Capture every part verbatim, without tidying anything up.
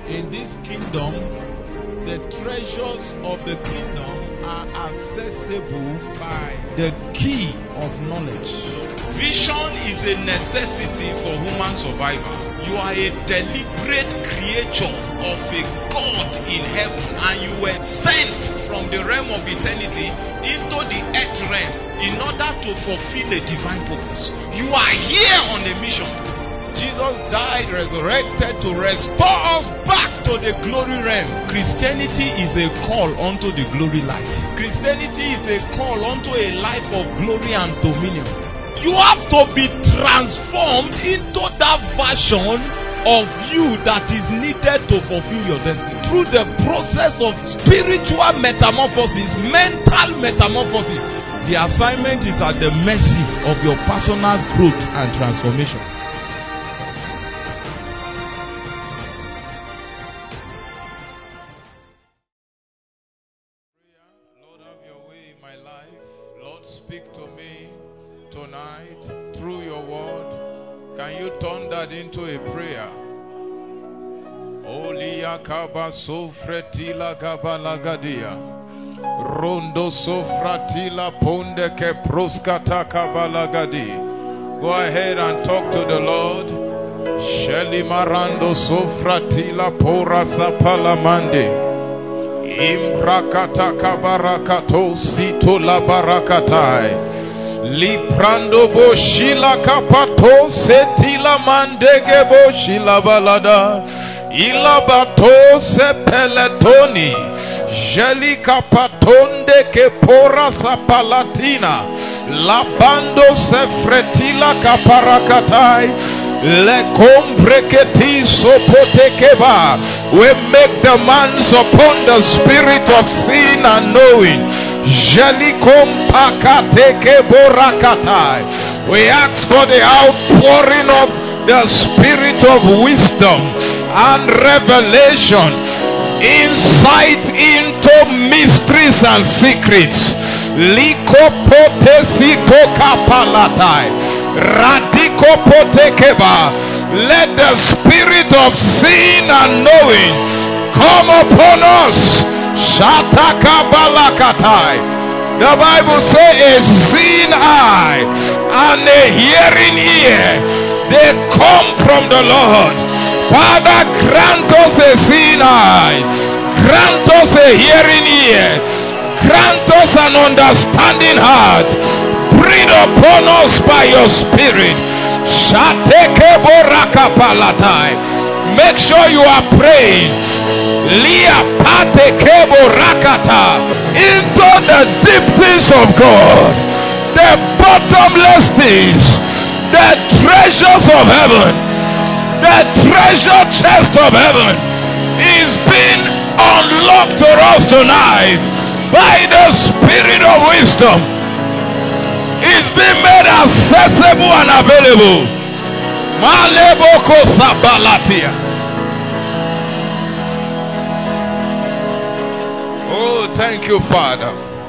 In this kingdom, the treasures of the kingdom are accessible by the key of knowledge. Vision is a necessity for human survival. You are a deliberate creature of a God in heaven, and you were sent from the realm of eternity into the earth realm in order to fulfill a divine purpose. You are here on a mission. Jesus died, resurrected to restore us back to the glory realm. Christianity is a call unto the glory life. Christianity is a call unto a life of glory and dominion. You have to be transformed into that version of you that is needed to fulfill your destiny. Through the process of spiritual metamorphosis, mental metamorphosis, the assignment is at the mercy of your personal growth and transformation. Lord, have your way in my life. Lord, speak to me tonight through your word. Can you turn that into a prayer? Olia kaba sofretila kabalagadia. Rondo sofratila ponde ke proskata kabalagadi. Go ahead and talk to the Lord. Sheli marando sofratila pora sapalamande. Imbrakata kabarakato sito la barakatai. Liprando boshila kapato setila mandege boshila balada ilabato se peletoni jeli kapatonde ke pora sapalatina labando se fretila kaparakatai le compreketi sopotekeba. We make demands upon the spirit of sin and knowing. We ask for the outpouring of the spirit of wisdom and revelation, insight into mysteries and secrets. Let the spirit of sin and knowing come upon us. Shataka balakatai. The Bible says a seeing eye and a hearing ear, they come from the Lord. Father, grant us a seeing eye, grant us a hearing ear, grant us an understanding heart. Breathe upon us by your spirit. Shateke boraka palatai. Make sure you are praying. Lia pate kebo rakata into the deep things of God, the bottomless things, the treasures of heaven, the treasure chest of heaven is being unlocked to us tonight by the spirit of wisdom. It's being made accessible and available. Maleboko sabalatia. Oh, thank you, Father.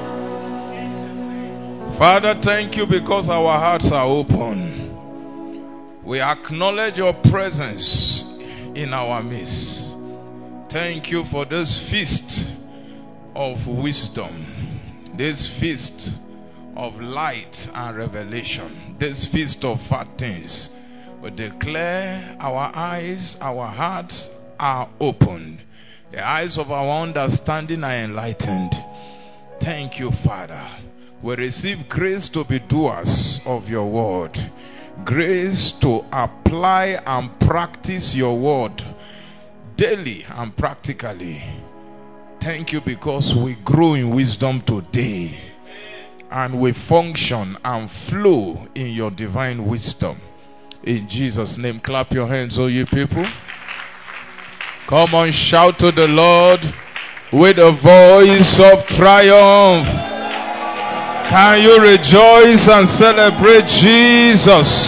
Father, thank you because our hearts are open. We acknowledge your presence in our midst. Thank you for this feast of wisdom, this feast of light and revelation, this feast of fat things. We declare our eyes, our hearts are opened. The eyes of our understanding are enlightened. Thank you, Father. We receive grace to be doers of your word. Grace to apply and practice your word daily and practically. Thank you because we grow in wisdom today. And we function and flow in your divine wisdom. In Jesus' name, clap your hands, all you people. Come on, shout to the Lord with a voice of triumph. Can you rejoice and celebrate Jesus?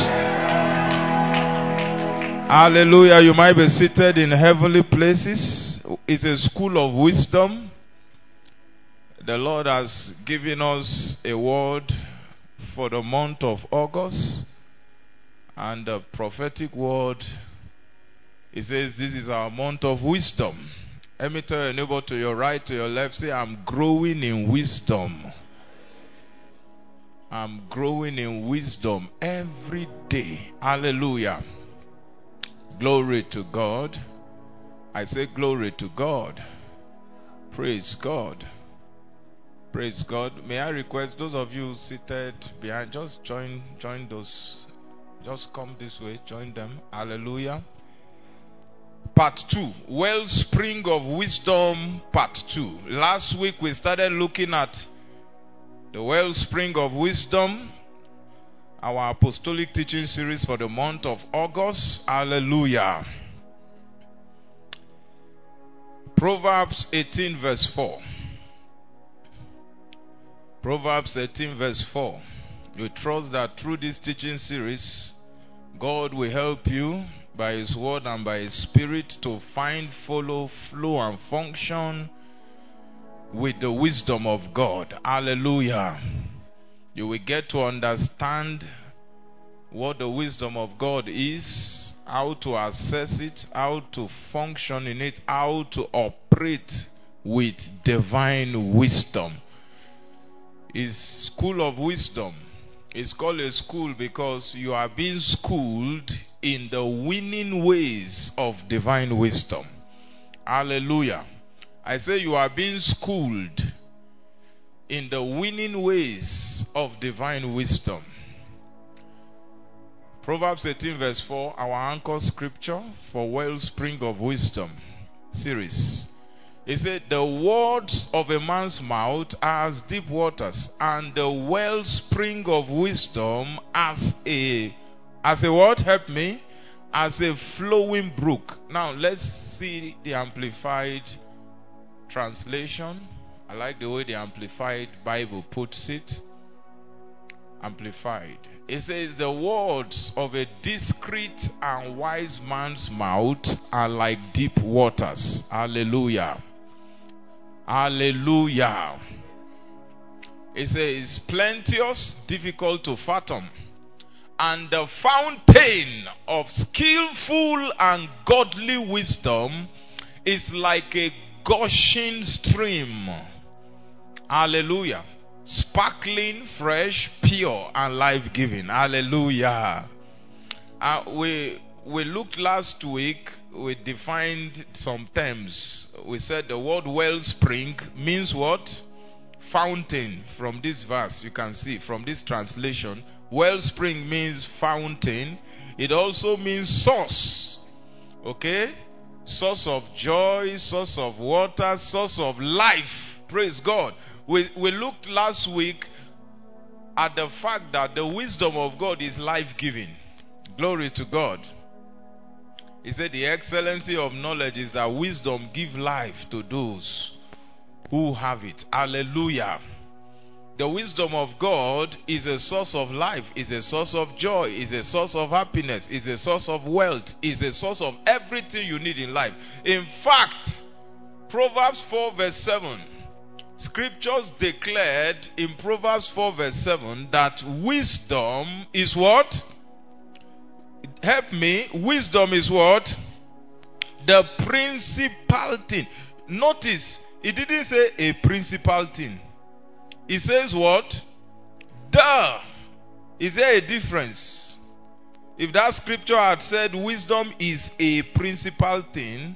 Hallelujah. You might be seated in heavenly places. It's a school of wisdom. The Lord has given us a word for the month of August. And the prophetic word It says this is our month of wisdom. Let me tell your neighbor to your right, to your left, say, I'm growing in wisdom. I'm growing in wisdom every day. Hallelujah. Glory to God. I say glory to God. Praise God. Praise God. May I request those of you seated behind, just join join those. Just come this way. Join them. Hallelujah. Part two. Wellspring of wisdom. Part two. Last week we started looking at the wellspring of wisdom. Our apostolic teaching series for the month of August. Hallelujah. Proverbs eighteen verse four. Proverbs eighteen verse four. We trust that through this teaching series, God will help you by His word and by His Spirit to find, follow, flow and function with the wisdom of God. Hallelujah. You will get to understand what the wisdom of God is, how to assess it, how to function in it, how to operate with divine wisdom. It's school of wisdom. It's called a school because you are being schooled in the winning ways of divine wisdom. Hallelujah. I say you are being schooled in the winning ways of divine wisdom. Proverbs eighteen verse four, our anchor scripture for Wellspring of Wisdom series. It said, the words of a man's mouth are as deep waters, and the wellspring of wisdom as a, as a what? Help me. As a flowing brook. Now let's see the Amplified translation. I like the way the Amplified Bible puts it. Amplified. It says, the words of a discreet and wise man's mouth are like deep waters. Hallelujah. Hallelujah. It says, plenteous, difficult to fathom, and the fountain of skillful and godly wisdom is like a gushing stream. Hallelujah. Sparkling, fresh, pure, and life-giving. Hallelujah. Uh, we we looked last week, we defined some terms. We said the word wellspring means what? Fountain. From this verse, you can see from this translation, wellspring means fountain. It also means source. Okay? Source of joy, source of water, source of life. Praise God. We, we looked last week at the fact that the wisdom of God is life-giving. Glory to God. He said the excellency of knowledge is that wisdom gives life to those who have it. Hallelujah. The wisdom of God is a source of life, is a source of joy, is a source of happiness, is a source of wealth, is a source of everything you need in life. In fact, Proverbs four verse seven, scriptures declared in Proverbs four verse seven that wisdom is what? Help me. Wisdom is what? The principal thing. Notice, it didn't say a principal thing. It says what? The. Is there a difference? If that scripture had said wisdom is a principal thing,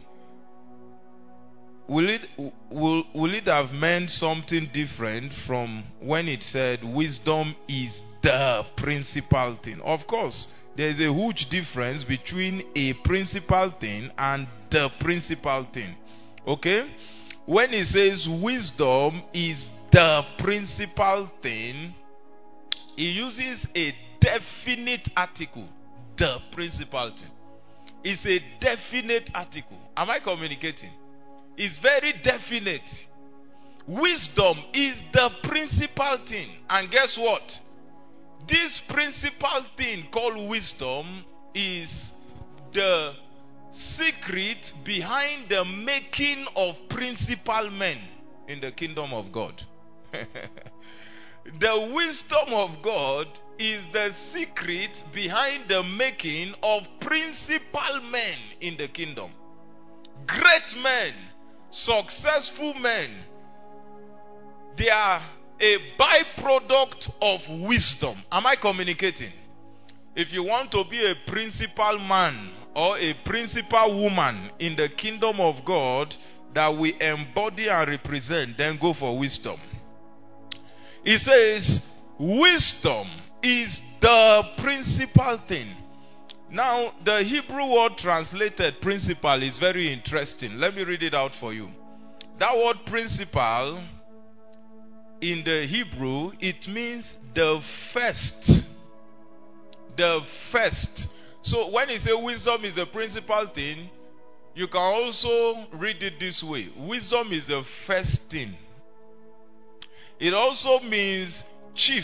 will it will, will it have meant something different from when it said wisdom is the principal thing? Of course, there is a huge difference between a principal thing and the principal thing. Okay? When it says wisdom is the principal thing, it uses a definite article. The principal thing. It's a definite article. Am I communicating? It's very definite. Wisdom is the principal thing. And guess what? This principal thing called wisdom is the secret behind the making of principal men in the kingdom of God. The wisdom of God is the secret behind the making of principal men in the kingdom. Great men, successful men, they are a byproduct of wisdom. Am I communicating? If you want to be a principal man or a principal woman in the kingdom of God that we embody and represent, then go for wisdom. He says, wisdom is the principal thing. Now, the Hebrew word translated principal is very interesting. Let me read it out for you. That word principal in the Hebrew, it means the first. The first. So when he says wisdom is a principal thing, you can also read it this way. Wisdom is the first thing. It also means chief.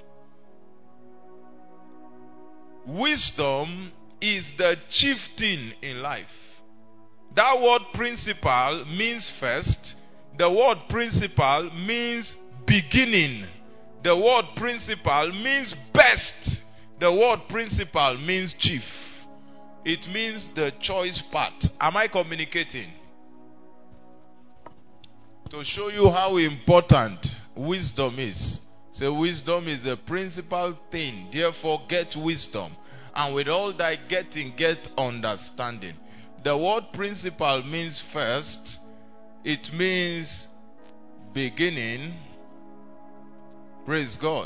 Wisdom is the chief thing in life. That word principal means first. The word principal means beginning. The word principal means best. The word principal means chief. It means the choice part. Am I communicating? To show you how important wisdom is. So wisdom is a principal thing. Therefore get wisdom. And with all thy getting, get understanding. The word principal means first. It means beginning. Praise God.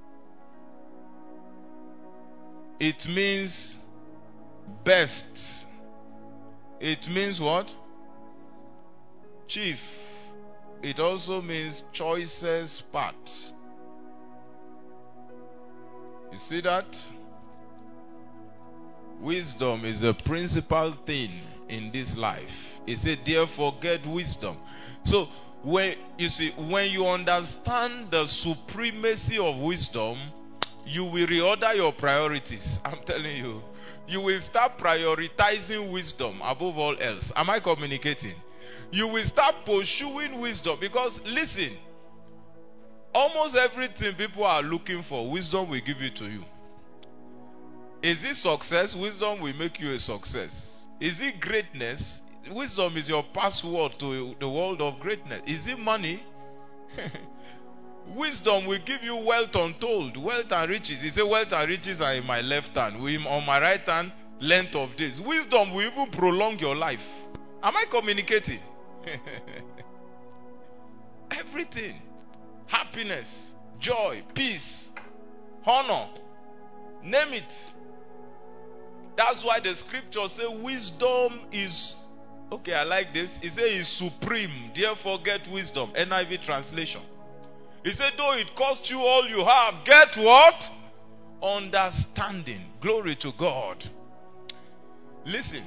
It means best. It means what? Chief. It also means choicest part. You see that? Wisdom is a principal thing in this life. He said, therefore get wisdom. So, when you see, when you understand the supremacy of wisdom, you will reorder your priorities. I'm telling you. You will start prioritizing wisdom above all else. Am I communicating? You will start pursuing wisdom because, listen, almost everything people are looking for, wisdom will give it to you. Is it success? Wisdom will make you a success. Is it greatness? Wisdom is your password to the world of greatness. Is it money? Wisdom will give you wealth untold, wealth and riches. He said, wealth and riches are in my left hand. On my right hand, length of days. Wisdom will even prolong your life. Am I communicating? Everything. Happiness, joy, peace, honor. Name it. That's why the scripture says wisdom is, okay, I like this. It says is supreme. Therefore get wisdom. N I V translation. He said, though it costs you all you have, get what? Understanding. Glory to God. Listen.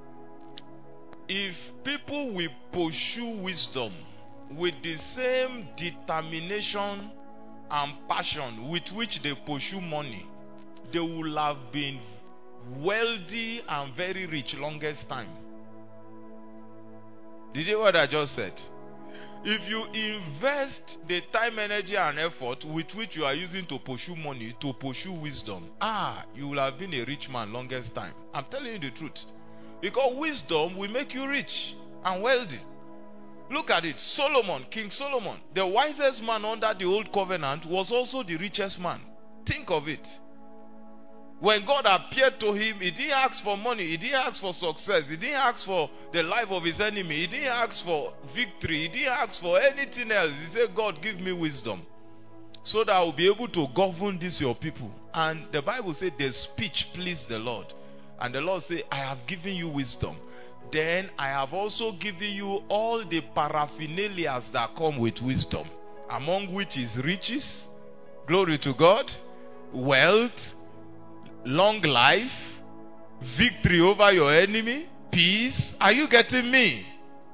If people will pursue wisdom with the same determination and passion with which they pursue money, they will have been wealthy and very rich longest time. Did you hear what I just said? If you invest the time, energy, and effort with which you are using to pursue money, to pursue wisdom, ah, you will have been a rich man longest time. I'm telling you the truth. Because wisdom will make you rich and wealthy. Look at it. Solomon, King Solomon, the wisest man under the old covenant, was also the richest man. Think of it. When God appeared to him, he didn't ask for money, he didn't ask for success, he didn't ask for the life of his enemy, he didn't ask for victory, he didn't ask for anything else. He said, God, give me wisdom so that I will be able to govern this your people. And the Bible said the speech pleased the Lord. And the Lord said, I have given you wisdom. Then I have also given you all the paraphernalias that come with wisdom, among which is riches, glory to God, wealth, long life, victory over your enemy, peace. Are you getting me?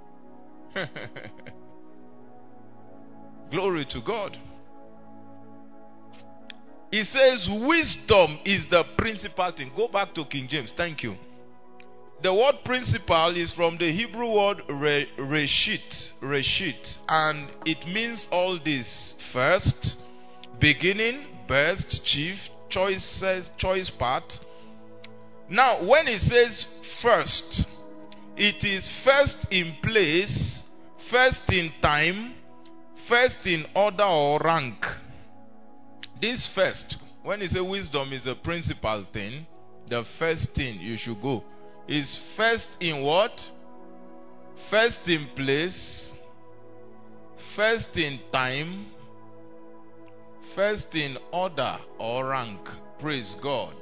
Glory to God. He says wisdom is the principal thing. Go back to King James. Thank you. The word principal is from the Hebrew word re, reshit, reshit, and it means all this: first, beginning, best, chief, choices, choice part. Now, when it says first, it is first in place, first in time, first in order or rank. This first, when it says wisdom is a principal thing, the first thing you should go is first in what? First in place, first in time, first in order or rank. Praise God.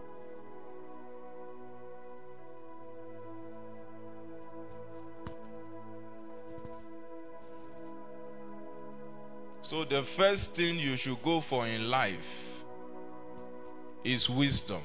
So the first thing you should go for in life is wisdom.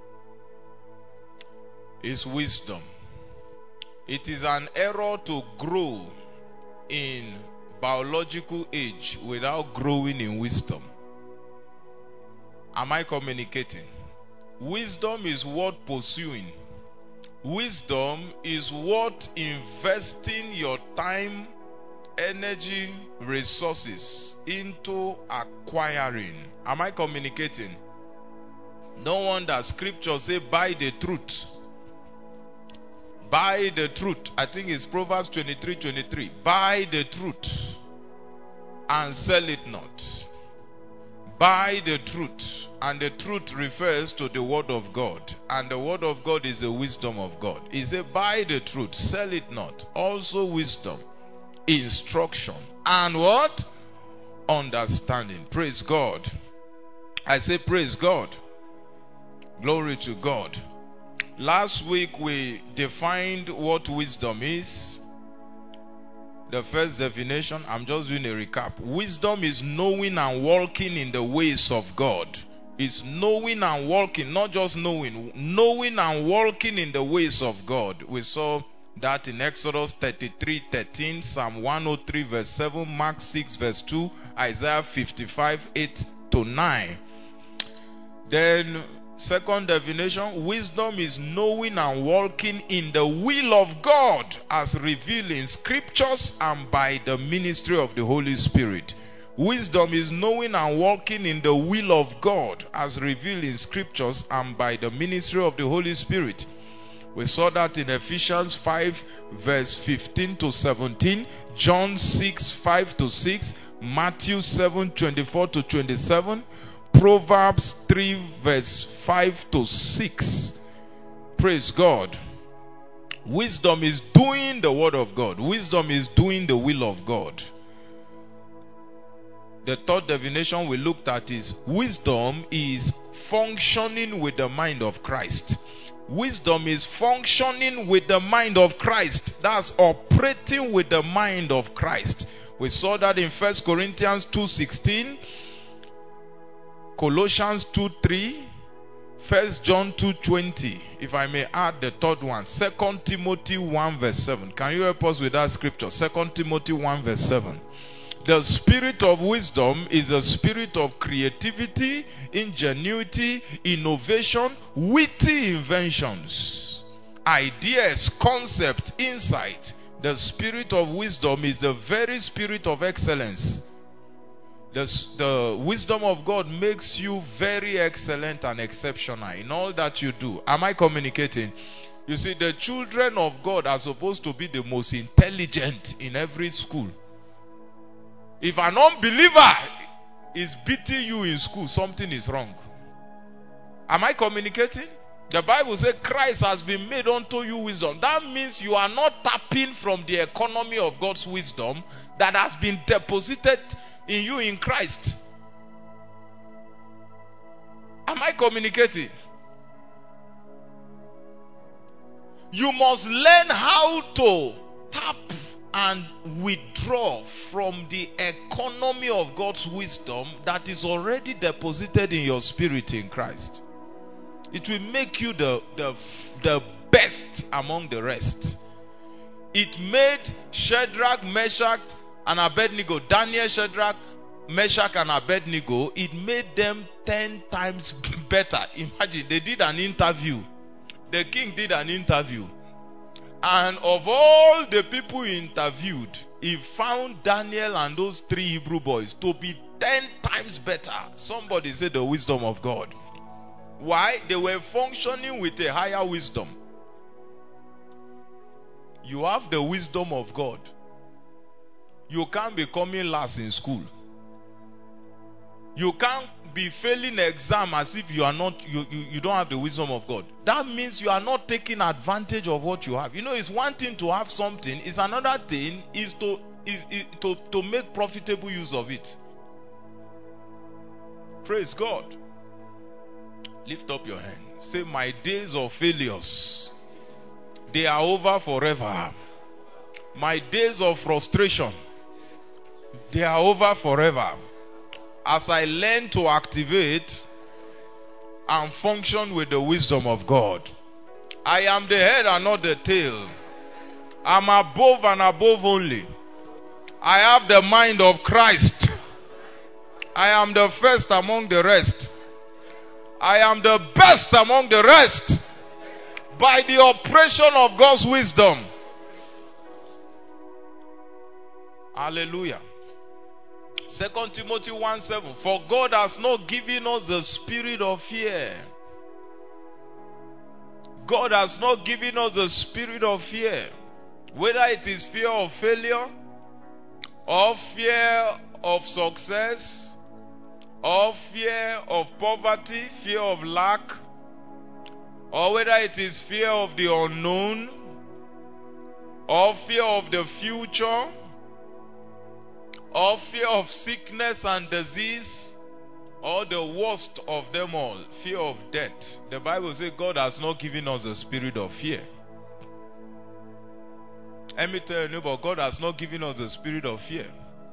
Is wisdom. It is an error to grow in biological age without growing in wisdom. Am I communicating? Wisdom is what pursuing. Wisdom is what investing your time, energy, resources into acquiring. Am I communicating? No wonder scripture say buy the truth. Buy the truth. I think it's Proverbs twenty-three twenty-three. Buy the truth and sell it not. Buy the truth. And the truth refers to the word of God. And the word of God is the wisdom of God. He said buy the truth, sell it not. Also wisdom, instruction, and what? Understanding. Praise God. I say praise God. Glory to God. Last week we defined what wisdom is. The first definition, I'm just doing a recap. Wisdom is knowing and walking in the ways of God. It's knowing and walking, not just knowing, knowing and walking in the ways of God. We saw that in Exodus thirty-three thirteen, Psalm one oh three verse seven, Mark six verse two, Isaiah fifty-five eight to nine. Then second definition, wisdom is knowing and walking in the will of God as revealed in scriptures and by the ministry of the Holy Spirit. Wisdom is knowing and walking in the will of God as revealed in scriptures and by the ministry of the Holy Spirit. We saw that in Ephesians five verse fifteen to seventeen, John six five to six, Matthew seven twenty-four to twenty-seven, Proverbs three verse five to six. Praise God. Wisdom is doing the word of God. Wisdom is doing the will of God. The third definition we looked at is wisdom is functioning with the mind of Christ. Wisdom is functioning with the mind of Christ. That's operating with the mind of Christ. We saw that in First Corinthians two sixteen, Colossians two three, First John two twenty. If I may add the third one, Second Timothy one verse seven. Can you help us with that scripture? Second Timothy one verse seven. The spirit of wisdom is a spirit of creativity, ingenuity, innovation, witty inventions, ideas, concept, insight. The spirit of wisdom is the very spirit of excellence. The, the wisdom of God makes you very excellent and exceptional in all that you do. Am I communicating? You see, the children of God are supposed to be the most intelligent in every school. If an unbeliever is beating you in school, something is wrong. Am I communicating? The Bible says Christ has been made unto you wisdom. That means you are not tapping from the economy of God's wisdom that has been deposited in you in Christ. Am I communicating? You must learn how to tap and withdraw from the economy of God's wisdom that is already deposited in your spirit in Christ. It will make you the, the, the best among the rest. It made Shadrach, Meshach, and Abednego, Daniel, Shadrach, Meshach, and Abednego, it made them ten times better. Imagine, they did an interview. The king did an interview. And of all the people he interviewed, he found Daniel and those three Hebrew boys to be ten times better. Somebody said the wisdom of God. Why? They were functioning with a higher wisdom. You have the wisdom of God. You can't be coming last in school. You can't be failing exam as if you are not you, you, you don't have the wisdom of God. That means you are not taking advantage of what you have. You know, it's one thing to have something, it's another thing is to is, is to, to make profitable use of it. Praise God. Lift up your hand. Say, my days of failures, they are over forever. My days of frustration, they are over forever. As I learn to activate and function with the wisdom of God. I am the head and not the tail. I'm above and above only. I have the mind of Christ. I am the first among the rest. I am the best among the rest. By the operation of God's wisdom. Hallelujah. Second Timothy one seven. For God has not given us the spirit of fear. God has not given us the spirit of fear. Whether it is fear of failure, or fear of success, or fear of poverty, fear of lack, or whether it is fear of the unknown, or fear of the future, or fear of sickness and disease, or the worst of them all, fear of death. The Bible says God has not given us a spirit of fear. Let me tell you, but God has not given us a spirit of fear.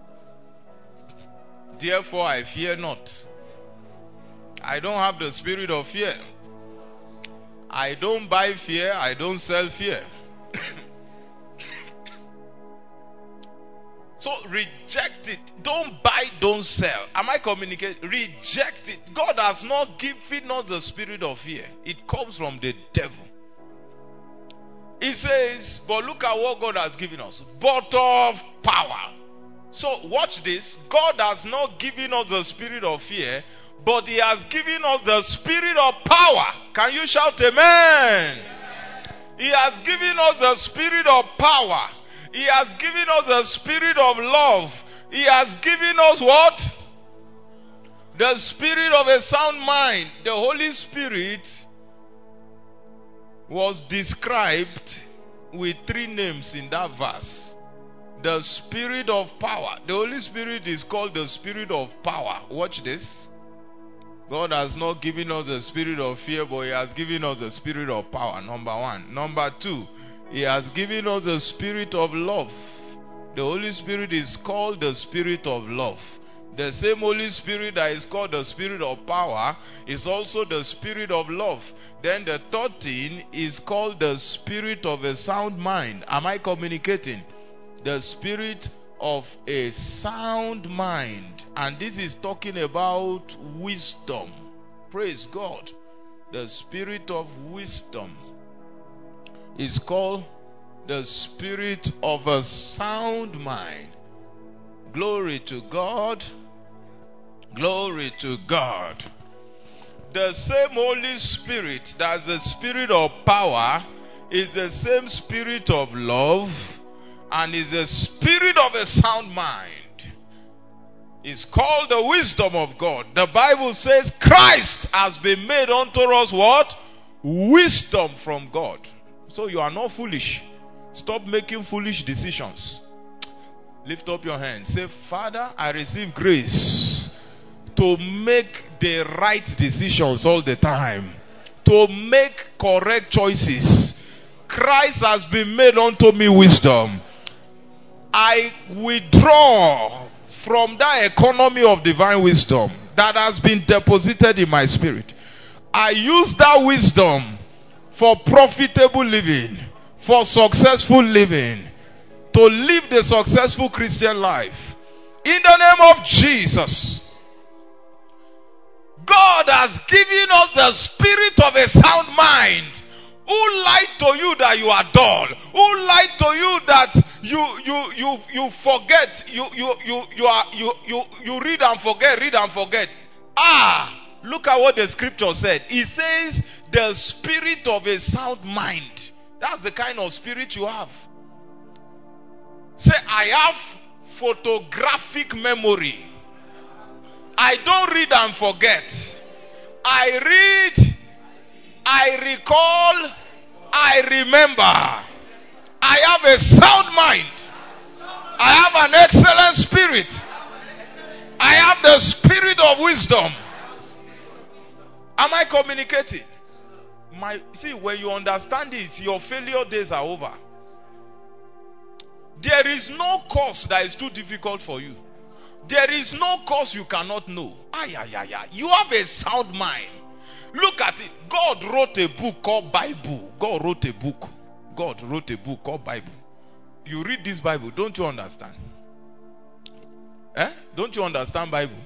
Therefore I fear not. I don't have the spirit of fear. I don't buy fear, I don't sell fear. So reject it. Don't buy, don't sell. Am I communicating? Reject it. God has not given us the spirit of fear. It comes from the devil. He says, but look at what God has given us. But of power. So watch this. God has not given us the spirit of fear, but He has given us the spirit of power. Can you shout amen? He has given us the spirit of power. He has given us the spirit of love. He has given us what? The spirit of a sound mind. The Holy Spirit was described with three names in that verse. The spirit of power. The Holy Spirit is called the spirit of power. Watch this. God has not given us the spirit of fear, but He has given us the spirit of power. Number one. Number two. He has given us the spirit of love. The Holy Spirit is called the spirit of love. The same Holy Spirit that is called the spirit of power is also the spirit of love. Then the third thing is called the spirit of a sound mind. Am I communicating? The spirit of a sound mind. And this is talking about wisdom. Praise God. The spirit of wisdom is called the spirit of a sound mind. Glory to God. Glory to God. The same Holy Spirit that's the spirit of power is the same spirit of love and is the spirit of a sound mind. It's called the wisdom of God. The Bible says Christ has been made unto us what? Wisdom from God. So you are not foolish. Stop making foolish decisions. Lift up your hand. Say, Father, I receive grace to make the right decisions all the time. To make correct choices. Christ has been made unto me wisdom. I withdraw from that economy of divine wisdom that has been deposited in my spirit. I use that wisdom for profitable living, for successful living, to live the successful Christian life. In the name of Jesus. God has given us the spirit of a sound mind. Who lied to you that you are dull? Who lied to you that you you you you forget. You you you you are you you you read and forget, read and forget. Ah, look at what the scripture said. It says the spirit of a sound mind. That's the kind of spirit you have. Say, I have photographic memory. I don't read and forget. I read, I recall, I remember. I have a sound mind. I have an excellent spirit. I have the spirit of wisdom. Am I communicating? My, see, when you understand it, your failure days are over. There is no course that is too difficult for you. There is no course you cannot know. Ay, ay, ay, ay. You have a sound mind. Look at it. God wrote a book called Bible. God wrote a book. God wrote a book called Bible. You read this Bible, don't you understand? Eh? Don't you understand Bible?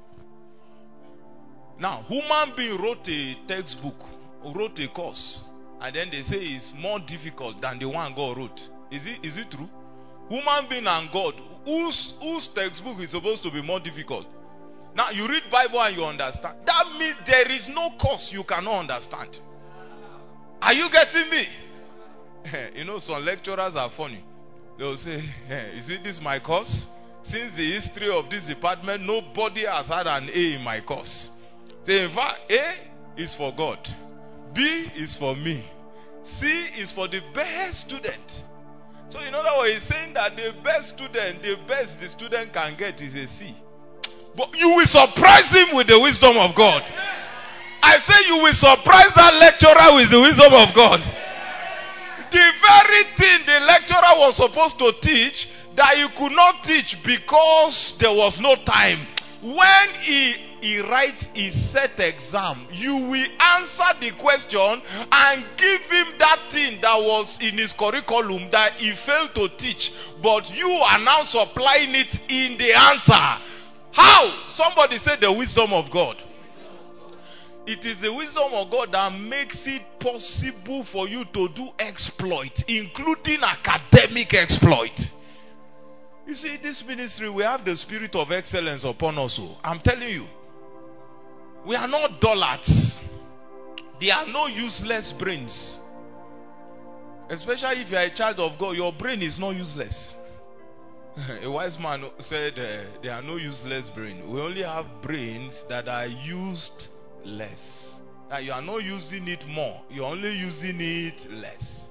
Now, human being wrote a textbook, wrote a course, and then they say it's more difficult than the one God wrote. Is it, is it true? Human being and God, whose, whose textbook is supposed to be more difficult? Now, you read Bible and you understand. That means there is no course you cannot understand. Are you getting me? You know, some lecturers are funny. They will say, hey, you see this my course? Since the history of this department, nobody has had an A in my course. Say, in fact, A is for God. B is for me. C is for the best student. So in other words, he's saying that the best student, the best the student can get is a C. But you will surprise him with the wisdom of God. I say you will surprise that lecturer with the wisdom of God. The very thing the lecturer was supposed to teach that he could not teach because there was no time. When he, he writes his set exam, you will answer the question and give him that thing that was in his curriculum that he failed to teach. But you are now supplying it in the answer. How? Somebody said the wisdom of God. It is the wisdom of God that makes it possible for you to do exploit, including academic exploit. You see, this ministry, we have the spirit of excellence upon us. I'm telling you, we are not dullards. There are no useless brains. Especially if you are a child of God, your brain is not useless. A wise man said, uh, there are no useless brains. We only have brains that are used less. That you are not using it more, you're only using it less.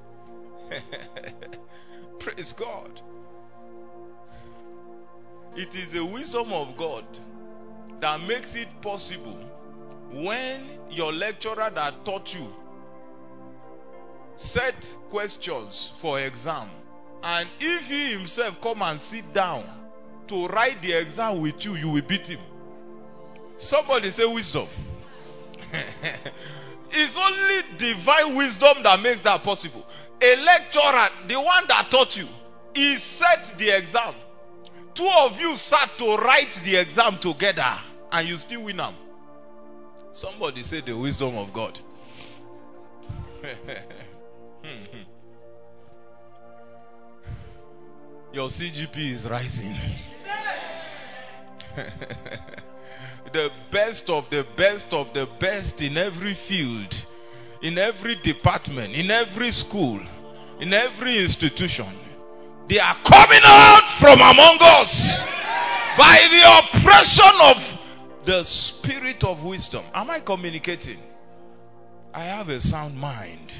Praise God. It is the wisdom of God that makes it possible when your lecturer that taught you set questions for exam, and if he himself come and sit down to write the exam with you, you will beat him. Somebody say wisdom. It's only divine wisdom that makes that possible. A lecturer, the one that taught you, he set the exam. Two of you sat to write the exam together and you still win them. Somebody say the wisdom of God. Your C G P is rising. The best of the best of the best in every field, in every department, in every school, in every institution, they are coming out from among us by the oppression of the spirit of wisdom. Am I communicating? I have a sound mind.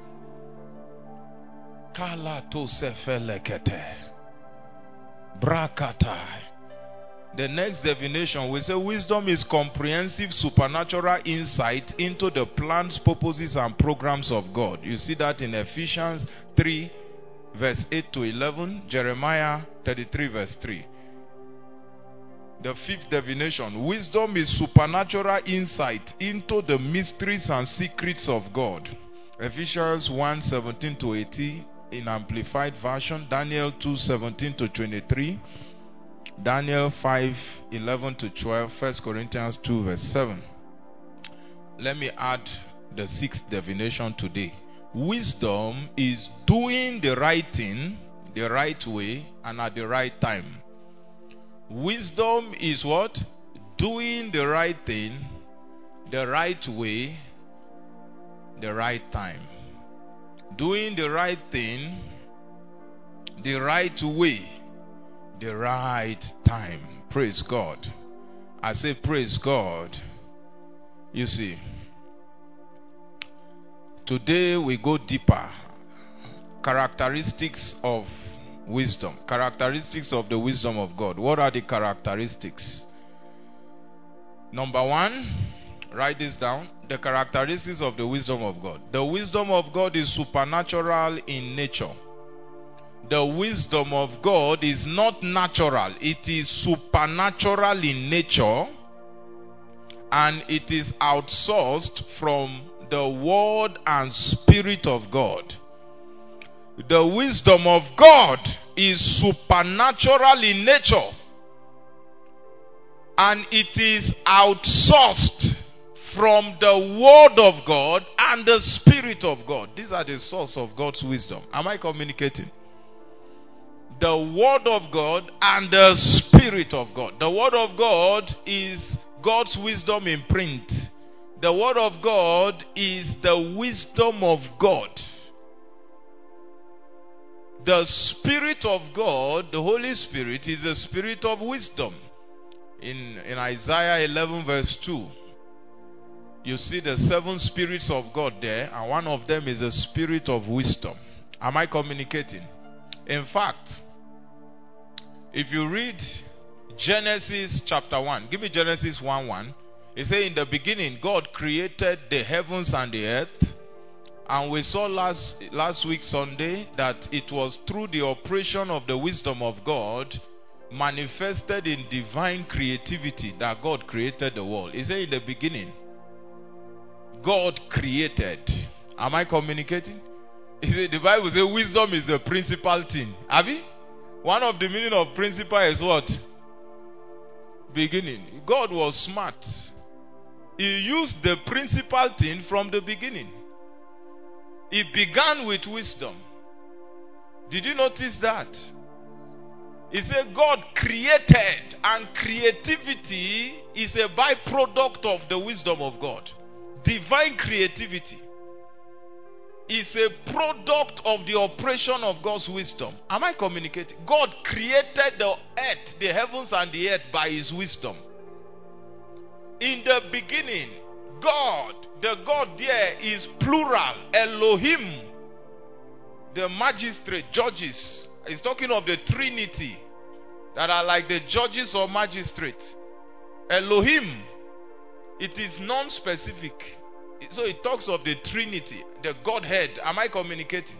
Kala to sefelekete. Brakatai. The next definition, we say wisdom is comprehensive supernatural insight into the plans, purposes, and programs of God. You see that in Ephesians three, verse eight to eleven, Jeremiah thirty-three, verse three. The fifth definition, wisdom is supernatural insight into the mysteries and secrets of God. Ephesians one, seventeen to eighteen in Amplified Version, Daniel two, seventeen to twenty-three, Daniel five, eleven to twelve, First Corinthians two, verse seven. Let me add the sixth definition today. Wisdom is doing the right thing, the right way, and at the right time. Wisdom is what? Doing the right thing, the right way, the right time. Doing the right thing, the right way, the right time. Praise God. I say praise God. You see, today we go deeper. Characteristics of wisdom. Characteristics of the wisdom of God. What are the characteristics? Number one, write this down. The characteristics of the wisdom of God. The wisdom of God is supernatural in nature. The wisdom of God is not natural. It is supernatural in nature. And it is outsourced from the word and spirit of God. The wisdom of God is supernatural in nature. And it is outsourced from the word of God and the spirit of God. These are the source of God's wisdom. Am I communicating? The word of God and the spirit of God. The word of God is God's wisdom in print. The word of God is the wisdom of God. The Spirit of God, the Holy Spirit, is the spirit of wisdom. In, in Isaiah eleven verse two, you see the seven spirits of God there, and one of them is the spirit of wisdom. Am I communicating? In fact, if you read Genesis chapter one, give me Genesis one one. It says, in the beginning, God created the heavens and the earth. And we saw last, last week Sunday that it was through the operation of the wisdom of God manifested in divine creativity that God created the world. He said in the beginning, God created. Am I communicating? He said, the Bible says wisdom is a principal thing. Have you? One of the meaning of principal is what? Beginning. God was smart. He used the principal thing from the beginning. It began with wisdom. Did you notice that? He said God created, and creativity is a byproduct of the wisdom of God. Divine creativity is a product of the operation of God's wisdom. Am I communicating? God created the earth, the heavens and the earth by His wisdom. In the beginning, God, the God there is plural, Elohim, the magistrate, judges. He's talking of the Trinity that are like the judges or magistrates. Elohim, it is non-specific. So it talks of the Trinity, the Godhead. Am I communicating?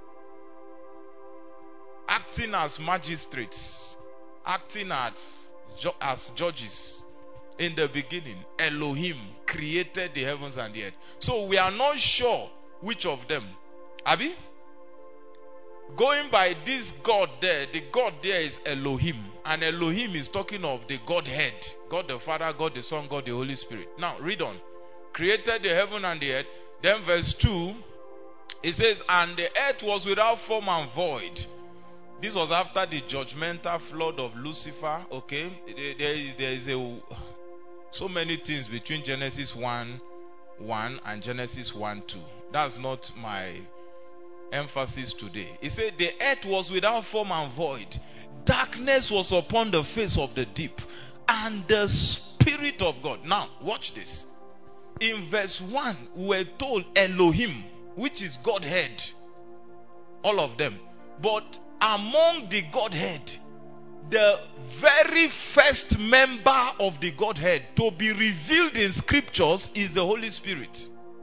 Acting as magistrates, acting as, as judges. In the beginning, Elohim created the heavens and the earth. So we are not sure which of them. Abi? Going by this God there, the God there is Elohim. And Elohim is talking of the Godhead. God the Father, God the Son, God the Holy Spirit. Now, read on. Created the heaven and the earth. Then verse two, it says, and the earth was without form and void. This was after the judgmental flood of Lucifer. Okay? There is, there is a... so many things between Genesis one one and Genesis one two. That's not my emphasis today. He said the earth was without form and void. Darkness was upon the face of the deep. And the Spirit of God. Now, watch this. In verse one, we were told Elohim, which is Godhead. All of them. But among the Godhead, the very first member of the Godhead to be revealed in scriptures is the Holy Spirit.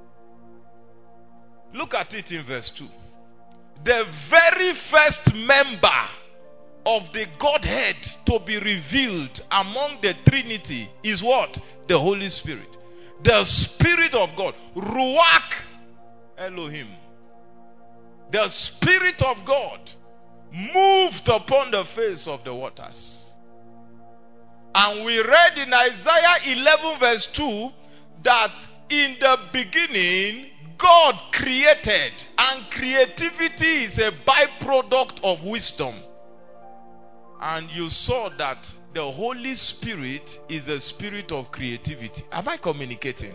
Look at it in verse two. The very first member of the Godhead to be revealed among the Trinity is what? The Holy Spirit. The Spirit of God. Ruach Elohim. The Spirit of God moved upon the face of the waters. And we read in Isaiah eleven verse two that in the beginning God created, and creativity is a byproduct of wisdom. And you saw that the Holy Spirit is a spirit of creativity. Am I communicating?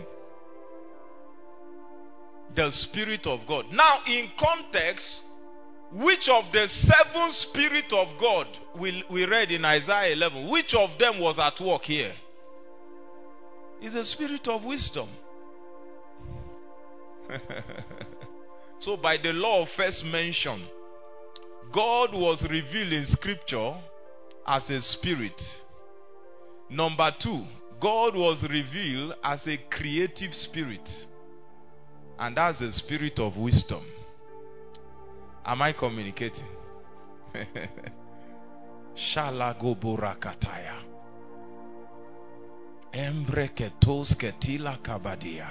The Spirit of God. Now, in context, which of the seven Spirit of God we, we read in Isaiah eleven, which of them was at work here? Is the spirit of wisdom. So by the law of first mention, God was revealed in scripture as a spirit. Number two, God was revealed as a creative spirit. And that's the spirit of wisdom. Am I communicating? Shalagoborakataya. Embreketos ketila kabadia.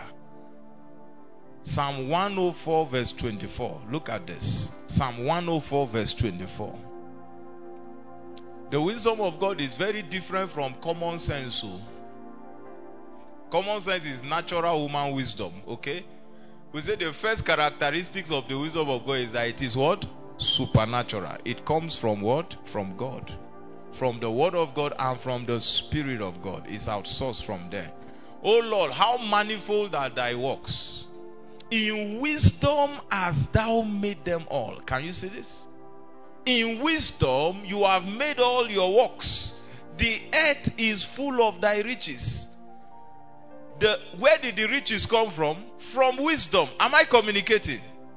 Psalm one oh four verse twenty-four. Look at this. Psalm one oh four verse twenty-four. The wisdom of God is very different from common sense. So. Common sense is natural human wisdom. Okay? We say the first characteristics of the wisdom of God is that it is what? Supernatural. It comes from what? From God. From the word of God and from the Spirit of God. It's outsourced from there. Oh Lord, how manifold are thy works. In wisdom hast thou made them all. Can you see this? In wisdom you have made all your works. The earth is full of thy riches. The, where did the riches come from? From wisdom. Am I communicating?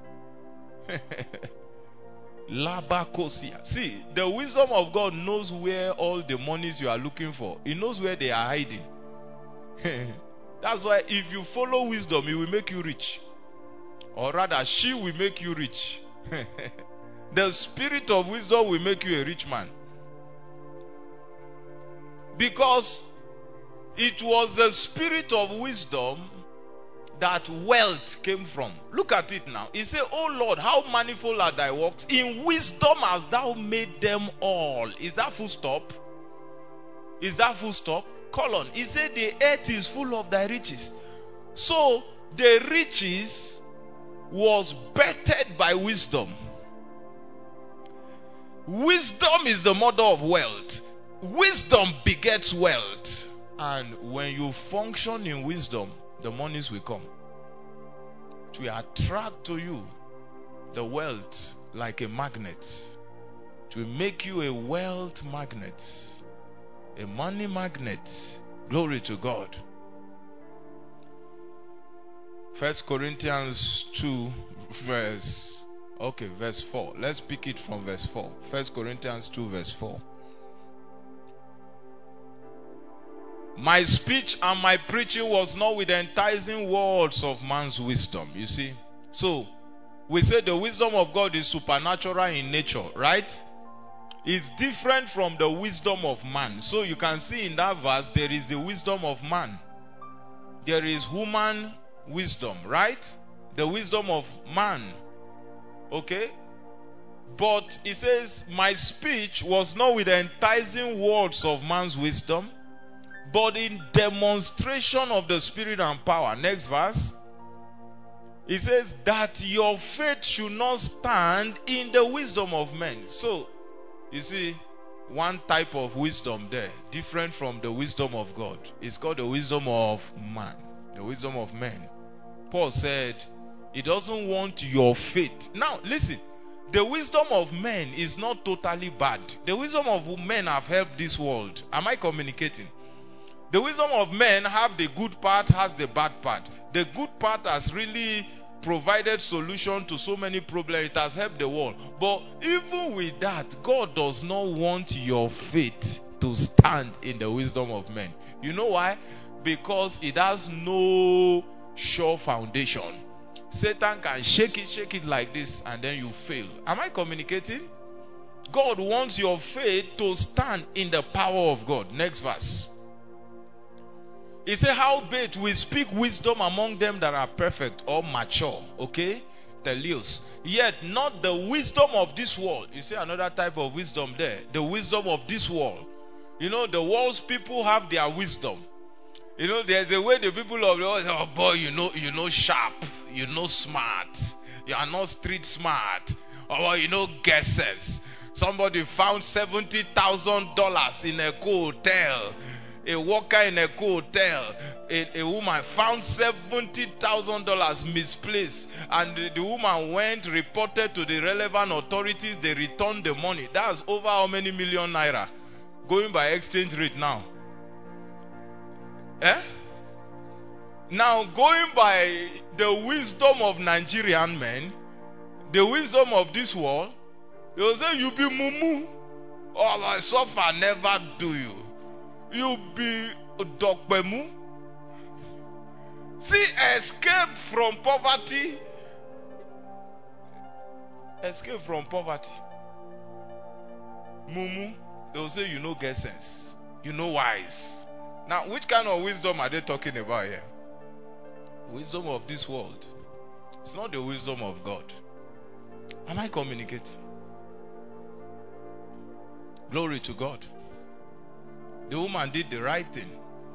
Labakosia. See, the wisdom of God knows where all the monies you are looking for. He knows where they are hiding. That's why if you follow wisdom, it will make you rich. Or rather, she will make you rich. The spirit of wisdom will make you a rich man. Because it was the spirit of wisdom that wealth came from. Look at it now. He said, oh Lord, how manifold are thy works. In wisdom hast thou made them all. Is that full stop? Is that full stop? Colon. He said the earth is full of thy riches. So the riches was bettered by wisdom. Wisdom is the mother of wealth. Wisdom begets wealth. And when you function in wisdom, the monies will come. It will attract to you the wealth like a magnet. It will make you a wealth magnet, a money magnet. Glory to God. First Corinthians two verse okay verse four. Let's pick it from verse four. First Corinthians two verse four. My speech and my preaching was not with enticing words of man's wisdom. You see? So, we say the wisdom of God is supernatural in nature, right? It's different from the wisdom of man. So, you can see in that verse, there is the wisdom of man. There is human wisdom, right? The wisdom of man. Okay? But it says, my speech was not with enticing words of man's wisdom, but in demonstration of the Spirit and power. Next verse. It says that your faith should not stand in the wisdom of men. So, you see, one type of wisdom there, different from the wisdom of God. It's called the wisdom of man. The wisdom of men. Paul said, he doesn't want your faith. Now, listen. The wisdom of men is not totally bad. The wisdom of men have helped this world. Am I communicating? The wisdom of men have the good part, has the bad part. The good part has really provided solution to so many problems. It has helped the world. But even with that, God does not want your faith to stand in the wisdom of men. You know why? Because it has no sure foundation. Satan can shake it, shake it like this, and then you fail. Am I communicating? God wants your faith to stand in the power of God. Next verse. He said, howbeit we speak wisdom among them that are perfect or mature. Okay? Teleos. Yet not the wisdom of this world. You see another type of wisdom there. The wisdom of this world. You know, the world's people have their wisdom. You know, there's a way the people of the world say, oh boy, you know, you know sharp, you know smart, you are not street smart, or you know guesses. Somebody found seventy thousand dollars in a hotel. A worker in a hotel, a, a woman found seventy thousand dollars misplaced, and the, the woman went, reported to the relevant authorities. They returned the money. That's over how many million naira? Going by exchange rate now. Eh? Now, going by the wisdom of Nigerian men, the wisdom of this world, they will say, you be mumu. Oh, my suffer never do you. You be dokbemu. See, escape from poverty. Escape from poverty. Mumu, they will say, you know, get sense. You know, wise. Now, which kind of wisdom are they talking about here? Wisdom of this world. It's not the wisdom of God. Am I communicating? Glory to God. The woman did the right thing.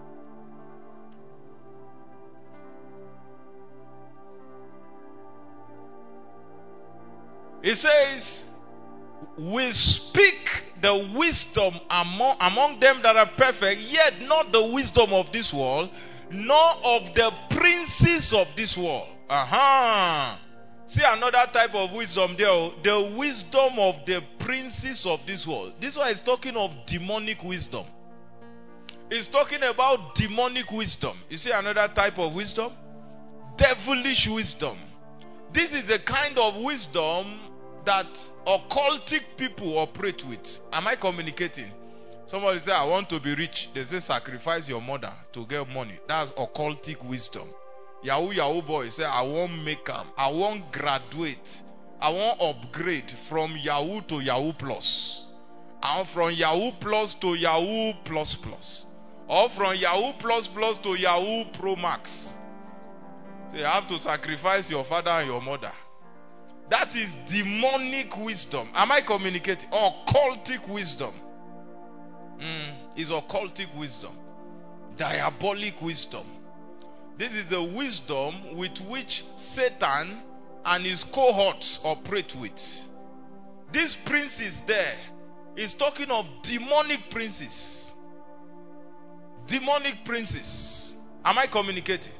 It says, we speak the wisdom among, among them that are perfect, yet not the wisdom of this world, nor of the princes of this world. Aha. Uh-huh. See another type of wisdom there. The wisdom of the princes of this world. This one is talking of demonic wisdom. It's talking about demonic wisdom. You see another type of wisdom? Devilish wisdom. This is the kind of wisdom that occultic people operate with. Am I communicating? Somebody say, I want to be rich. They say, sacrifice your mother to get money. That's occultic wisdom. Yahoo Yahoo boy say, I want make am. I want graduate. I want upgrade from Yahoo to Yahoo Plus. And from Yahoo Plus to Yahoo Plus Plus. Or from Yahoo Plus Plus to Yahoo Pro Max. So you have to sacrifice your father and your mother. That is demonic wisdom. Am I communicating? Occultic wisdom. Mm, is occultic wisdom. Diabolic wisdom. This is the wisdom with which Satan and his cohorts operate with. This prince is there. He's talking of demonic princes. Demonic princes. Am I communicating?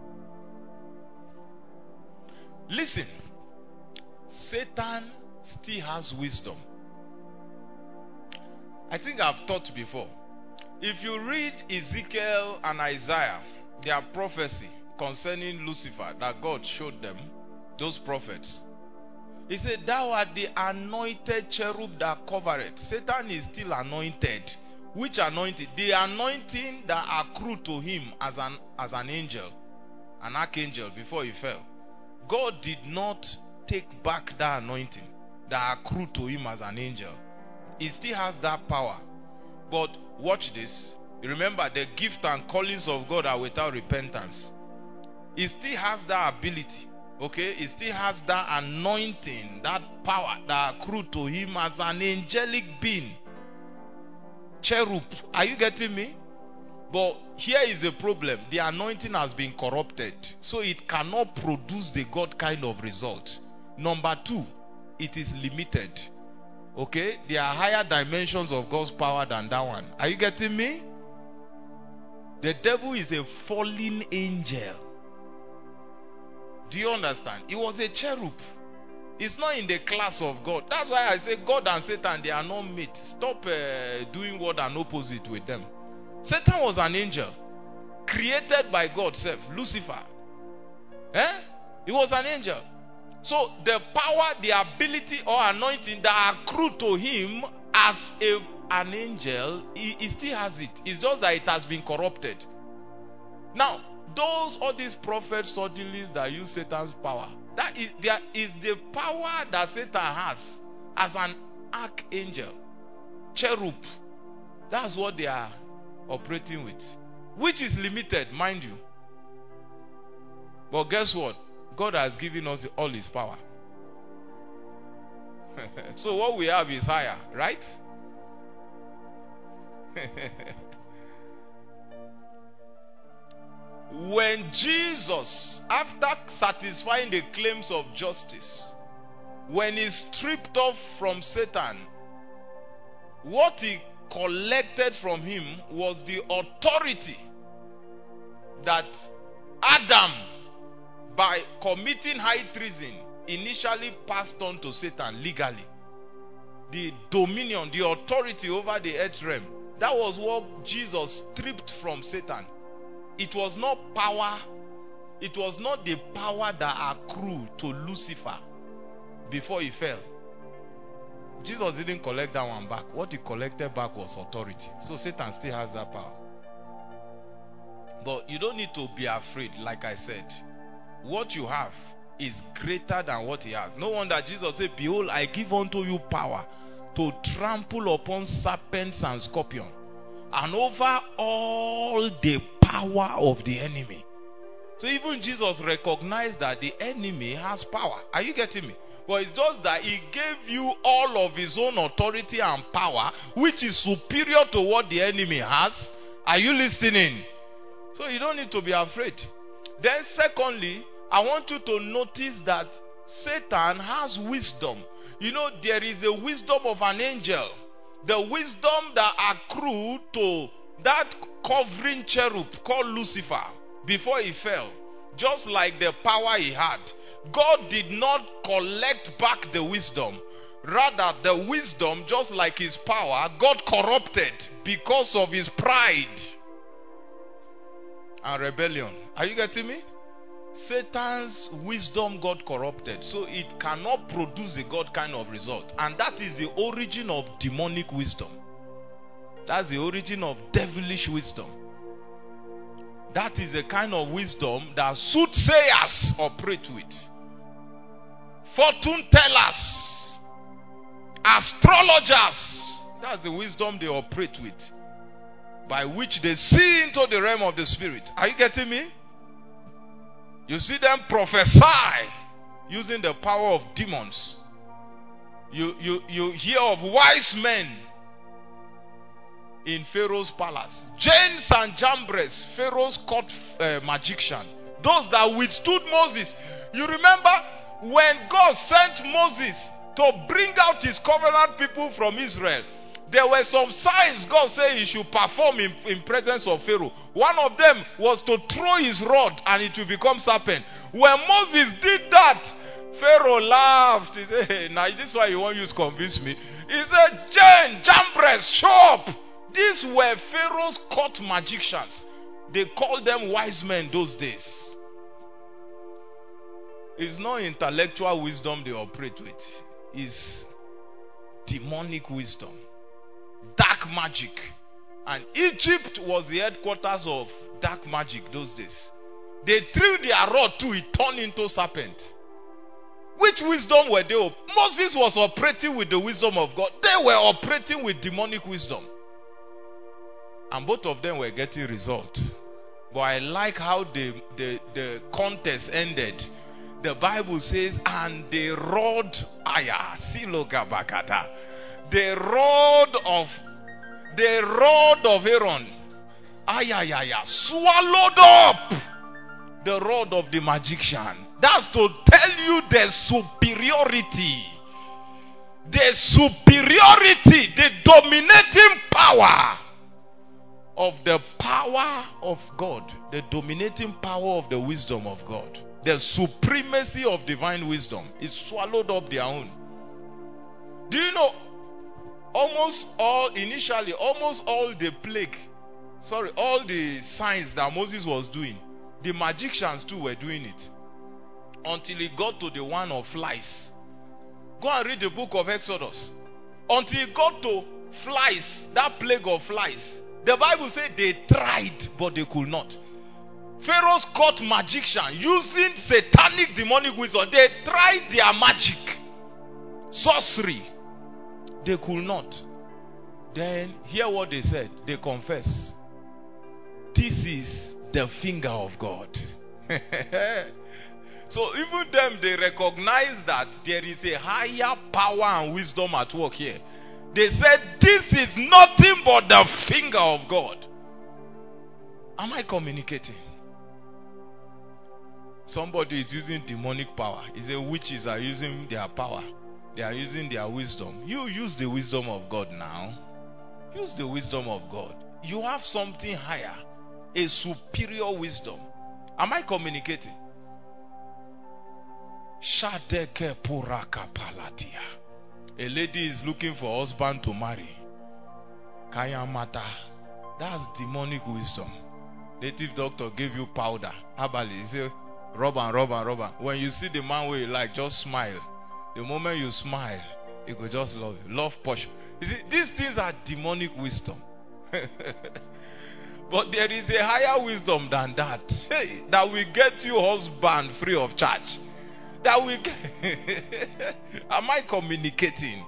Listen. Satan still has wisdom. I think I've taught before. If you read Ezekiel and Isaiah, their prophecy concerning Lucifer that God showed them, those prophets, he said, thou art the anointed cherub that covereth. Satan is still anointed. Which anointing? The anointing that accrued to him as an, as an angel, an archangel before he fell. God did not take back that anointing that accrued to him as an angel. He still has that power. But watch this. Remember, the gift and callings of God are without repentance. He still has that ability. Okay? He still has that anointing, that power that accrued to him as an angelic being. Cherub. Are you getting me? But here is a problem. The anointing has been corrupted. So it cannot produce the God kind of result. Number two, it is limited. Okay? There are higher dimensions of God's power than that one. Are you getting me? The devil is a fallen angel. Do you understand? He was a cherub. It's not in the class of God. That's why I say God and Satan, they are not mates. Stop uh, doing word and opposite with them. Satan was an angel created by God self, Lucifer. Eh? He was an angel. So the power, the ability or anointing that accrued to him as a, an angel, he, he still has it. It's just that it has been corrupted. Now, those all these prophets suddenly that use Satan's power, that is, there is the power that Satan has as an archangel, cherub. That's what they are operating with, which is limited, mind you. But guess what? God has given us all his power. So what we have is higher, right? When Jesus, after satisfying the claims of justice, when he stripped off from Satan, what he collected from him was the authority that Adam, by committing high treason, initially passed on to Satan legally. The dominion, the authority over the earth realm. That was what Jesus stripped from Satan. It was not power. It was not the power that accrued to Lucifer before he fell. Jesus didn't collect that one back. What he collected back was authority. So Satan still has that power. But you don't need to be afraid, like I said. What you have is greater than what he has. No wonder Jesus said, behold, I give unto you power to trample upon serpents and scorpions, and over all the power of the enemy. So even Jesus recognized that the enemy has power. Are you getting me? But it's just that he gave you all of his own authority and power, which is superior to what the enemy has. Are you listening? So you don't need to be afraid. Then secondly, I want you to notice that Satan has wisdom. You know, there is a wisdom of an angel. The wisdom that accrued to that covering cherub called Lucifer before he fell. Just like the power he had. God did not collect back the wisdom. Rather, the wisdom, just like his power, God corrupted because of his pride and rebellion. Are you getting me? Satan's wisdom got corrupted, so it cannot produce a God kind of result. And that is the origin of demonic wisdom. That's the origin of devilish wisdom. That is the kind of wisdom that soothsayers operate with. Fortune tellers, astrologers, that's the wisdom they operate with, by which they see into the realm of the spirit. Are you getting me? You see them prophesy using the power of demons. You, you, you hear of wise men in Pharaoh's palace. Jannes and Jambres, Pharaoh's court uh, magician. Those that withstood Moses. You remember when God sent Moses to bring out his covenant people from Israel, there were some signs God said he should perform in, in presence of Pharaoh. One of them was to throw his rod and it will become serpent. When Moses did that, Pharaoh laughed. He said, hey, now this is why you won't use convince me. He said, Jannes, Jambres, show up. These were Pharaoh's court magicians. They called them wise men those days. It's not intellectual wisdom they operate with. It's demonic wisdom. Dark magic. And Egypt was the headquarters of dark magic those days. They threw their rod too, it turned into serpent. Which wisdom were they? Moses was operating with the wisdom of God. They were operating with demonic wisdom. And both of them were getting result. But I like how the, the, the contest ended. The Bible says, and the rod, aya, siloga bakata, the rod of, the rod of Aaron, ayayaya, swallowed up the rod of the magician. That's to tell you the superiority, the superiority, the dominating power of the power of God, the dominating power of the wisdom of God. The supremacy of divine wisdom. It swallowed up their own. Do you know, almost all, initially, almost all the plague, sorry, all the signs that Moses was doing, the magicians too were doing it. Until he got to the one of flies. Go and read the book of Exodus. Until he got to flies, that plague of flies. The Bible said they tried, but they could not. Pharaoh's court magician using satanic demonic wisdom, they tried their magic, sorcery. They could not. Then hear what they said. They confess. This is the finger of God. So even them, they recognize that there is a higher power and wisdom at work here. They said this is nothing but the finger of God. Am I communicating? Somebody is using demonic power. He said witches are using their power. They are using their wisdom. You use the wisdom of God now. Use the wisdom of God. You have something higher. A superior wisdom. Am I communicating? Shadeke puraka palatia. A lady is looking for a husband to marry. Kayamata. That's demonic wisdom. Native doctor gave you powder. Habali. He said, rub and rub and rub and. When you see the man where you like, just smile. The moment you smile, he will just love you. Love portion. You see, these things are demonic wisdom. But there is a higher wisdom than that. Hey, that will get you husband free of charge. That will get Am I communicating?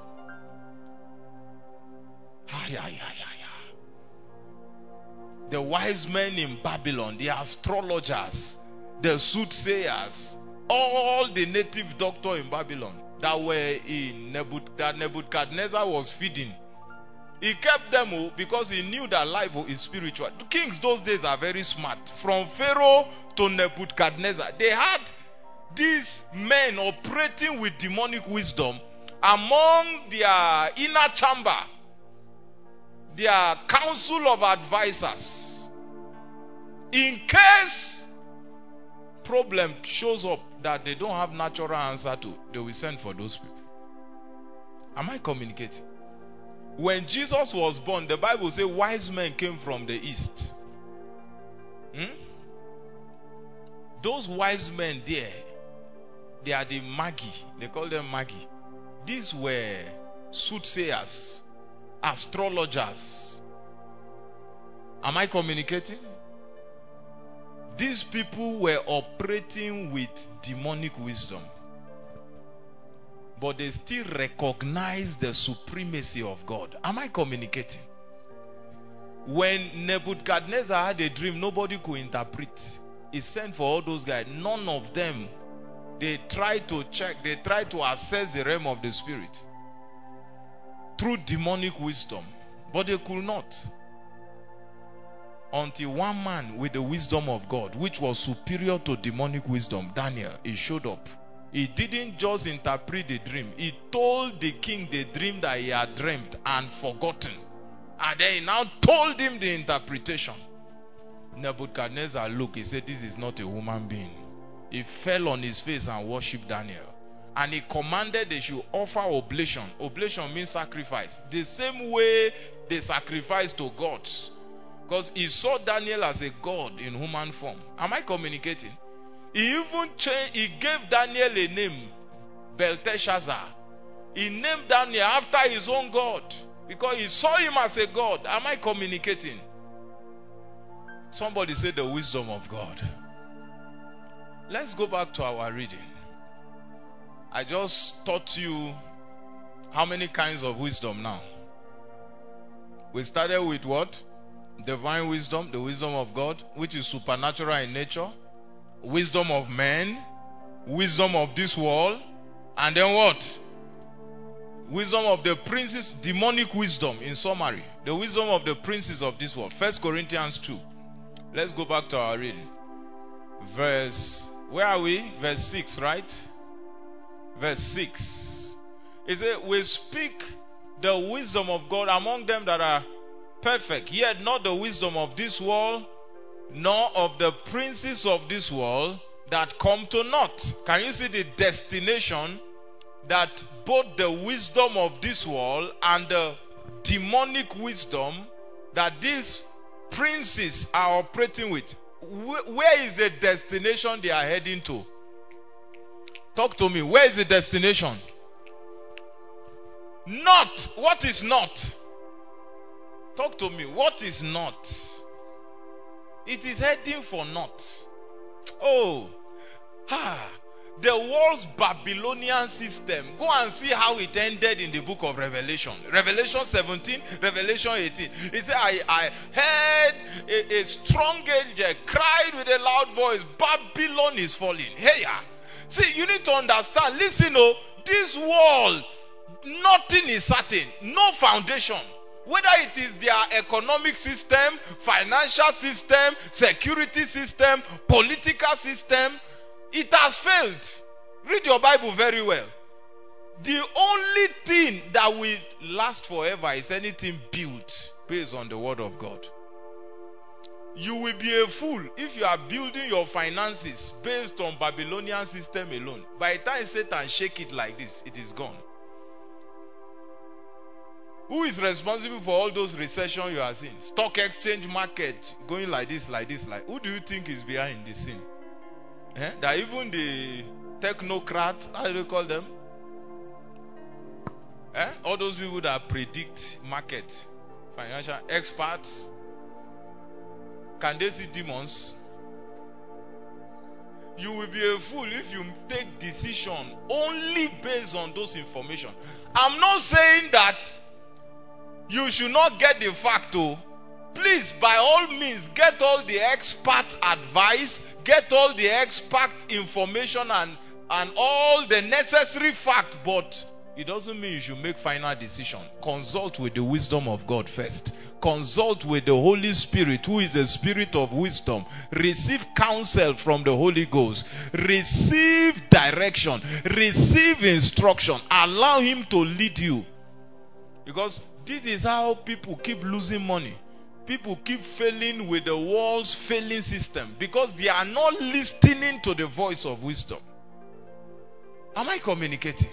The wise men in Babylon, the astrologers, the soothsayers, all the native doctors in Babylon that were in Nebud- that Nebuchadnezzar was feeding. He kept them because he knew that life is spiritual. Kings those days are very smart. From Pharaoh to Nebuchadnezzar, they had these men operating with demonic wisdom among their inner chamber, their council of advisors. In case problem shows up that they don't have natural answer to, they will send for those people. Am I communicating? When Jesus was born, the Bible says wise men came from the east. Hmm? Those wise men there, they are the Magi. They call them Magi. These were soothsayers, astrologers. Am I communicating? These people were operating with demonic wisdom. But they still recognize the supremacy of God. Am I communicating? When Nebuchadnezzar had a dream, nobody could interpret. He sent for all those guys. None of them. They tried to check. They tried to assess the realm of the spirit through demonic wisdom. But they could not. Until one man with the wisdom of God, which was superior to demonic wisdom, Daniel, he showed up. He didn't just interpret the dream. He told the king the dream that he had dreamt and forgotten. And then he now told him the interpretation. Nebuchadnezzar looked. He said, this is not a human being. He fell on his face and worshipped Daniel. And he commanded they should offer oblation. Oblation means sacrifice. The same way they sacrifice to gods. Because he saw Daniel as a god in human form. Am I communicating? He even changed, he gave Daniel a name, Belteshazzar. He named Daniel after his own God because he saw him as a god. Am I communicating? Somebody said the wisdom of God. Let's go back to our reading. I just taught you how many kinds of wisdom now. We started with what? Divine wisdom, the wisdom of God, which is supernatural in nature. Wisdom of men, wisdom of this world, and then what? Wisdom of the princes, demonic wisdom in summary. The wisdom of the princes of this world. First Corinthians two. Let's go back to our reading. Verse, where are we? Verse six, right? Verse six. It says, we speak the wisdom of God among them that are perfect, yet not the wisdom of this world, nor of the princes of this world that come to naught. Can you see the destination that both the wisdom of this world and the demonic wisdom that these princes are operating with? Where is the destination they are heading to? Talk to me. Where is the destination? Not. What is not? Talk to me. What is not? It is heading for naught. Oh, ah, the world's Babylonian system. Go and see how it ended in the book of Revelation. Revelation seventeen, Revelation eighteen. It said, I, I heard a, a strong angel cried with a loud voice, Babylon is falling. Hey, ah. See, you need to understand. Listen, oh, this world, nothing is certain. No foundation. Whether it is their economic system, financial system, security system, political system, it has failed. Read your Bible very well. The only thing that will last forever is anything built based on the word of God. You will be a fool if you are building your finances based on Babylonian system alone. By the time Satan shake it like this, it is gone. Who is responsible for all those recession you are seeing? Stock exchange market going like this, like this, like. Who do you think is behind the scene? Eh? That even the technocrats, how do you call them? Eh? All those people that predict market, financial experts, can they see demons? You will be a fool if you take decision only based on those information. I'm not saying that you should not get the fact. Oh, please, by all means, get all the expert advice, get all the expert information and, and all the necessary fact, but it doesn't mean you should make final decision. Consult with the wisdom of God first. Consult with the Holy Spirit, who is the spirit of wisdom. Receive counsel from the Holy Ghost. Receive direction. Receive instruction. Allow Him to lead you. Because this is how people keep losing money. People keep failing with the world's failing system because they are not listening to the voice of wisdom. Am I communicating?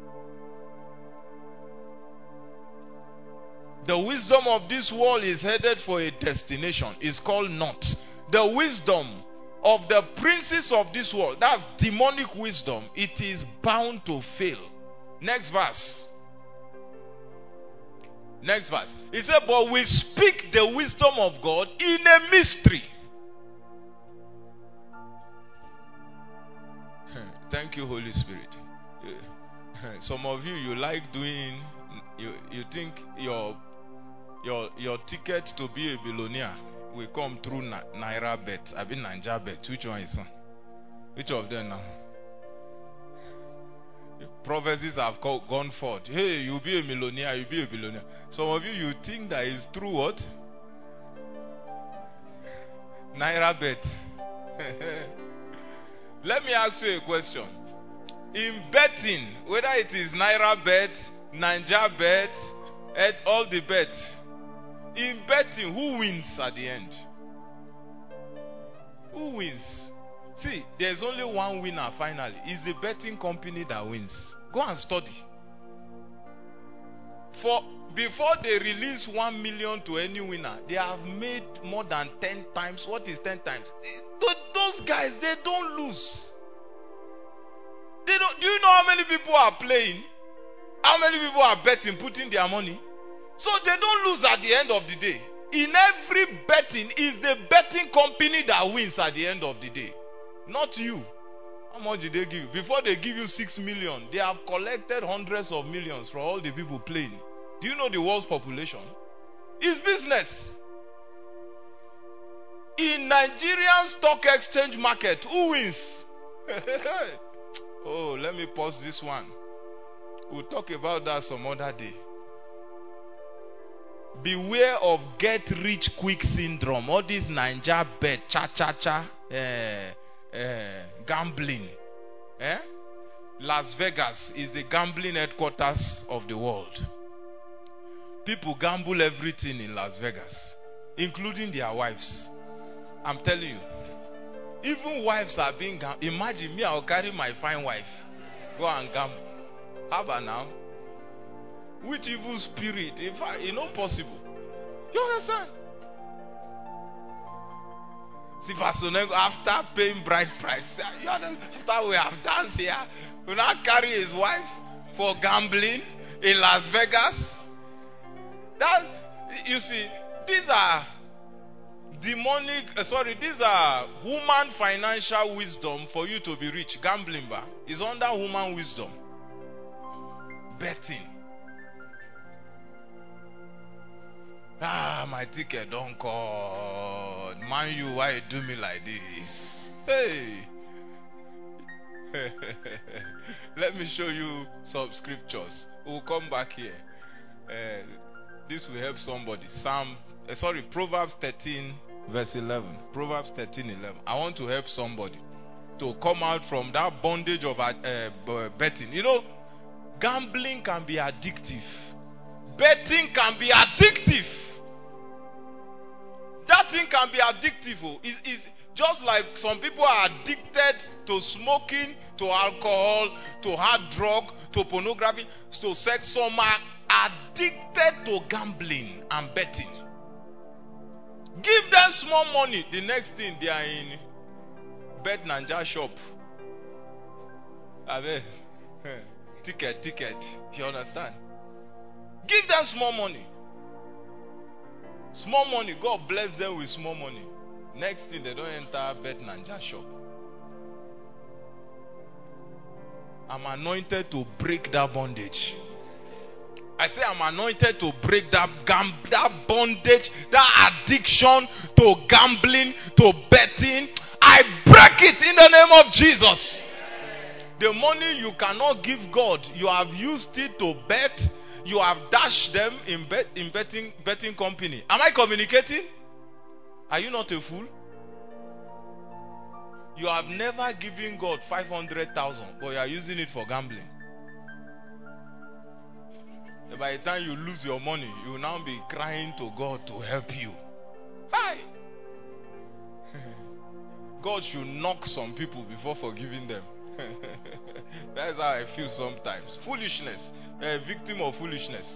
The wisdom of this world is headed for a destination. It's called naught. The wisdom of the princes of this world, that's demonic wisdom, it is bound to fail. Next verse. Next verse. He said, but we speak the wisdom of God in a mystery. Thank you, Holy Spirit. Some of you, you like doing, you, you think your Your your ticket to be a billionaire will come through Na- Naira Bet. I mean Naija Bet. Which one is on? Which of them now? Prophecies have co- gone forth. Hey, you'll be a millionaire. You'll be a billionaire. Some of you, you think that is true what? Naira Bet. Let me ask you a question. In betting, whether it is Naira Bet, Naija Bet, at all the bets, in betting, who wins at the end? Who wins? See, there's only one winner finally. It's the betting company that wins. Go and study. For before they release one million to any winner, they have made more than ten times. What is ten times? Those guys, they don't lose. They don't. Do you know how many people are playing? How many people are betting, putting their money? So they don't lose at the end of the day. In every betting, is the betting company that wins at the end of the day. Not you. How much did they give you? Before they give you six million, they have collected hundreds of millions from all the people playing. Do you know the world's population? It's business. In Nigerian stock exchange market, who wins? Oh, let me pause this one. We'll talk about that some other day. Beware of get rich quick syndrome. All this Naija bet, cha cha cha, eh, eh, gambling. Eh? Las Vegas is the gambling headquarters of the world. People gamble everything in Las Vegas, including their wives. I'm telling you. Even wives are being gambled. Imagine me, I'll carry my fine wife, go and gamble. How about now? Which evil spirit? In fact, it's not possible. You understand? See, Pastor Nego, after paying bride price, you understand? After we have danced here, will not carry his wife for gambling in Las Vegas. That, you see, these are demonic, uh, sorry, these are human financial wisdom for you to be rich. Gambling bar is under human wisdom. Betting. Ah, my ticket don't call. Man, you, why you do me like this? Hey. Let me show you some scriptures. We'll come back here. Uh, this will help somebody. Psalm, uh, sorry, Proverbs thirteen, verse eleven. Proverbs thirteen, eleven. I want to help somebody to come out from that bondage of uh, betting. You know, gambling can be addictive. Betting can be addictive. That thing can be addictive. Oh. It's, it's just like some people are addicted to smoking, to alcohol, to hard drug, to pornography, to sex. Some are addicted to gambling and betting. Give them small money. The next thing, they are in Bet Nanja shop. Abe, ticket, ticket. You understand? Give them small money. Small money. God bless them with small money. Next thing, they don't enter Bet Nanja shop. I'm anointed to break that bondage. I say I'm anointed to break that gam- that bondage, that addiction to gambling, to betting. I break it in the name of Jesus. The money you cannot give God, you have used it to bet. You have dashed them in, bet, in betting, betting company. Am I communicating? Are you not a fool? You have never given God five hundred thousand, but you are using it for gambling. By the time you lose your money, you will now be crying to God to help you. Hi! God should knock some people before forgiving them. That's how I feel sometimes. Foolishness. A victim of foolishness.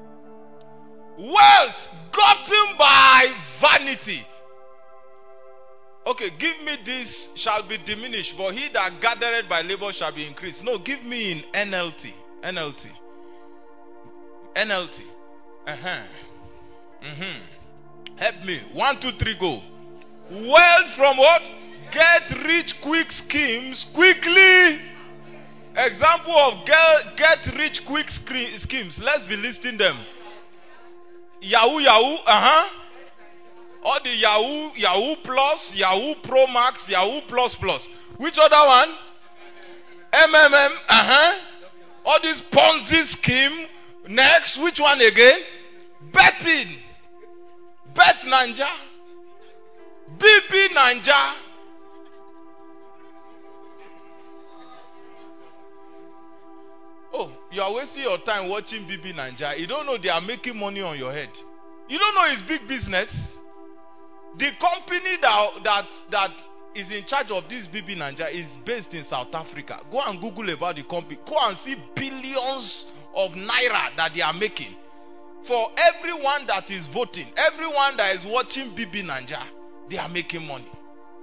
Wealth gotten by vanity. Okay, give me this shall be diminished, but he that gathereth by labor shall be increased. No, give me in N L T. N L T. N L T. Uh-huh. Mm-hmm. Help me. One, two, three, go. Wealth from what? Get rich quick schemes quickly. Example of get, get rich quick schemes. Let's be listing them. Yahoo, Yahoo, uh-huh. All the Yahoo, Yahoo Plus, Yahoo Pro Max, Yahoo Plus Plus. Which other one? M M M, uh-huh. All this Ponzi scheme. Next, which one again? Betting. Bet Nanja. B B Nanja. Oh, you are wasting your time watching B B Nanja. You don't know they are making money on your head. You don't know it's big business. The company that that that is in charge of this B B Nanja is based in South Africa. Go and Google about the company. Go and see billions of naira that they are making. For everyone that is voting, everyone that is watching B B Nanja, they are making money.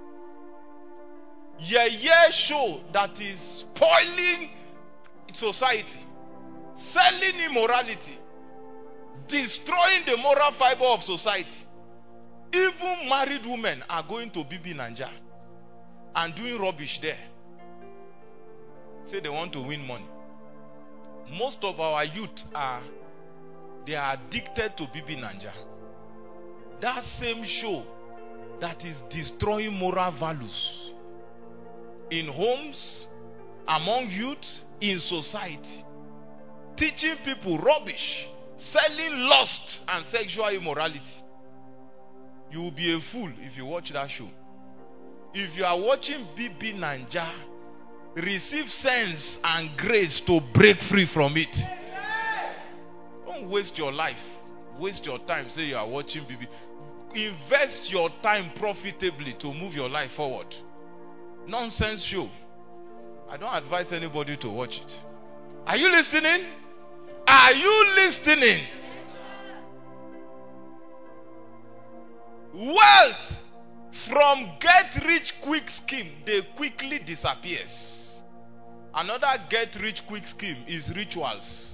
Yeah, yeah, show that is spoiling society, selling immorality, destroying the moral fiber of society. Even married women are going to B B Nanja and doing rubbish there. Say they want to win money. Most of our youth are they are addicted to B B Nanja. That same show that is destroying moral values in homes, among youth, in society, teaching people rubbish, selling lust and sexual immorality. You will be a fool if you watch that show. If you are watching B B Nanja, receive sense and grace to break free from it. Don't waste your life. Waste your time. Say you are watching B B. Invest your time profitably to move your life forward. Nonsense show. I don't advise anybody to watch it. Are you listening? Are you listening? Wealth from get rich quick scheme, they quickly disappears. Another get rich quick scheme is rituals.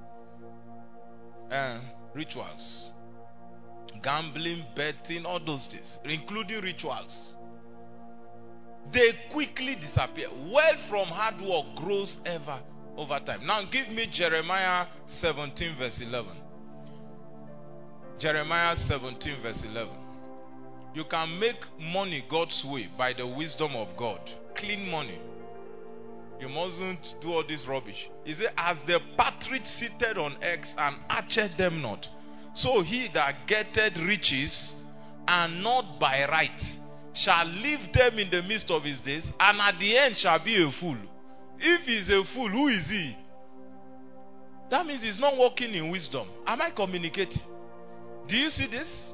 Uh, rituals. Gambling, betting, all those things, including rituals. They quickly disappear. Wealth from hard work grows ever over time. Now give me Jeremiah seventeen verse eleven. Jeremiah seventeen verse eleven. You can make money God's way by the wisdom of God. Clean money. You mustn't do all this rubbish. He said, as the partridge seated on eggs and hatched them not, So he that getteth riches, and not by right, shall leave them in the midst of his days, and at the end shall be a fool. If he's a fool, who is he? That means he's not walking in wisdom. Am I communicating? Do you see this?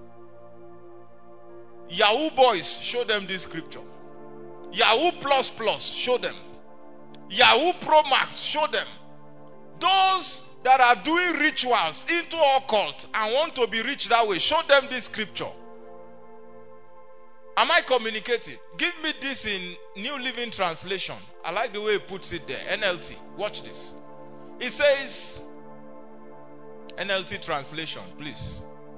Yahoo boys, show them this scripture. Yahoo plus plus, show them. Yahoo Pro Max, show them. Those that are doing rituals into occult and want to be rich that way, show them this scripture. Am I communicating? Give me this in New Living Translation. I like the way he puts it there. N L T. Watch this. It says, N L T translation, please.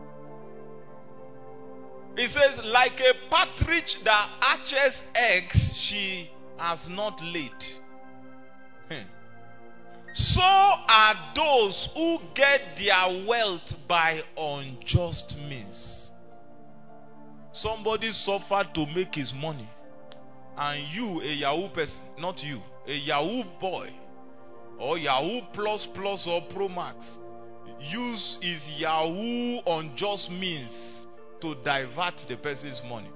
It says, like a partridge that hatches eggs she has not laid. Hmm. So are those who get their wealth by unjust means. Somebody suffered to make his money, and you, a Yahoo person, not you, a Yahoo boy, or Yahoo plus plus or Pro Max, use his Yahoo unjust means to divert the person's money.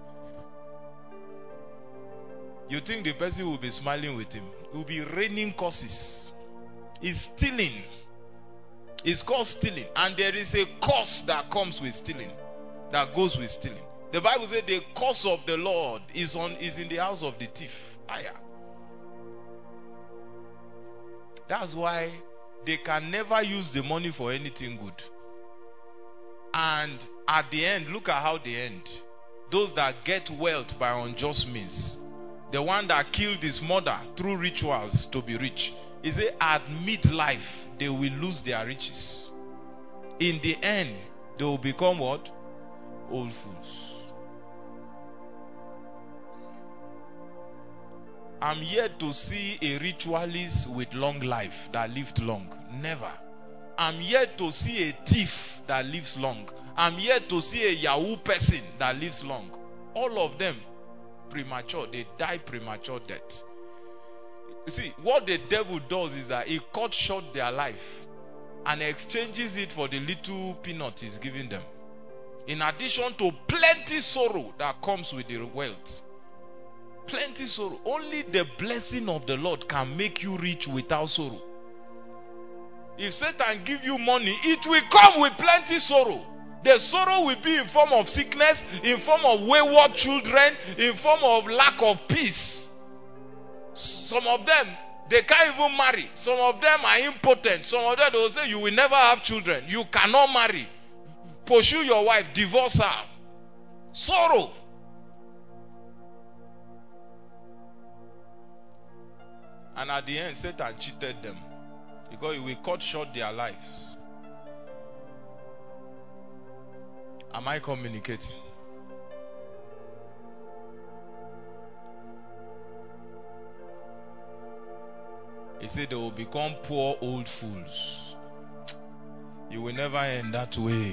You think the person will be smiling with him? It will be raining curses. It's stealing. It's called stealing. And there is a curse that comes with stealing, that goes with stealing. The Bible says the curse of the Lord is on is in the house of the thief. Aya. That's why they can never use the money for anything good. And at the end, look at how they end. Those that get wealth by unjust means. The one that killed his mother through rituals to be rich. He said at midlife, they will lose their riches. In the end, they will become what? Old fools. I'm yet to see a ritualist with long life that lived long. Never. I'm yet to see a thief that lives long. I'm yet to see a Yahoo person that lives long. All of them premature. They die premature death. You see, what the devil does is that he cuts short their life and exchanges it for the little peanut he's giving them. In addition to plenty sorrow that comes with the wealth. Plenty sorrow. Only the blessing of the Lord can make you rich without sorrow. If Satan give you money, it will come with plenty sorrow. The sorrow will be in form of sickness, in form of wayward children, in form of lack of peace. Some of them, they can't even marry. Some of them are impotent. Some of them, they will say, you will never have children. You cannot marry. Pursue your wife. Divorce her. Sorrow. And at the end, Satan cheated them. Because he will cut short their lives. Am I communicating? He said they will become poor old fools. You will never end that way.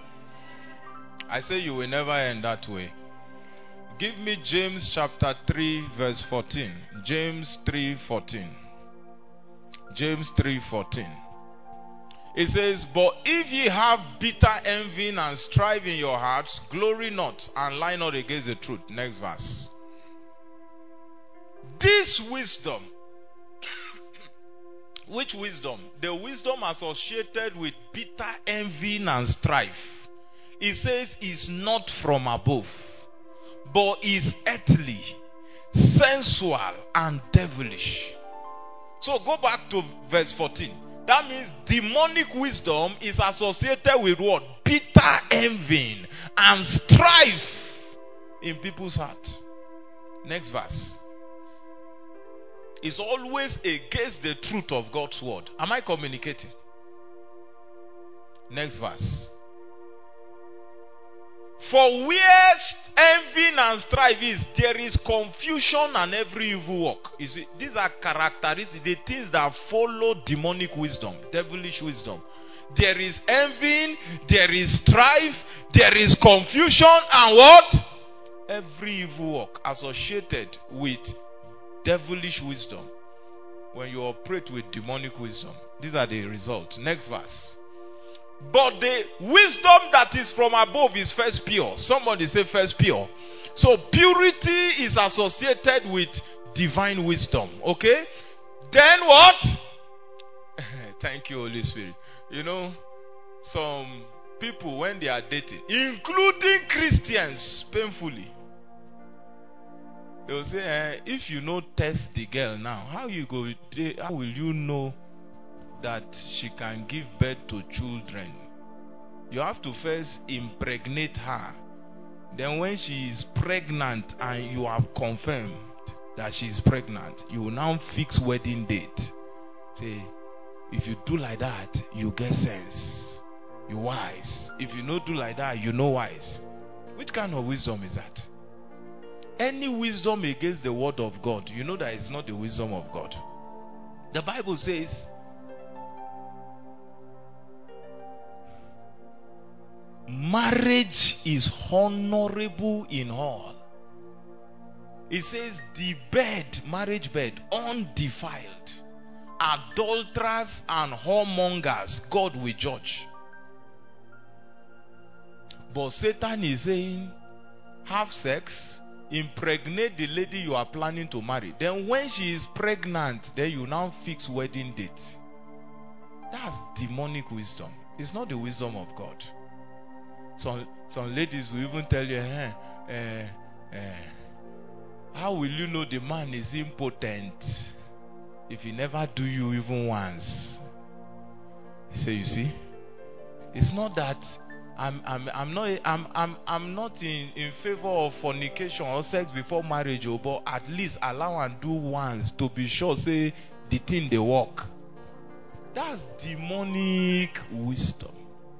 I say you will never end that way. Give me James chapter three verse fourteen. James three fourteen. James three fourteen. It says, but if ye have bitter envy and strife in your hearts, glory not and lie not against the truth. Next verse. This wisdom, which wisdom? The wisdom associated with bitter envy and strife. It says is not from above, but is earthly, sensual, and devilish. So go back to verse fourteen. That means demonic wisdom is associated with what? Bitter envy and strife in people's heart. Next verse. It's always against the truth of God's word. Am I communicating? Next verse. For where envy and strife is, there is confusion and every evil work. You see, these are characteristics, the things that follow demonic wisdom, devilish wisdom. There is envy, there is strife, there is confusion, and what? Every evil work associated with devilish wisdom. When you operate with demonic wisdom, these are the results. Next verse. But the wisdom that is from above is first pure. Somebody say first pure. So purity is associated with divine wisdom. Okay? Then what? Thank you, Holy Spirit. You know, some people when they are dating, including Christians, painfully, they will say, eh, if you know test the girl now, how you go? How will you know that she can give birth to children? You have to first impregnate her. Then when she is pregnant and you have confirmed that she is pregnant, you will now fix wedding date. Say, if you do like that, you get sense. You wise. If you don't do like that, you know wise. Which kind of wisdom is that? Any wisdom against the word of God, you know that it's not the wisdom of God. The Bible says, marriage is honorable in all. It says the bed, marriage bed, undefiled. Adulterers and whoremongers, God will judge. But Satan is saying, have sex, impregnate the lady you are planning to marry. Then when she is pregnant, then you now fix wedding date. That's demonic wisdom. It's not the wisdom of God. Some, some ladies will even tell you, eh, eh, eh, how will you know the man is impotent if he never do you even once? So you see, it's not that I'm I'm I'm not I'm I'm I'm not in, in favor of fornication or sex before marriage, oh, but at least allow and do once to be sure say the thing they work. That's demonic wisdom.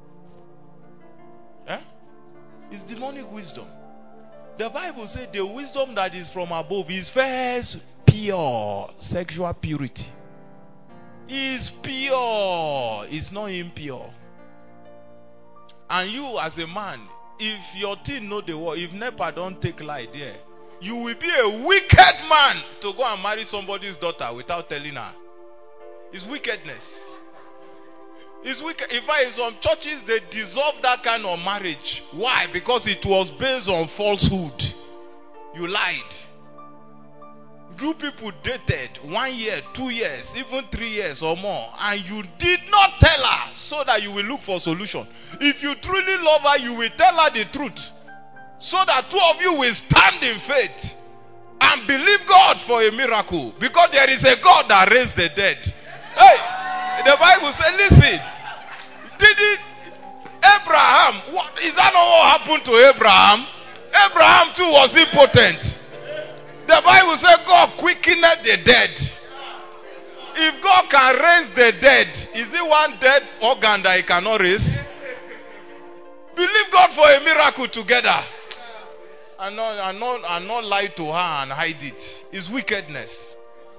Eh? It's demonic wisdom. The Bible says the wisdom that is from above is first pure. Sexual purity is pure. It's not impure. And you as a man, if your teen know the word, if NEPA don't take light there, you will be a wicked man to go and marry somebody's daughter without telling her. It's wickedness. It's wicked. In fact, in some churches, they dissolve that kind of marriage. Why? Because it was based on falsehood. You lied. You people dated one year, two years, even three years or more, and you did not tell her so that you will look for a solution. If you truly love her, you will tell her the truth so that two of you will stand in faith and believe God for a miracle, because there is a God that raised the dead. Hey, the Bible says, listen, did it Abraham, what, is that not what happened to Abraham? Abraham too was impotent. The Bible says God quickened the dead. If God can raise the dead, is it one dead organ that he cannot raise? Believe God for a miracle together. And not, and not, and not lie to her and hide it. It's wickedness.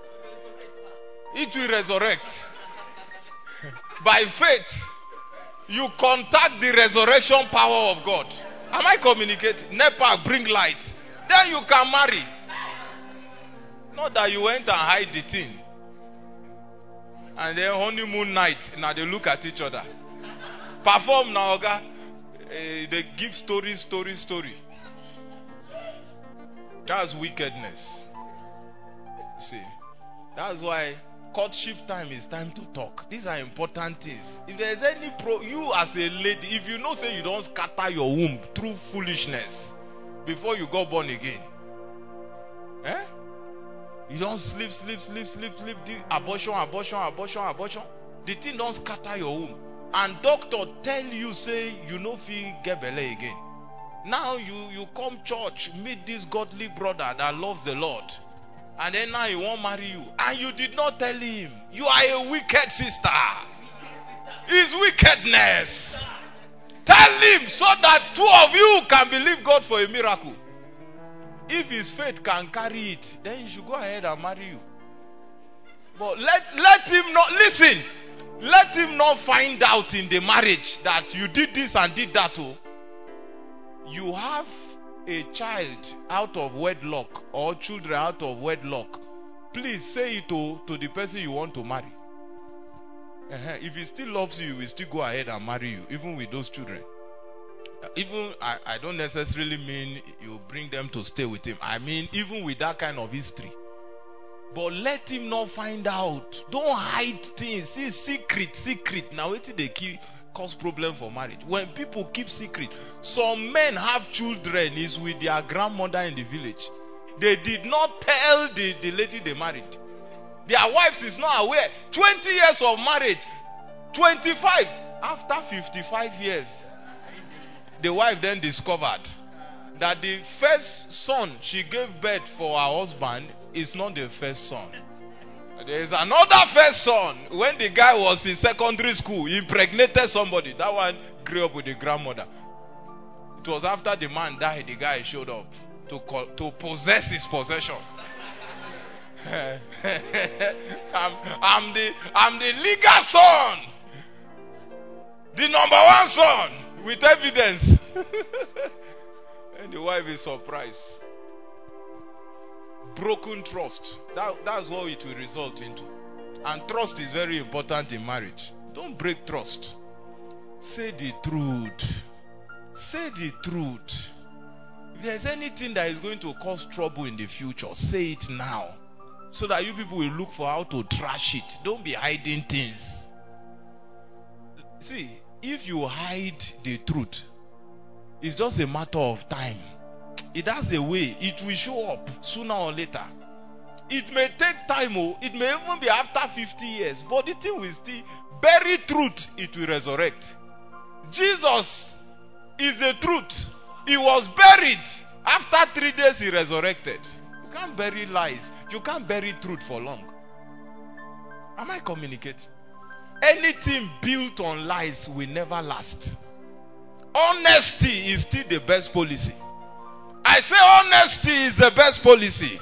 It will resurrect. By faith, you contact the resurrection power of God. Am I communicating? NEPA bring light. Then you can marry. Not that you went and hide the thing. And then honeymoon night, now they look at each other. Perform now, okay? Uh, they give story, story, story. That's wickedness. See, that's why courtship time is time to talk. These are important things. If there is any pro, you as a lady, if you know say you don't scatter your womb through foolishness before you got born again, eh? You don't sleep, sleep, sleep, sleep, sleep, abortion, abortion, abortion, abortion. The thing don't scatter your womb. And doctor tell you, say, you no feel get belly again. Now you, you come church, meet this godly brother that loves the Lord. And then now he won't marry you. And you did not tell him. You are a wicked sister. It's wickedness. Tell him so that two of you can believe God for a miracle. If his faith can carry it, then he should go ahead and marry you. But let, let him not, listen, let him not find out in the marriage that you did this and did that. Oh. You have a child out of wedlock or children out of wedlock. Please say it to, to the person you want to marry. Uh-huh. If he still loves you, he will still go ahead and marry you, even with those children. Even I, I don't necessarily mean you bring them to stay with him. I mean even with that kind of history. But let him not find out. Don't hide things. See, secret, secret. Now it's the key cause problem for marriage. When people keep secret, some men have children is with their grandmother in the village. They did not tell the, the lady they married. Their wives is not aware. twenty years of marriage, twenty-five. After fifty-five years, the wife then discovered that the first son she gave birth for her husband is not the first son. There is another first son. When the guy was in secondary school, he impregnated somebody. That one grew up with the grandmother. It was after the man died, the guy showed up to call, to possess his possession. I'm, I'm the I'm the legal son, the number one son with evidence. And the wife is surprised. Broken trust. That, that's what it will result into. And trust is very important in marriage. Don't break trust. Say the truth. Say the truth. If there's anything that is going to cause trouble in the future, say it now. So that you people will look for how to trash it. Don't be hiding things. See, if you hide the truth, it's just a matter of time. It has a way. It will show up sooner or later. It may take time. Oh, it may even be after fifty years. But the thing will still bury truth. It will resurrect. Jesus is the truth. He was buried. After three days he resurrected. You can't bury lies. You can't bury truth for long. Am I communicating? Anything built on lies will never last. Honesty is still the best policy. I say honesty is the best policy.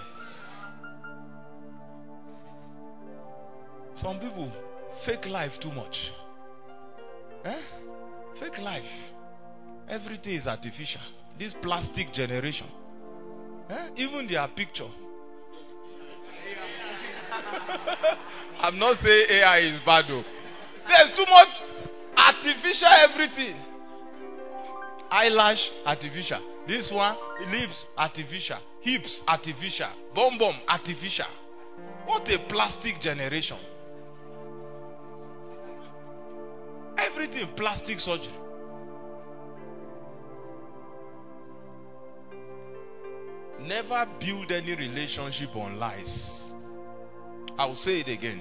Some people fake life too much. Eh? Fake life. Everything is artificial. This plastic generation. Eh? Even their picture. I'm not saying A I is bad though. There's too much artificial everything. Eyelash artificial. This one, lips artificial. Hips artificial. Bum bum artificial. What a plastic generation. Everything plastic surgery. Never build any relationship on lies. I'll say it again.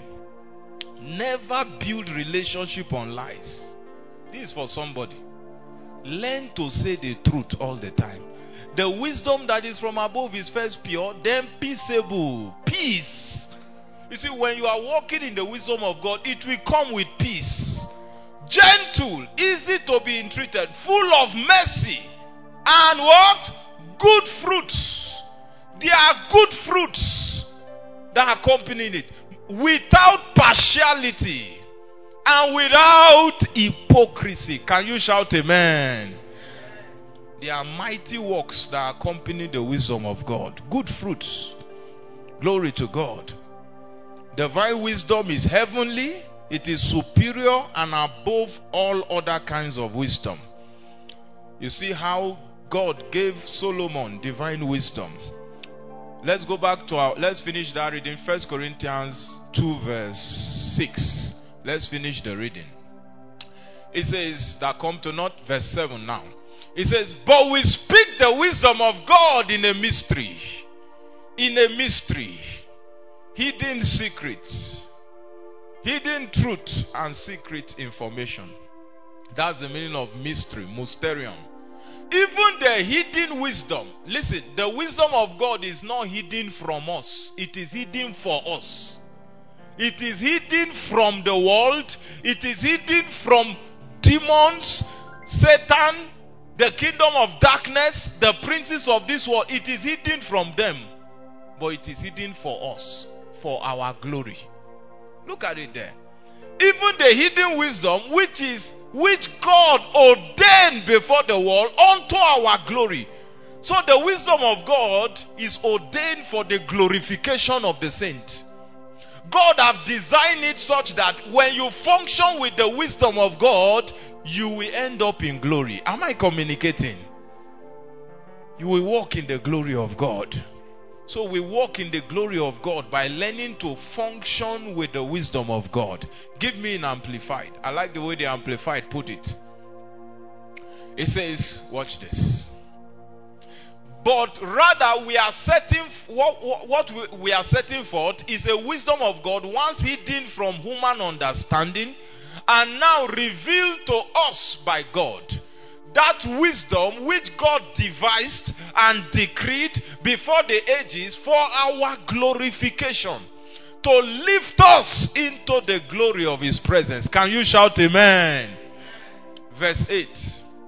Never build relationship on lies. This is for somebody. Learn to say the truth all the time. The wisdom that is from above is first pure, then peaceable. Peace. You see, when you are walking in the wisdom of God, it will come with peace. Gentle, easy to be entreated, full of mercy. And what? Good fruits. There are good fruits that accompany it. Without partiality. And without hypocrisy. Can you shout amen? There are mighty works that accompany the wisdom of God. Good fruits. Glory to God. Divine wisdom is heavenly. It is superior and above all other kinds of wisdom. You see how God gave Solomon divine wisdom. Let's go back to our, let's finish that reading. First Corinthians two verse six. Let's finish the reading. It says, that come to not verse seven now. It says, but we speak the wisdom of God in a mystery. In a mystery. Hidden secrets. Hidden truth and secret information. That's the meaning of mystery. Mysterium. Even the hidden wisdom. Listen, the wisdom of God is not hidden from us. It is hidden for us. It is hidden from the world. It is hidden from demons, Satan, the kingdom of darkness, the princes of this world. It is hidden from them. But it is hidden for us, for our glory. Look at it there. Even the hidden wisdom which is which God ordained before the world unto our glory. So the wisdom of God is ordained for the glorification of the saint. God have designed it such that when you function with the wisdom of God, you will end up in glory. Am I communicating? You will walk in the glory of God. So we walk in the glory of God by learning to function with the wisdom of God. Give me an amplified. I like the way the amplified put it. It says, watch this. But rather we are setting what, what we, we are setting forth is a wisdom of God once hidden from human understanding and now revealed to us by God. That wisdom which God devised and decreed before the ages for our glorification, to lift us into the glory of His presence. Can you shout amen? Verse eight.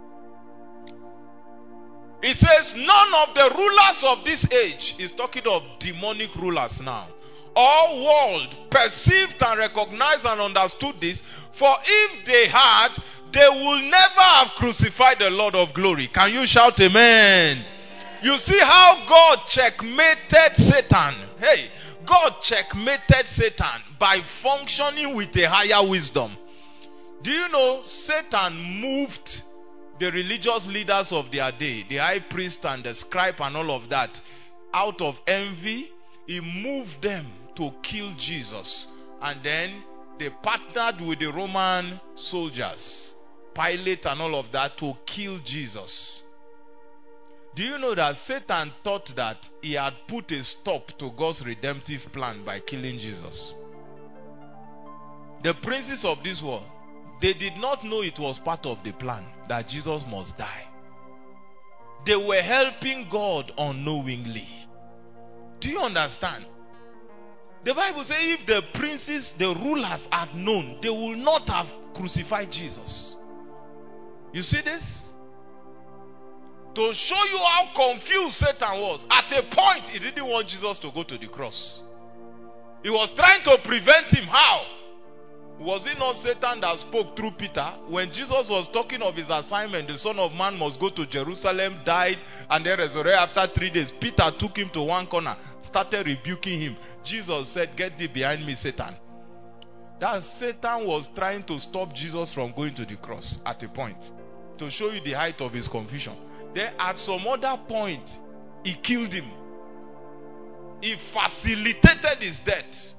It says, none of the rulers of this age, is talking of demonic rulers now, or world, perceived and recognized and understood this, for if they had, they will never have crucified the Lord of glory. Can you shout amen? You see how God checkmated Satan. Hey, God checkmated Satan by functioning with a higher wisdom. Do you know Satan moved the religious leaders of their day, the high priest and the scribe and all of that, out of envy? He moved them to kill Jesus. And then they partnered with the Roman soldiers, Pilate and all of that, to kill Jesus. Do you know that Satan thought that he had put a stop to God's redemptive plan by killing Jesus? The princes of this world, they did not know it was part of the plan that Jesus must die. They were helping God unknowingly. Do you understand? The Bible says if the princes, the rulers had known, they would not have crucified Jesus. You see this? To show you how confused Satan was. At a point, he didn't want Jesus to go to the cross. He was trying to prevent him. How? Was it not Satan that spoke through Peter? When Jesus was talking of his assignment, the Son of Man must go to Jerusalem, died, and then resurrected after three days. Peter took him to one corner, started rebuking him. Jesus said, "Get thee behind me, Satan." That Satan was trying to stop Jesus from going to the cross at a point, to show you the height of his confusion. Then at some other point, he killed him. He facilitated his death.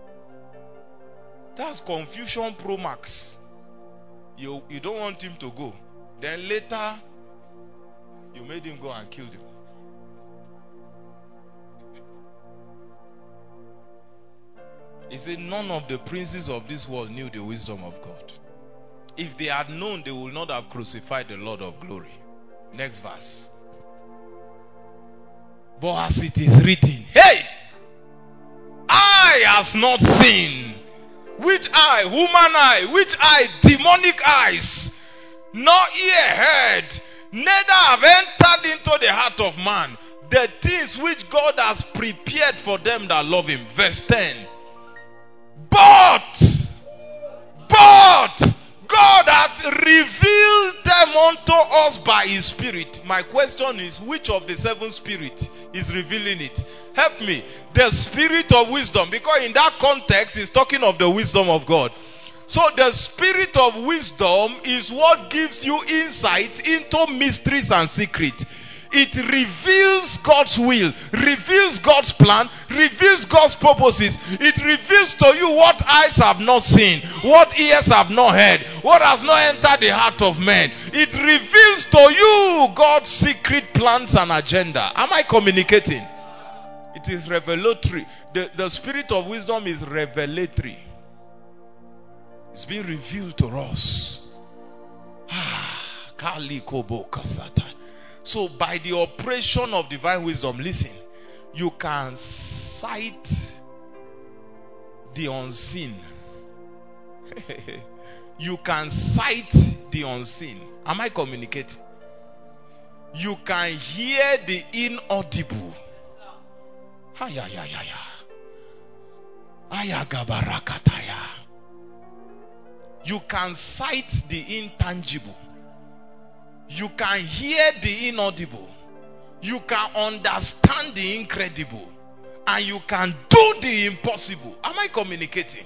That's confusion pro max. You, you don't want him to go. Then later, you made him go and killed him. He said, none of the princes of this world knew the wisdom of God. If they had known, they would not have crucified the Lord of glory. Next verse. But as it is written, hey, eye has not seen. Which eye? Human eye. Which eye? Demonic eyes. Nor ear heard. Neither have entered into the heart of man the things which God has prepared for them that love Him. Verse ten. But, but, God hath revealed them unto us by His Spirit. My question is, which of the seven spirits is revealing it? Help me. The spirit of wisdom. Because in that context, he's talking of the wisdom of God. So the spirit of wisdom is what gives you insight into mysteries and secrets. It reveals God's will, reveals God's plan, reveals God's purposes. It reveals to you what eyes have not seen, what ears have not heard, what has not entered the heart of man. It reveals to you God's secret plans and agenda. Am I communicating? It is revelatory. The, the spirit of wisdom is revelatory. It's being revealed to us. So by the operation of divine wisdom, listen, you can sight the unseen. You can sight the unseen. Am I communicating? You can hear the inaudible. You can sight the intangible. You can hear the inaudible. You can understand the incredible. and you can do the impossible. Am I communicating?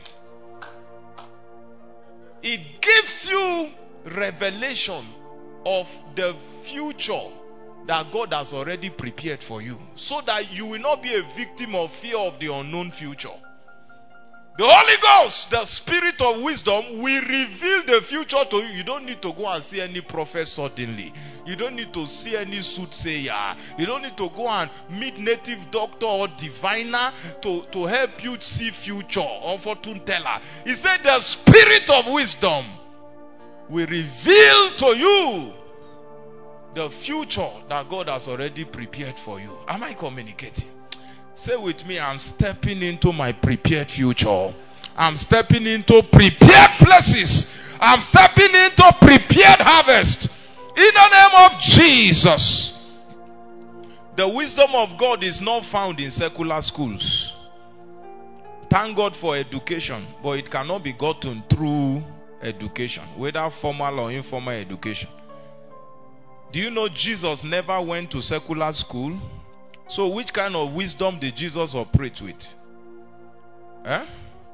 It gives you revelation of the future that God has already prepared for you, so that you will not be a victim of fear of the unknown future. The Holy Ghost, the Spirit of wisdom, will reveal the future to you. You don't need to go and see any prophet suddenly. You don't need to see any soothsayer. You don't need to go and meet native doctor or diviner to, to help you see future or fortune teller. He said the Spirit of wisdom will reveal to you the future that God has already prepared for you. Am I communicating? Say with me, I'm stepping into my prepared future. I'm stepping into prepared places. I'm stepping into prepared harvest. In the name of Jesus. The wisdom of God is not found in secular schools. Thank God for education, but it cannot be gotten through education, whether formal or informal education. Do you know Jesus never went to secular school? So which kind of wisdom did Jesus operate with? Eh?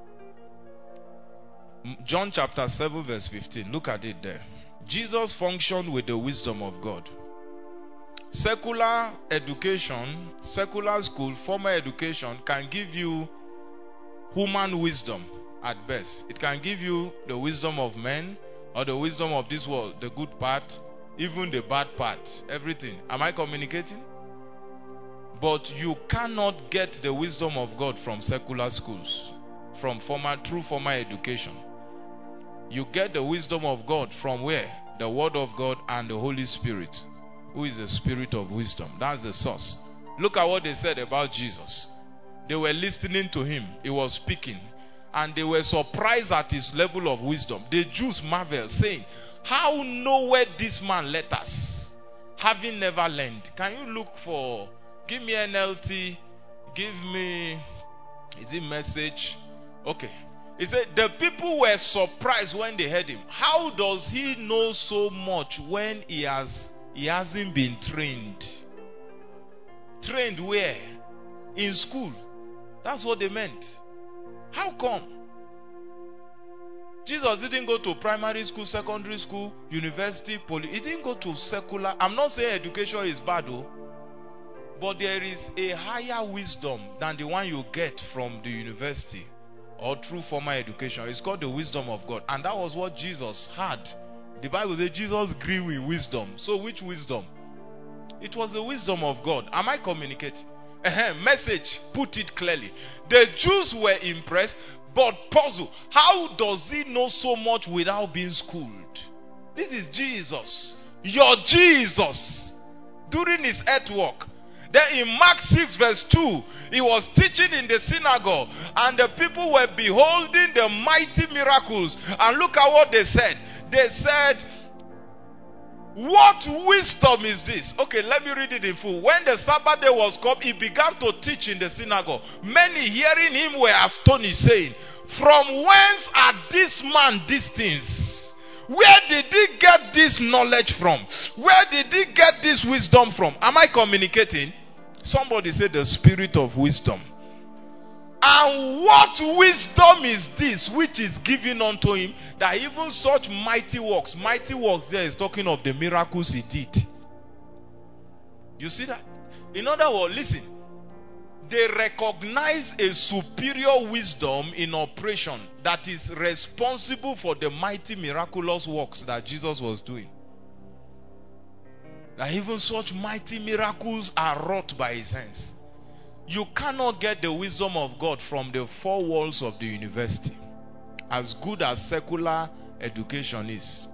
John chapter seven verse fifteen. Look at it there. Jesus functioned with the wisdom of God. Secular education, secular school, formal education can give you human wisdom at best. It can give you the wisdom of men or the wisdom of this world, the good part, even the bad part, everything. Am I communicating? But you cannot get the wisdom of God from secular schools, from formal, through formal education. You get the wisdom of God from where? The Word of God and the Holy Spirit, who is the Spirit of wisdom. That's the source. Look at what they said about Jesus. They were listening to him. He was speaking. And they were surprised at his level of wisdom. The Jews marveled, saying, how knoweth this man letters, having never learned? Can you look for, give me N L T, give me, is it Message? Okay. He said, the people were surprised when they heard him. How does he know so much when he has he hasn't been trained? Trained where? In school. That's what they meant. How come? Jesus didn't go to primary school, secondary school, university, poly. He didn't go to secular. I'm not saying education is bad, though. But there is a higher wisdom than the one you get from the university or through formal education. It's called the wisdom of God. And that was what Jesus had. The Bible says Jesus grew in wisdom. So which wisdom? It was the wisdom of God. Am I communicating? Uh-huh. Message, put it clearly. The Jews were impressed, but puzzled. How does he know so much without being schooled? This is Jesus. Your Jesus. During his earth walk. Then in Mark six verse two, he was teaching in the synagogue, and the people were beholding the mighty miracles. And look at what they said. They said, what wisdom is this? Okay, let me read it in full. When the Sabbath day was come, he began to teach in the synagogue. Many hearing him were astonished, saying, from whence are this man these things? Where did he get this knowledge from? Where did he get this wisdom from? Am I communicating? Somebody said the Spirit of wisdom. And what wisdom is this which is given unto him, that even such mighty works, mighty works there is talking of the miracles he did. You see that? In other words, listen. They recognize a superior wisdom in operation that is responsible for the mighty miraculous works that Jesus was doing. That even such mighty miracles are wrought by his hands. You cannot get the wisdom of God from the four walls of the university, as good as secular education is.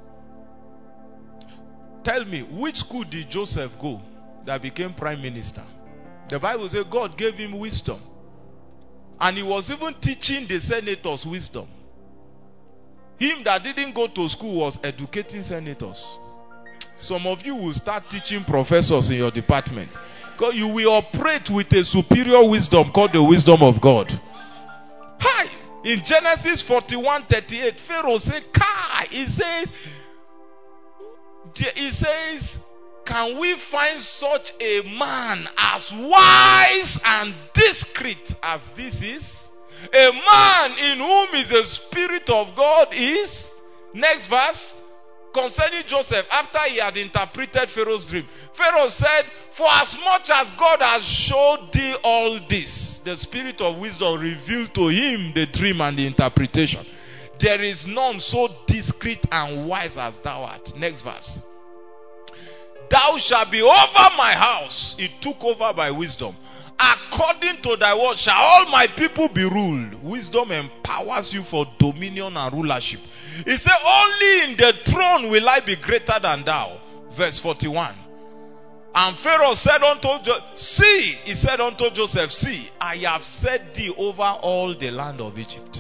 Tell me, which school did Joseph go that became prime minister? The Bible says God gave him wisdom. And he was even teaching the senators wisdom. Him that didn't go to school was educating senators. Some of you will start teaching professors in your department. Because you will operate with a superior wisdom called the wisdom of God. Hi! In Genesis forty-one thirty-eight, Pharaoh said, Kai! He says, he says, can we find such a man as wise and discreet as this is? A man in whom is the Spirit of God is. Next verse. Concerning Joseph, after he had interpreted Pharaoh's dream, Pharaoh said, for as much as God has showed thee all this, the Spirit of wisdom revealed to him the dream and the interpretation. There is none so discreet and wise as thou art. Next verse. Thou shalt be over my house. It took over by wisdom. According to thy word shall all my people be ruled. Wisdom empowers you for dominion and rulership. He said, only in the throne will I be greater than thou. Verse forty-one. And Pharaoh said unto Joseph, see, he said unto Joseph, see, I have set thee over all the land of Egypt.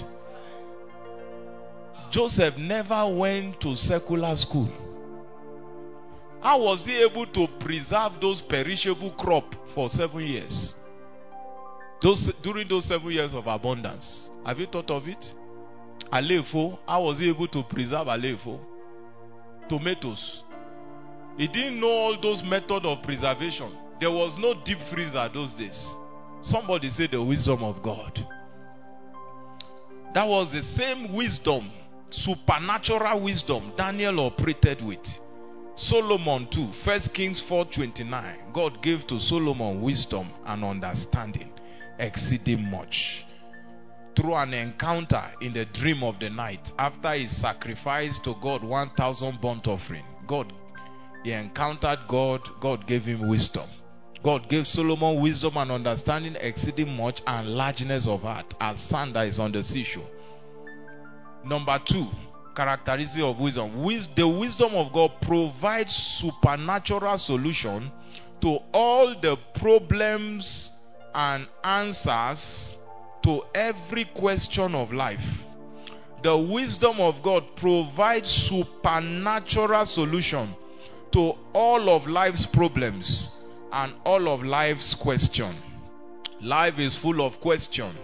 Joseph never went to secular school. How was he able to preserve those perishable crops for seven years? Those, during those seven years of abundance. Have you thought of it? Alefo, how was he able to preserve alefo? Tomatoes. He didn't know all those methods of preservation. There was no deep freezer those days. Somebody said the wisdom of God. That was the same wisdom, supernatural wisdom Daniel operated with. Solomon too. First Kings four twenty-nine. God gave to Solomon wisdom and understanding, exceeding much. Through an encounter in the dream of the night, after he sacrificed to God one thousand burnt offering, God, he encountered God. God gave him wisdom. God gave Solomon wisdom and understanding, exceeding much, and largeness of heart, as sand that is on the seashore. Number two, characteristic of wisdom. The wisdom of God provides supernatural solution to all the problems and answers to every question of life. The wisdom of God provides supernatural solution to all of life's problems and all of life's questions. Life is full of questions,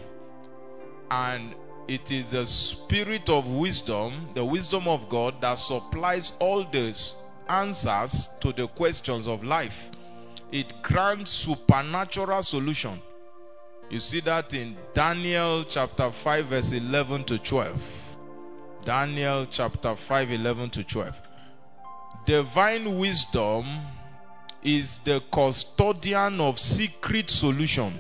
and it is the Spirit of wisdom, the wisdom of God, that supplies all the answers to the questions of life. It grants supernatural solution. You see that in Daniel chapter five verse eleven to twelve. Daniel chapter five eleven to twelve. Divine wisdom is the custodian of secret solution.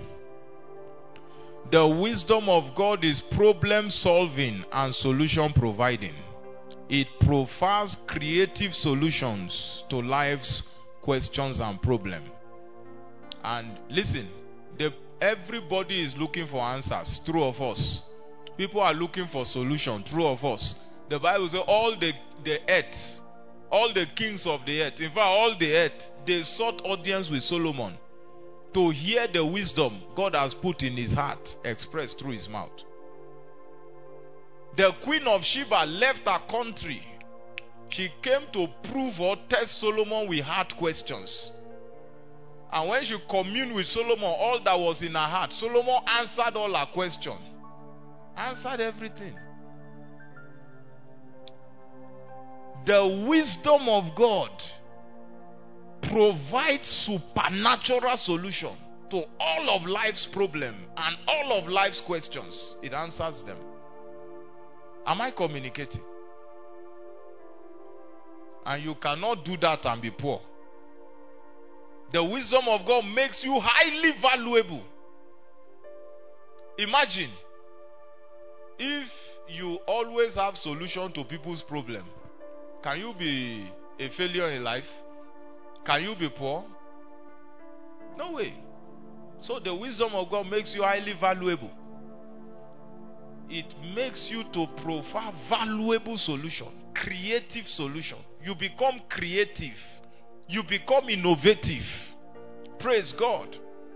The wisdom of God is problem solving and solution providing. It provides creative solutions to life's questions and problems. And listen, the, everybody is looking for answers, true of us. People are looking for solution, true of us. The Bible says all the, the earth, all the kings of the earth, in fact all the earth, they sought audience with Solomon to hear the wisdom God has put in his heart, expressed through his mouth. The queen of Sheba left her country. She came to prove or test Solomon with hard questions. And when she communed with Solomon, all that was in her heart, Solomon answered all her questions. Answered everything. The wisdom of God provides supernatural solution to all of life's problems and all of life's questions. It answers them. Am I communicating? And you cannot do that and be poor. The wisdom of God makes you highly valuable. Imagine if you always have solution to people's problem. Can you be a failure in life? Can you be poor? No way. So the wisdom of God makes you highly valuable. It makes you to provide valuable solution, creative solution. You become creative. You become innovative. Praise God.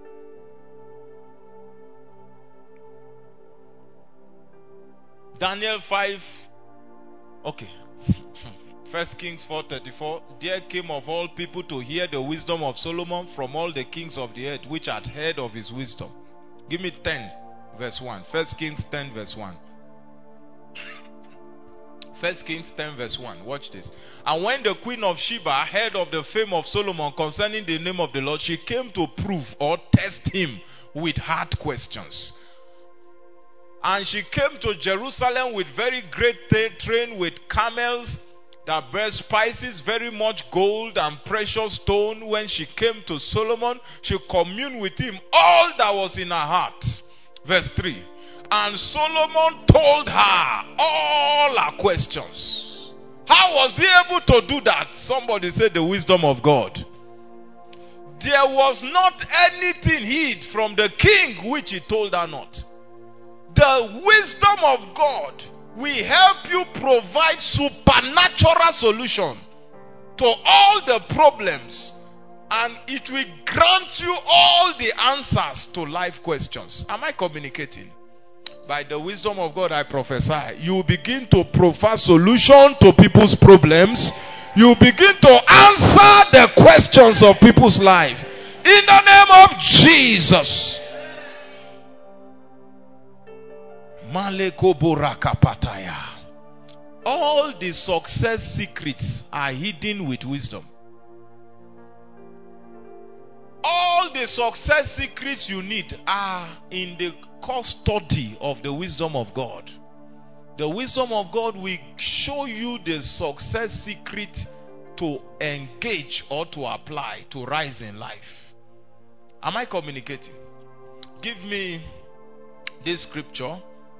Daniel five. Okay. First Kings four thirty-four. There came of all people to hear the wisdom of Solomon from all the kings of the earth, which had heard of his wisdom. Give me ten verse one. First Kings ten verse one. First Kings ten verse one. Watch this. And when the queen of Sheba heard of the fame of Solomon concerning the name of the Lord, she came to prove or test him with hard questions. And she came to Jerusalem with very great train with camels that bear spices, very much gold and precious stone. When she came to Solomon, she communed with him all that was in her heart. Verse three. And Solomon told her all her questions. How was he able to do that? Somebody said the wisdom of God. There was not anything hid from the king which he told her not. The wisdom of God will help you provide supernatural solution to all the problems, and it will grant you all the answers to life questions. Am I communicating? By the wisdom of God, I prophesy, you begin to provide solution to people's problems. You begin to answer the questions of people's life. In the name of Jesus. All the success secrets are hidden with wisdom. All the success secrets you need are in the custody of the wisdom of God. The wisdom of God will show you the success secret to engage or to apply to rise in life. Am I communicating? Give me this scripture.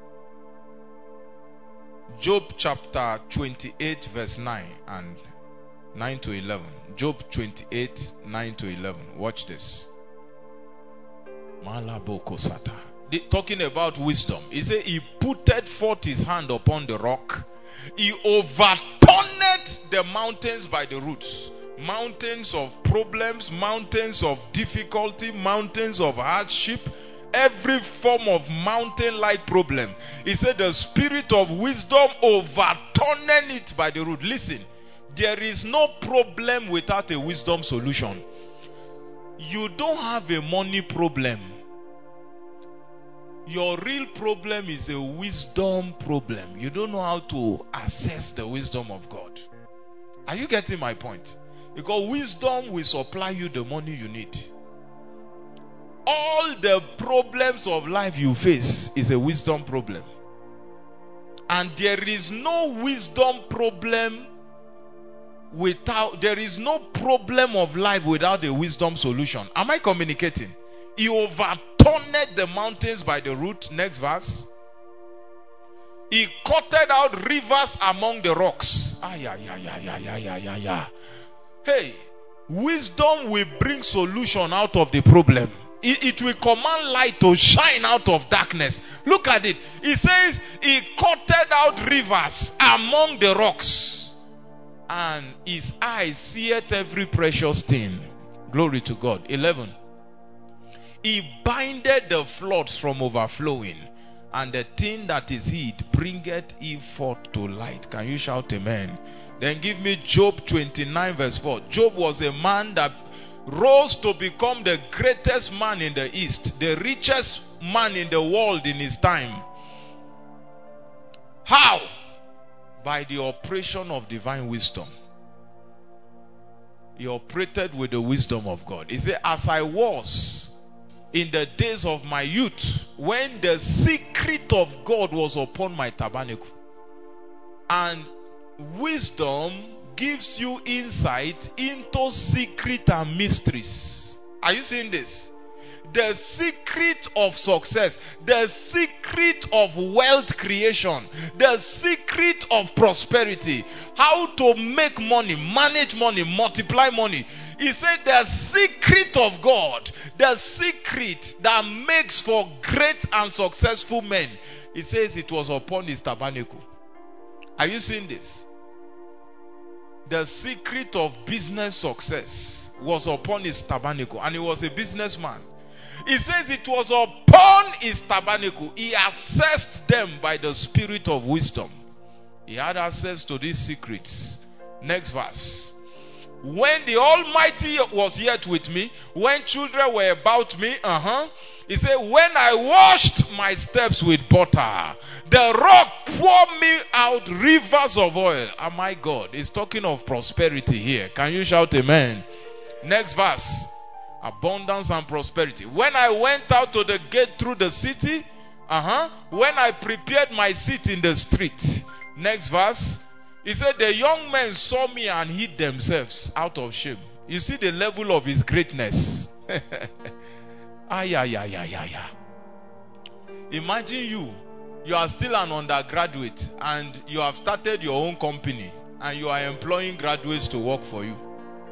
Job chapter twenty-eight verse nine and nine to eleven. Job twenty-eight, nine to eleven. Watch this. Malaboko Sata. Talking about wisdom. He said he putted forth his hand upon the rock. He overturned the mountains by the roots. Mountains of problems, mountains of difficulty, mountains of hardship, every form of mountain-like problem. He said the spirit of wisdom overturned it by the root. Listen, there is no problem without a wisdom solution. You don't have a money problem. Your real problem is a wisdom problem. You don't know how to assess the wisdom of God. Are you getting my point? Because wisdom will supply you the money you need. All the problems of life you face is a wisdom problem. And there is no wisdom problem without, there is no problem of life without a wisdom solution. Am I communicating? He overturned the mountains by the root. Next verse. He cutted out rivers among the rocks. Ah, yeah, yeah, yeah, yeah, yeah, yeah, yeah, yeah. Hey, wisdom will bring solution out of the problem. It, it will command light to shine out of darkness. Look at it. He says he cutted out rivers among the rocks, and his eyes seeth every precious thing. Glory to God. eleven. He bindeth the floods from overflowing, and the thing that is hid bringeth he forth to light. Can you shout amen? Then give me Job twenty-nine verse four. Job was a man that rose to become the greatest man in the East, the richest man in the world in his time. How? By the operation of divine wisdom. He operated with the wisdom of God. He said, as I was in the days of my youth, when the secret of God was upon my tabernacle. And wisdom gives you insight into secret and mysteries. Are you seeing this? The secret of success, the secret of wealth creation, the secret of prosperity, how to make money, manage money, multiply money. He said the secret of God, the secret that makes for great and successful men. He says it was upon his tabernacle. Are you seeing this? The secret of business success was upon his tabernacle, and he was a businessman. He says it was upon his tabernacle. He assessed them by the spirit of wisdom. He had access to these secrets. Next verse. When the Almighty was yet with me, when children were about me, uh-huh. He said, when I washed my steps with butter, the rock poured me out rivers of oil. Oh my God, he's talking of prosperity here. Can you shout amen? Next verse. Abundance and prosperity. When I went out to the gate through the city, uh-huh. When I prepared my seat in the street. Next verse. He said, the young men saw me and hid themselves out of shame. You see the level of his greatness. Ay, ay, ay, ay, ay, ay. Imagine you. You are still an undergraduate and you have started your own company and you are employing graduates to work for you.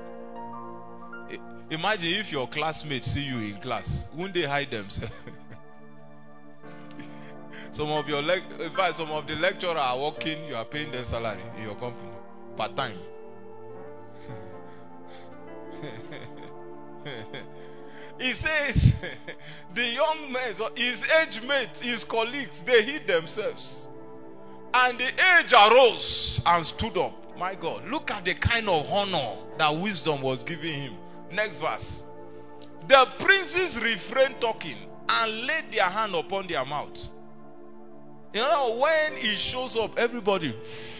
Imagine if your classmates see you in class. Won't they hide themselves? Some of your le- in fact, some of the lecturers are working, you are paying their salary in your company part time. He says the young men, his age mates, his colleagues, they hid themselves. And the age arose and stood up. My God, look at the kind of honor that wisdom was giving him. Next verse. The princes refrained talking and laid their hand upon their mouth. You know, when he shows up, everybody,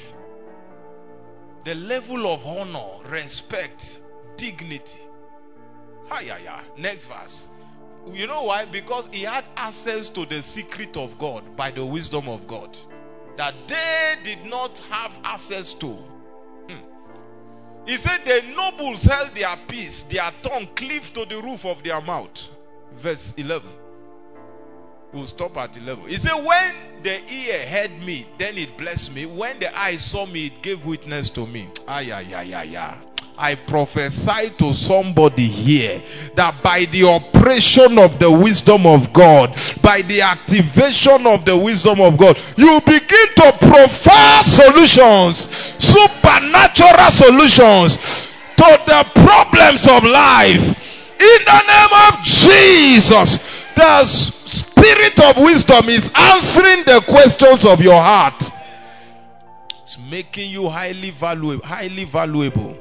the level of honor, respect, dignity. Hi-ya-ya. Next verse. You know why? Because he had access to the secret of God by the wisdom of God that they did not have access to. Hmm. He said the nobles held their peace, their tongue cleaved to the roof of their mouth. Verse eleven. We'll stop at eleven. He said, when the ear heard me, then it blessed me. When the eye saw me, it gave witness to me. Ay, ay, ay, ay, ay. I prophesy to somebody here that by the operation of the wisdom of God, by the activation of the wisdom of God, you begin to provide solutions, supernatural solutions to the problems of life. In the name of Jesus, the Spirit of wisdom is answering the questions of your heart. It's making you highly valuable, highly valuable.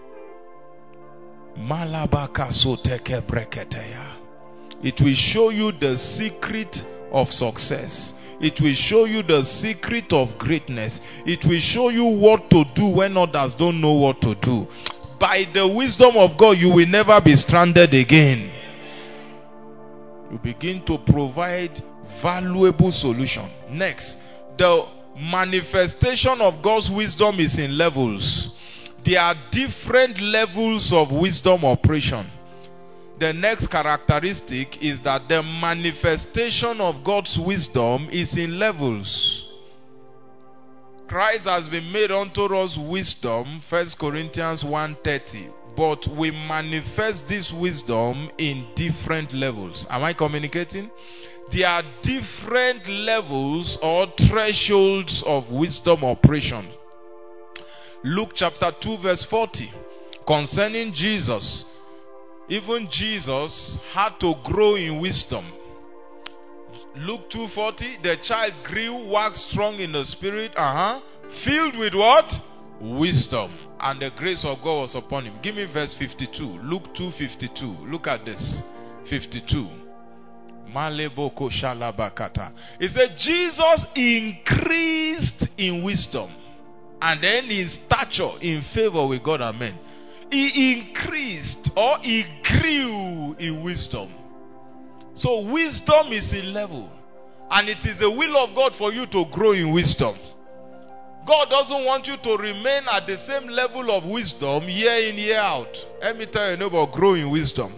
It will show you the secret of success. It will show you the secret of greatness. It will show you what to do when others don't know what to do. By the wisdom of God, you will never be stranded again. You begin to provide valuable solution. Next, the manifestation of God's wisdom is in levels. There are different levels of wisdom operation. The next characteristic is that the manifestation of God's wisdom is in levels. Christ has been made unto us wisdom, First Corinthians one thirty. But we manifest this wisdom in different levels. Am I communicating? There are different levels or thresholds of wisdom operation. Luke chapter two verse forty. Concerning Jesus, even Jesus had to grow in wisdom. Luke two forty, the child grew, waxed strong in the spirit, uh-huh, filled with what? Wisdom. And the grace of God was upon him. Give me verse fifty-two. Luke two fifty-two. Look at this. fifty-two. Maleboko shalabakata. It said Jesus increased in wisdom and then in stature, in favor with God and men. He increased or he grew in wisdom. So wisdom is a level, and it is the will of God for you to grow in wisdom. God doesn't want you to remain at the same level of wisdom year in, year out. Let me tell you about grow in wisdom.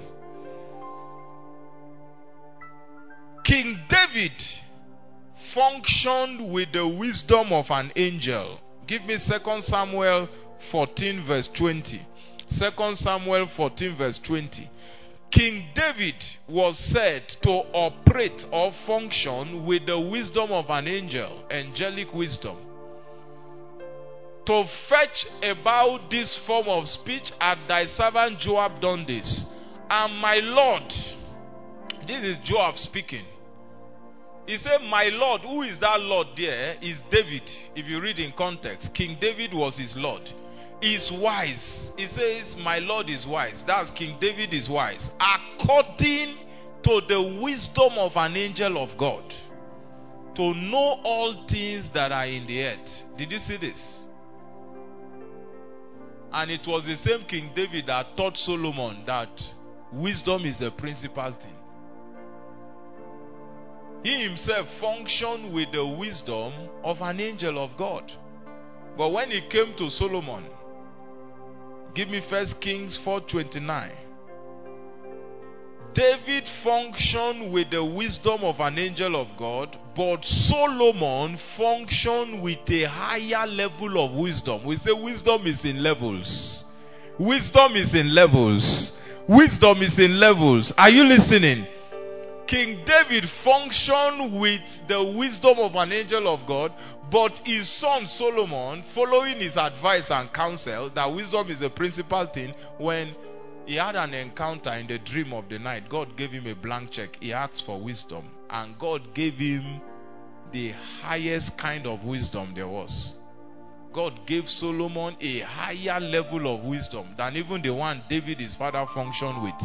King David functioned with the wisdom of an angel. Give me Second Samuel fourteen verse twenty. Second Samuel fourteen verse twenty. King David was said to operate or function with the wisdom of an angel, angelic wisdom. To fetch about this form of speech, had thy servant Joab done this. And my Lord, this is Joab speaking. He said, my Lord, who is that Lord there? Is David. If you read in context, King David was his Lord. is wise. He says, my Lord is wise. That's King David is wise. According to the wisdom of an angel of God, to know all things that are in the earth. Did you see this? And it was the same King David that taught Solomon that wisdom is the principal thing. He himself functioned with the wisdom of an angel of God. But when it came to Solomon, give me First Kings four twenty-nine. David functioned with the wisdom of an angel of God, but Solomon functioned with a higher level of wisdom. We say wisdom is in levels. Wisdom is in levels. Wisdom is in levels. Are you listening? King David functioned with the wisdom of an angel of God, but his son Solomon, following his advice and counsel that wisdom is the principal thing, when he had an encounter in the dream of the night, God gave him a blank check. He asked for wisdom, and God gave him the highest kind of wisdom there was. God gave Solomon a higher level of wisdom than even the one David his father functioned with.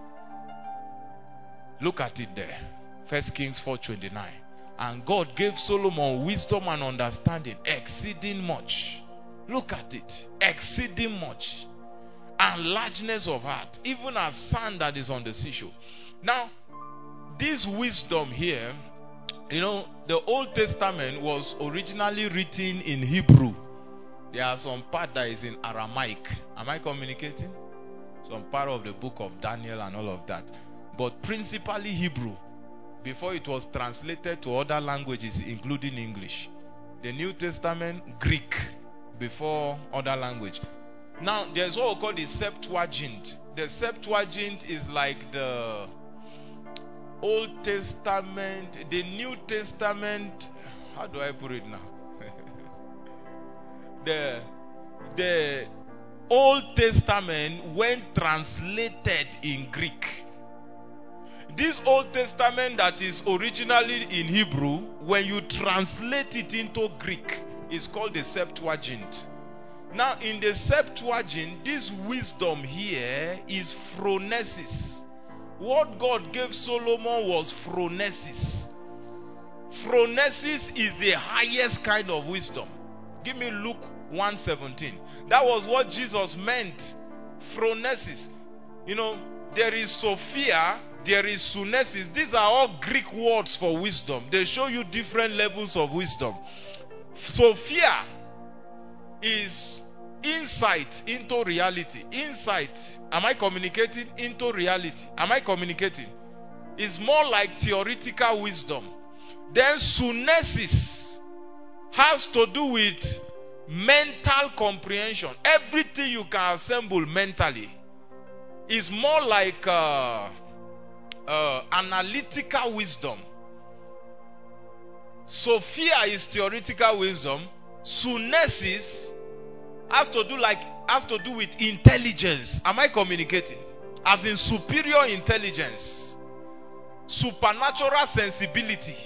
Look at it there. First Kings four twenty-nine. And God gave Solomon wisdom and understanding exceeding much. Look at it. Exceeding much. And largeness of heart, even as sand that is on the seashore. Now, this wisdom here, you know, the Old Testament was originally written in Hebrew. There are some part that is in Aramaic. Am I communicating? Some part of the book of Daniel and all of that. But principally Hebrew, before it was translated to other languages, including English. The New Testament, Greek, before other language. Now, there's what we call the Septuagint. The Septuagint is like the Old Testament, the New Testament. How do I put it now? the, the Old Testament when translated in Greek. This Old Testament that is originally in Hebrew, when you translate it into Greek, is called the Septuagint. Now, in the Septuagint, this wisdom here is phronesis. What God gave Solomon was phronesis. Phronesis is the highest kind of wisdom. Give me Luke one seventeen. That was what Jesus meant. Phronesis. You know, there is Sophia, there is Sunesis. These are all Greek words for wisdom. They show you different levels of wisdom. Sophia is insight into reality. Insight. Am I communicating? Into reality. Am I communicating? It's more like theoretical wisdom. Then Sunesis has to do with mental comprehension. Everything you can assemble mentally is more like uh, uh, analytical wisdom. Sophia is theoretical wisdom. Sunesis has to do like has to do with intelligence. Am I communicating? As in superior intelligence, supernatural sensibility,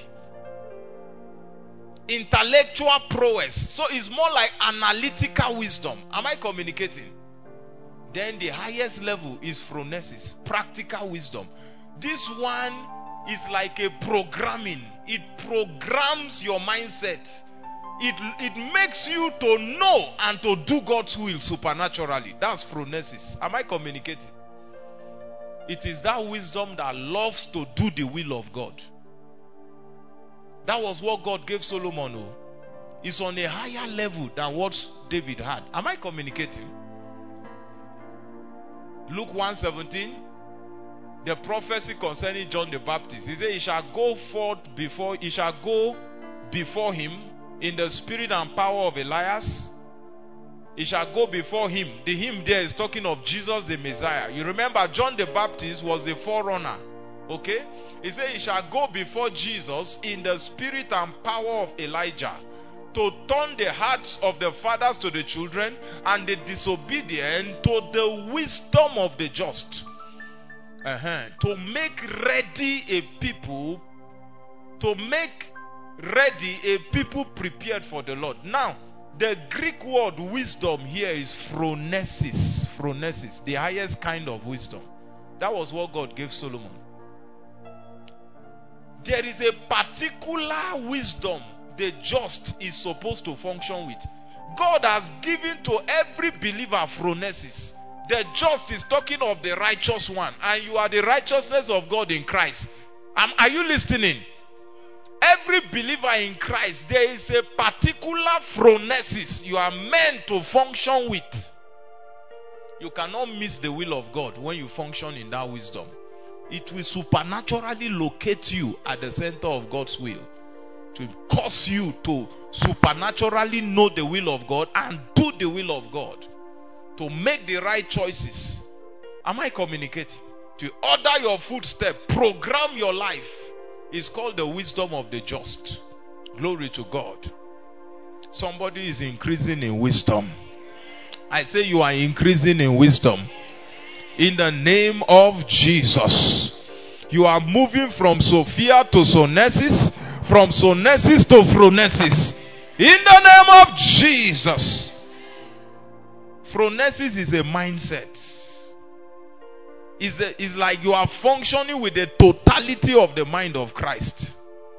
intellectual prowess. So it's more like analytical wisdom. Am I communicating? Then the highest level is phronesis, practical wisdom. This one is like a programming. It programs your mindset. It, it makes you to know and to do God's will supernaturally. That's phronesis. Am I communicating? It is that wisdom that loves to do the will of God. That was what God gave Solomon. Oh. It's on a higher level than what David had. Am I communicating? Luke one seventeen. The prophecy concerning John the Baptist. He said, he shall go forth before, he shall go before him in the spirit and power of Elias. He shall go before him. The him there is talking of Jesus the Messiah. You remember John the Baptist was the forerunner. Okay? He said he shall go before Jesus in the spirit and power of Elijah, to turn the hearts of the fathers to the children and the disobedient to the wisdom of the just. Uh-huh. To make ready a people, to make ready a people prepared for the Lord. Now, The Greek word wisdom here is phronesis. Phronesis, the highest kind of wisdom. That was what God gave Solomon. There is a particular wisdom the just is supposed to function with. God has given to every believer phronesis. The just is talking of the righteous one, and you are the righteousness of God in Christ. Um, are you listening? Every believer in Christ, there is a particular phronesis you are meant to function with. You cannot miss the will of God when you function in that wisdom. It will supernaturally locate you at the center of God's will, to cause you to supernaturally know the will of God and do the will of God, to make the right choices. Am I communicating? To order your footstep, program your life. It's called the wisdom of the just. Glory to God. Somebody is increasing in wisdom. I say you are increasing in wisdom. In the name of Jesus. You are moving from Sophia to Sonesis, from Sonesis to Phronesis. In the name of Jesus. Phronesis is a mindset. It's, a, it's like you are functioning with the totality of the mind of Christ.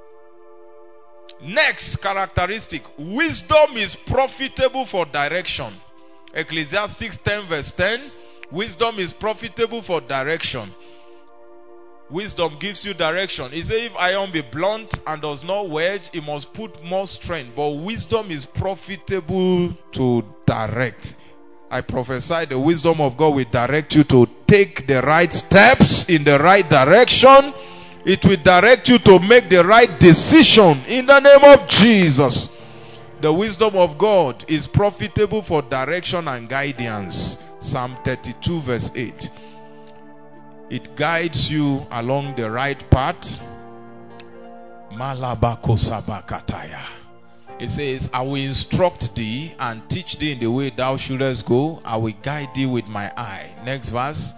Next characteristic. Wisdom is profitable for direction. Ecclesiastes ten verse ten. Wisdom is profitable for direction. Wisdom gives you direction. He says, if iron be blunt and does not wedge, it must put more strength. But wisdom is profitable to direct. I prophesy the wisdom of God will direct you to take the right steps in the right direction. It will direct you to make the right decision in the name of Jesus. The wisdom of God is profitable for direction and guidance. Psalm thirty-two verse eight. It guides you along the right path. Malabakosabakataya. It says, I will instruct thee and teach thee in the way thou shouldest go. I will guide thee with my eye. Next verse.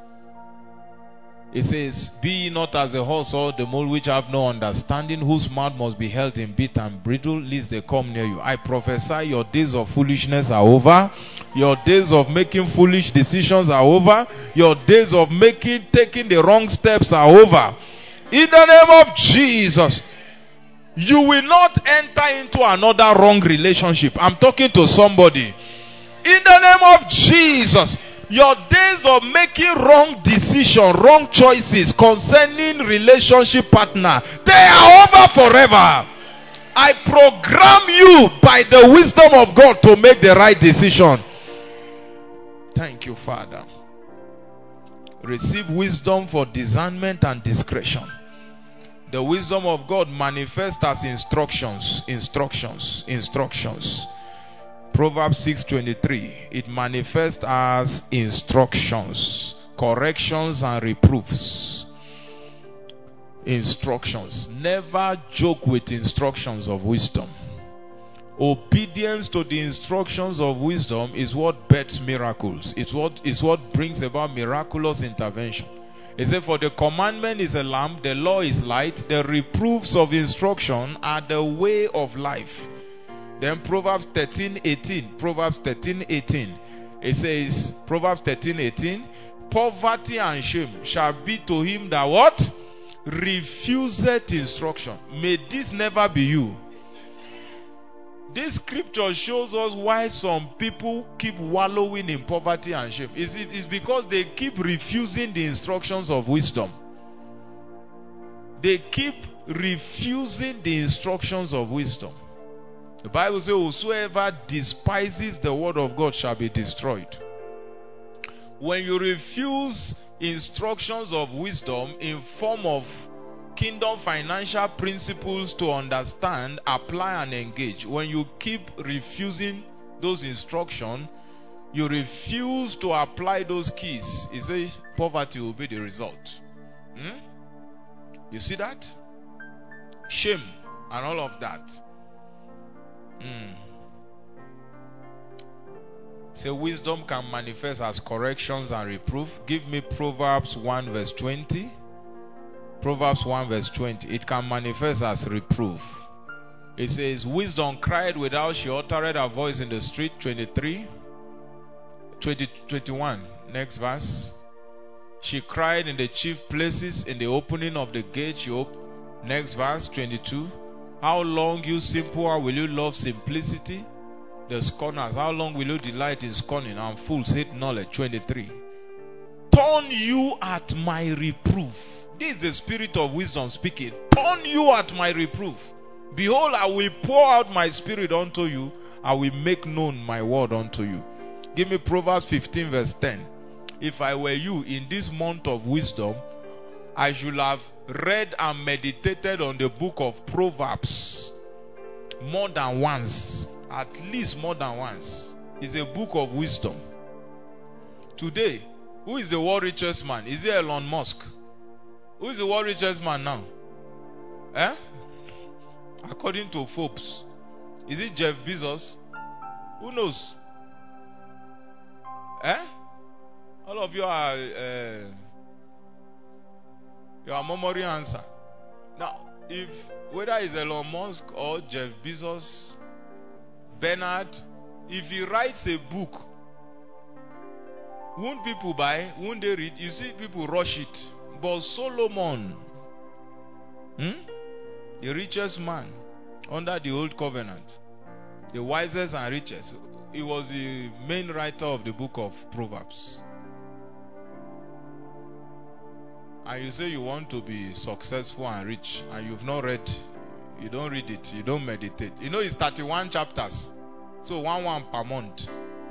It says, be ye not as the horse or the mule which have no understanding, whose mouth must be held in bit and bridle, lest they come near you. I prophesy your days of foolishness are over. Your days of making foolish decisions are over. Your days of making, taking the wrong steps are over. In the name of Jesus. You will not enter into another wrong relationship. I'm talking to somebody. In the name of Jesus. Your days of making wrong decisions, wrong choices concerning relationship partner, they are over forever. I program you by the wisdom of God to make the right decision. Thank you, Father. Receive wisdom for discernment and discretion. The wisdom of God manifests as instructions, instructions, instructions. Proverbs six twenty-three. It manifests as instructions, corrections and reproofs. Instructions. Never joke with instructions of wisdom. Obedience to the instructions of wisdom is what births miracles. It's what, it's what brings about miraculous intervention. It said, for the commandment is a lamp, the law is light, the reproofs of instruction are the way of life. Then Proverbs thirteen eighteen. Proverbs thirteen eighteen. It says, Proverbs thirteen eighteen. Poverty and shame shall be to him that what? Refuseth instruction. May this never be you. This scripture shows us why some people keep wallowing in poverty and shame. It's, it's because they keep refusing the instructions of wisdom. They keep refusing the instructions of wisdom. The Bible says, whosoever despises the word of God shall be destroyed. When you refuse instructions of wisdom in form of kingdom financial principles to understand, apply and engage, when you keep refusing those instructions, you refuse to apply those keys, it says poverty will be the result. Hmm? You see that? Shame and all of that. Mm. So wisdom can manifest as corrections and reproof. Give me Proverbs one verse twenty. Proverbs one verse twenty. It can manifest as reproof. It says, wisdom cried without she uttered her voice in the street. twenty-three. twenty, twenty-one. Next verse. She cried in the chief places, in the opening of the gate. She op- Next verse. twenty-two. How long, you simple, will you love simplicity? The scorners, how long will you delight in scorning? And fools hate knowledge. twenty-three. Turn you at my reproof. This is the spirit of wisdom speaking. Turn you at my reproof. Behold, I will pour out my spirit unto you. I will make known my word unto you. Give me Proverbs fifteen verse ten. If I were you in this month of wisdom, I should have read and meditated on the book of Proverbs more than once. At least more than once. It's a book of wisdom. Today, who is the world richest man? Is it Elon Musk? Who is the world richest man now? Eh? According to Forbes. Is it Jeff Bezos? Who knows? Eh? All of you are uh, you are murmuring answer. Now, if whether it's Elon Musk or Jeff Bezos, Bernard, if he writes a book, won't people buy? Won't they read? You see people rush it. But Solomon, hmm? the richest man under the old covenant, the wisest and richest, he was the main writer of the book of Proverbs. And you say you want to be successful and rich, and you've not read, you don't read it, you don't meditate. You know it's thirty-one chapters. So one one per month.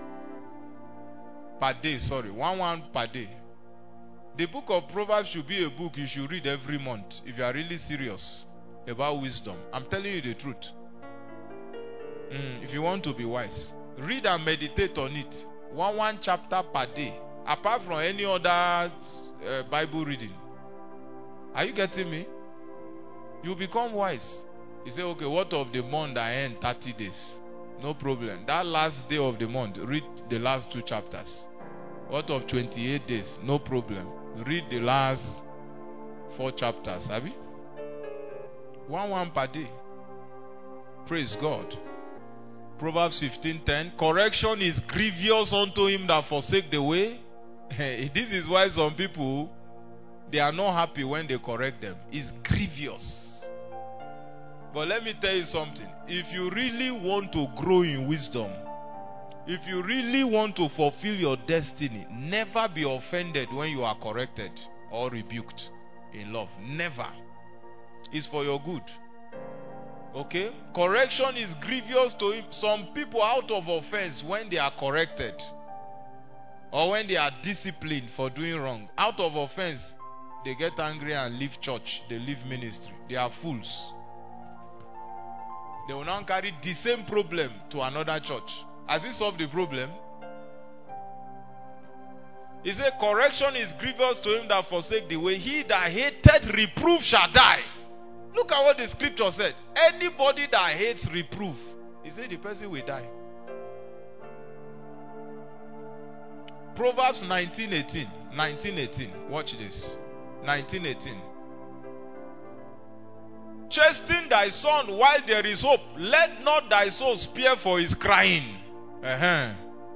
Per day, sorry. One one per day. The book of Proverbs should be a book you should read every month if you are really serious about wisdom. I'm telling you the truth. Mm, if you want to be wise, read and meditate on it. One one chapter per day. Apart from any other uh, Bible reading. Are you getting me? You become wise. You say, okay, what of the month I end thirty days? No problem. That last day of the month, read the last two chapters. What of twenty-eight days? No problem. Read the last four chapters. Have you? One one per day. Praise God. Proverbs fifteen ten. Correction is grievous unto him that forsake the way. This is why some people, they are not happy when they correct them. It's grievous. But let me tell you something. If you really want to grow in wisdom, if you really want to fulfill your destiny, never be offended when you are corrected or rebuked in love. Never. It's for your good. Okay? Correction is grievous to him. Some people, out of offense, when they are corrected or when they are disciplined for doing wrong, out of offense, they get angry and leave church. They leave ministry. They are fools. They will now carry the same problem to another church. Has he solved the problem? He said, correction is grievous to him that forsake the way. He that hated reproof shall die. Look at what the scripture said. Anybody that hates reproof, he said the person will die. Proverbs nineteen eighteen. nineteen eighteen. Watch this. nineteen eighteen. Chasten thy son while there is hope. Let not thy soul spare for his crying. Uh-huh.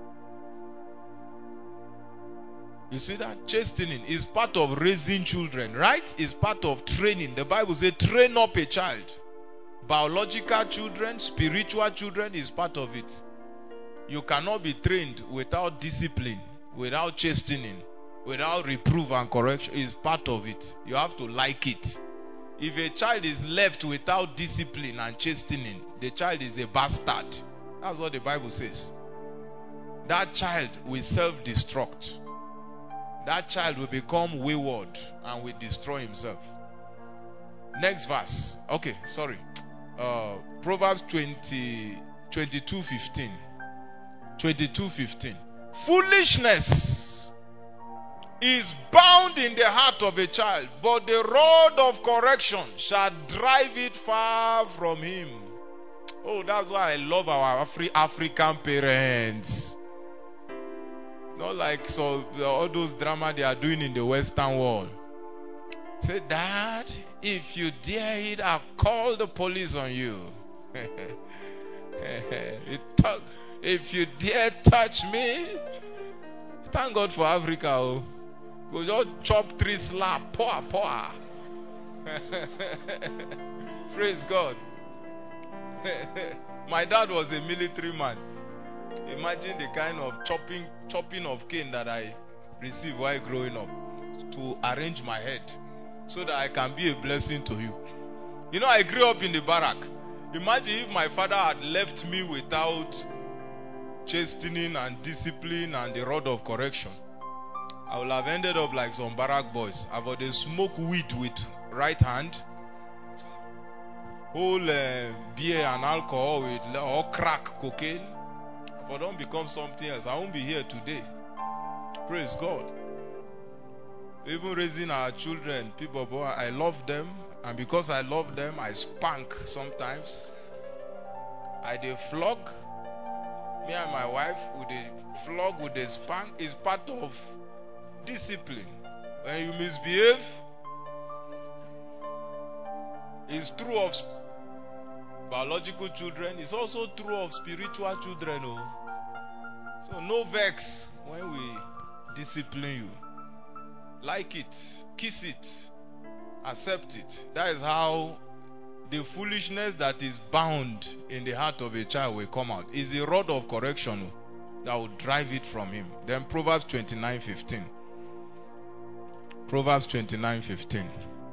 You see that? Chastening is part of raising children, right? It's part of training. The Bible says train up a child. Biological children, spiritual children is part of it. You cannot be trained without discipline, without chastening, without reproof and correction. It's part of it. You have to like it. If a child is left without discipline and chastening, the child is a bastard. That's what the Bible says. That child will self-destruct. That child will become wayward and will destroy himself. Next verse. Okay, sorry. Uh, Proverbs twenty, twenty-two fifteen. twenty-two fifteen. Foolishness is bound in the heart of a child, but the rod of correction shall drive it far from him. Oh, that's why I love our Afri- African parents. Not like so all those drama they are doing in the Western world. Say, Dad, if you dare it, I'll call the police on you. If you dare touch me, thank God for Africa. Oh. Go just chop three slap, poor, poor. Praise God. My dad was a military man. Imagine the kind of chopping, chopping of cane that I received while growing up to arrange my head so that I can be a blessing to you. You know, I grew up in the barrack. Imagine if my father had left me without chastening and discipline and the rod of correction. I would have ended up like some barrack boys. I would have smoked weed with right hand, whole uh, beer and alcohol with or crack cocaine. If I don't become something else, I won't be here today. Praise God. Even raising our children, people, boy, I love them, and because I love them, I spank sometimes. I dey flog. Me and my wife with a flog, with a spank, is part of discipline. When you misbehave, it's true of biological children, it's also true of spiritual children. Oh. So no vex when we discipline you. Like it, kiss it, accept it. That is how the foolishness that is bound in the heart of a child will come out. It's the rod of correction that will drive it from him. Then Proverbs twenty-nine fifteen. Proverbs twenty-nine fifteen.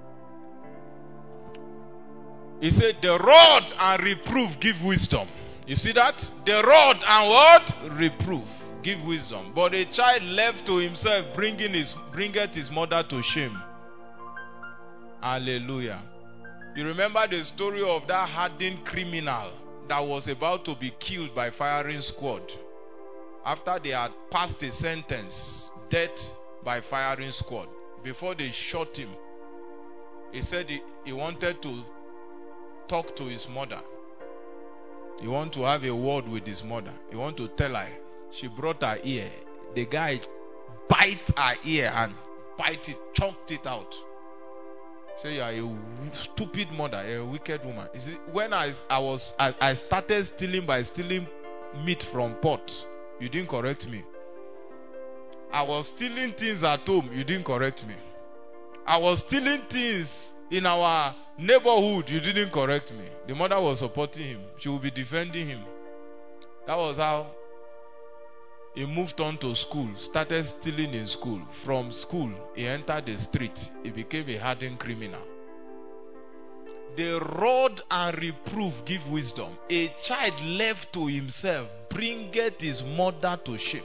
He said, the rod and reproof give wisdom. You see that? The rod and what? Reproof give wisdom. But a child left to himself bringing his, bringeth his mother to shame. Hallelujah. You remember the story of that hardened criminal that was about to be killed by firing squad. After they had passed a sentence, death by firing squad. Before they shot him, he said he, he wanted to talk to his mother. He wanted to have a word with his mother. He wanted to tell her. She brought her ear. The guy bite her ear and bite it, chunked it out. Say, you are a stupid mother, a wicked woman. You see, when I, I was I, I started stealing by stealing meat from pot, you didn't correct me. I was stealing things at home, you didn't correct me. I was stealing things in our neighborhood, you didn't correct me. The mother was supporting him. She would be defending him. That was how he moved on to school, started stealing in school. From school, he entered the street. He became a hardened criminal. The rod and reproof give wisdom. A child left to himself bringeth his mother to shame.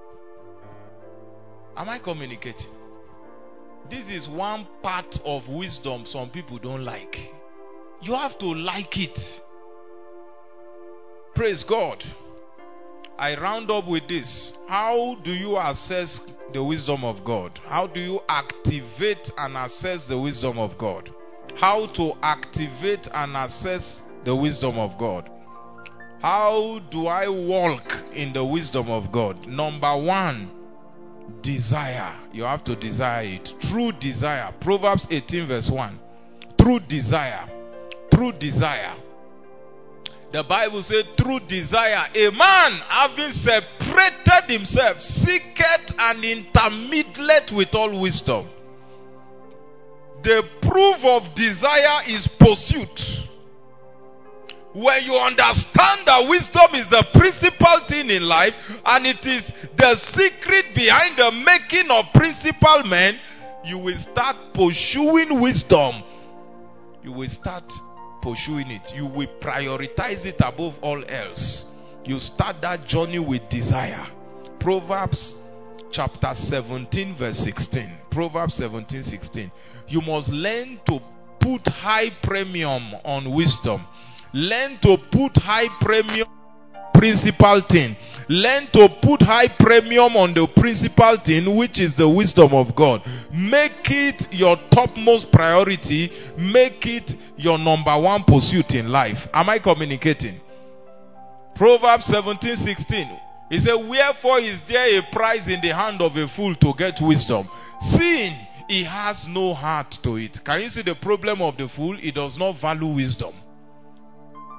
Am I communicating? This is one part of wisdom some people don't like. You have to like it. Praise God. I round up with this. How do you assess the wisdom of God? How do you activate and assess the wisdom of God? How to activate and assess the wisdom of God? How do I walk in the wisdom of God? Number one, desire. You have to desire it. True desire. Proverbs eighteen verse one. True desire. True desire. The Bible said, through desire, a man having separated himself, seeketh an intermediate with all wisdom. The proof of desire is pursuit. When you understand that wisdom is the principal thing in life, and it is the secret behind the making of principal men, you will start pursuing wisdom. You will start pursuing it. You will prioritize it above all else. You start that journey with desire. Proverbs chapter seventeen verse sixteen. Proverbs seventeen sixteen. You must learn to put high premium on wisdom. Learn to put high premium principal thing. Learn to put high premium on the principal thing, which is the wisdom of God. Make it your topmost priority. Make it your number one pursuit in life. Am I communicating? Proverbs seventeen sixteen. He said, wherefore is there a prize in the hand of a fool to get wisdom? Seeing he has no heart to it. Can you see the problem of the fool? He does not value wisdom.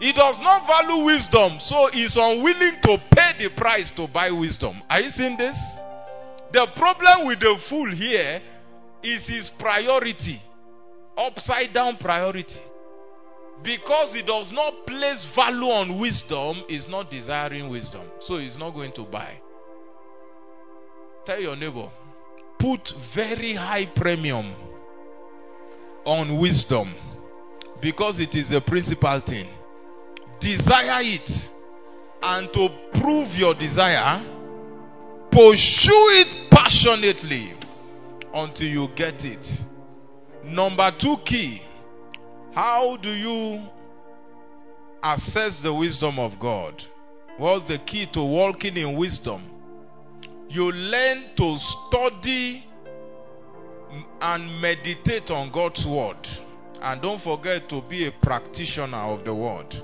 He does not value wisdom, so he's unwilling to pay the price to buy wisdom. Are you seeing this? The problem with the fool here is his priority. Upside down priority. Because he does not place value on wisdom, he's not desiring wisdom. So he's not going to buy. Tell your neighbor, put very high premium on wisdom. Because it is the principal thing. Desire it. And to prove your desire, pursue it passionately until you get it. Number two key. How do you assess the wisdom of God? What's the key to walking in wisdom? You learn to study and meditate on God's word. And don't forget to be a practitioner of the word.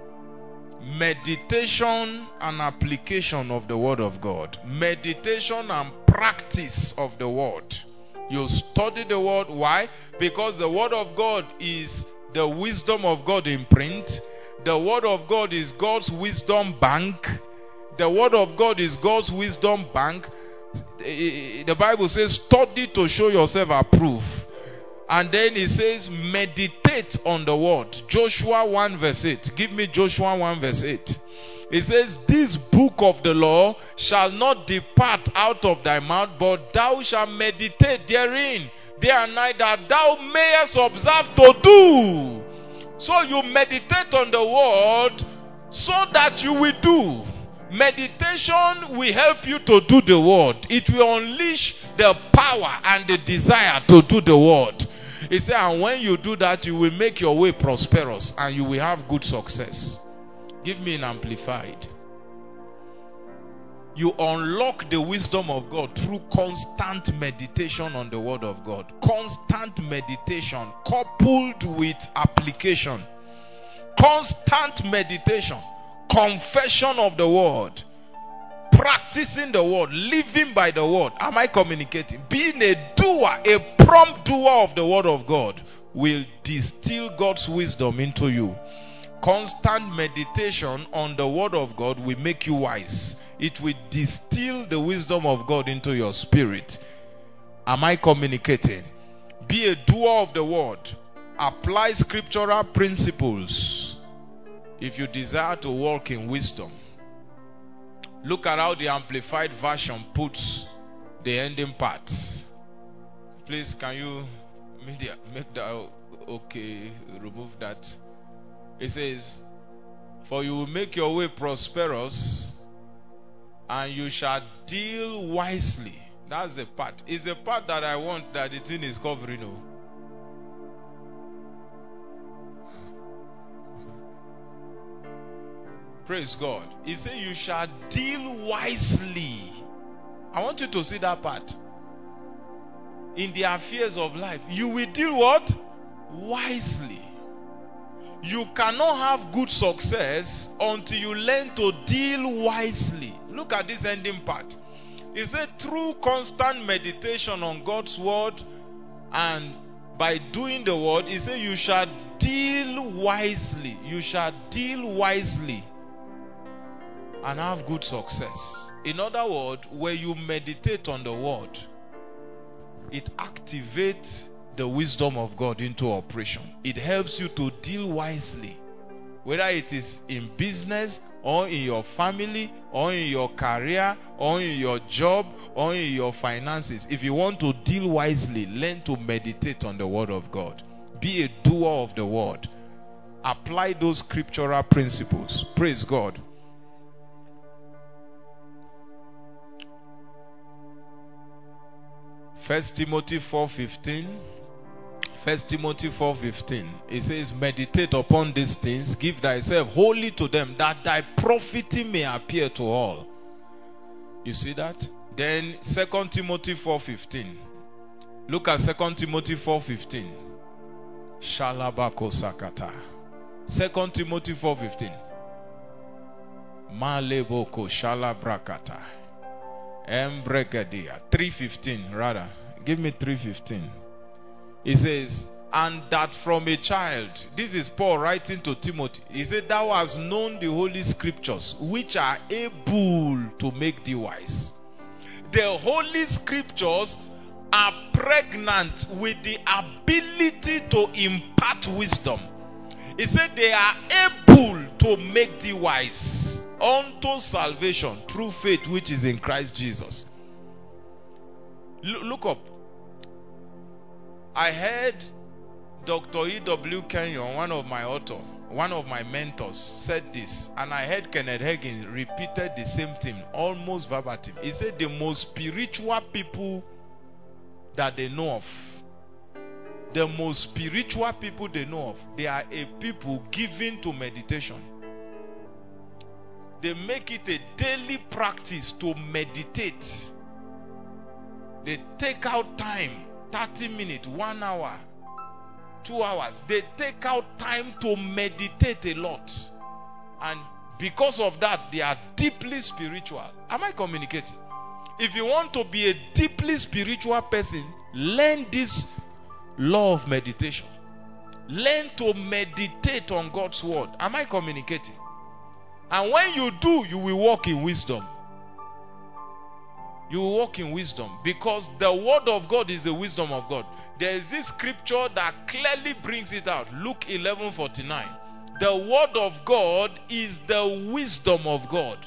Meditation and application of the word of God. Meditation and practice of the word. You study the word. Why? Because the word of God is the wisdom of God in print. The word of God is God's wisdom bank. The word of God is God's wisdom bank. The Bible says, study to show yourself approved. And then it says, meditate on the word. Joshua one verse eight. Give me Joshua one verse eight. It says, this book of the law shall not depart out of thy mouth, but thou shalt meditate therein day and night, that thou mayest observe to do. So you meditate on the word so that you will do. Meditation will help you to do the word. It will unleash the power and the desire to do the word. He said, and when you do that, you will make your way prosperous and you will have good success. Give me an amplified. You unlock the wisdom of God through constant meditation on the word of God. Constant meditation coupled with application. Constant meditation. Confession of the word. Practicing the word. Living by the word. Am I communicating? Being a doer, a prompt doer of the word of God will distill God's wisdom into you. Constant meditation on the word of God will make you wise. It will distill the wisdom of God into your spirit. Am I communicating? Be a doer of the word. Apply scriptural principles if you desire to walk in wisdom. Look at how the Amplified Version puts the ending part. Please, can you make that okay? Remove that. It says, for you will make your way prosperous, and you shall deal wisely. That's the part. It's the part that I want that the thing is covering. Oh. Praise God. He said you shall deal wisely. I want you to see that part. In the affairs of life, you will deal what? Wisely. You cannot have good success until you learn to deal wisely. Look at this ending part. It said through constant meditation on God's word and by doing the word, it said you shall deal wisely. You shall deal wisely and have good success. In other words, when you meditate on the word, it activates the wisdom of God into operation. It helps you to deal wisely, whether it is in business or in your family or in your career or in your job or in your finances. If you want to deal wisely, learn to meditate on the word of God. Be a doer of the word. Apply those scriptural principles. Praise God. First Timothy four fifteen. First Timothy four fifteen. It says, meditate upon these things, give thyself wholly to them, that thy profiting may appear to all. You see that? Then Second Timothy four fifteen. Look at Second Timothy four fifteen. Shalabako sakata. Second Timothy four fifteen. Maleboko shalabrakata. Embregadia. three fifteen rather. Give me three fifteen. It says, And that from a child, this is Paul writing to Timothy, he said, thou hast known the holy scriptures, which are able to make thee wise. The holy scriptures are pregnant with the ability to impart wisdom. He said they are able to make thee wise unto salvation through faith which is in Christ Jesus. L- look up. I heard Doctor E W Kenyon, one of my author, one of my mentors, said this, and I heard Kenneth Hagin repeated the same thing, almost verbatim. He said the most spiritual people that they know of, the most spiritual people they know of, they are a people given to meditation. They make it a daily practice to meditate. They take out time, thirty minutes, one hour, two hours. They take out time to meditate a lot. And because of that, they are deeply spiritual. Am I communicating? If you want to be a deeply spiritual person, learn this law of meditation. Learn to meditate on God's word. Am I communicating? And when you do, you will walk in wisdom. You will walk in wisdom, because the word of God is the wisdom of God. There is this scripture that clearly brings it out. Luke eleven forty-nine. The word of God is the wisdom of God.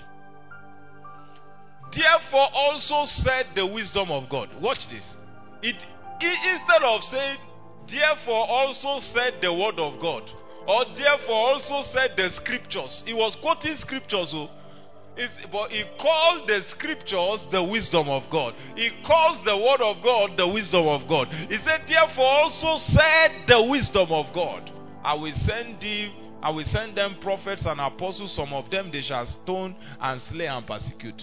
Therefore also said the wisdom of God. Watch this. It, it instead of saying therefore also said the word of God, or therefore also said the scriptures. He was quoting scriptures, oh, it's, but he called the scriptures the wisdom of God. He calls the word of God the wisdom of God. He said therefore also said the wisdom of God. I will send thee, I will send them prophets and apostles. Some of them they shall stone and slay and persecute.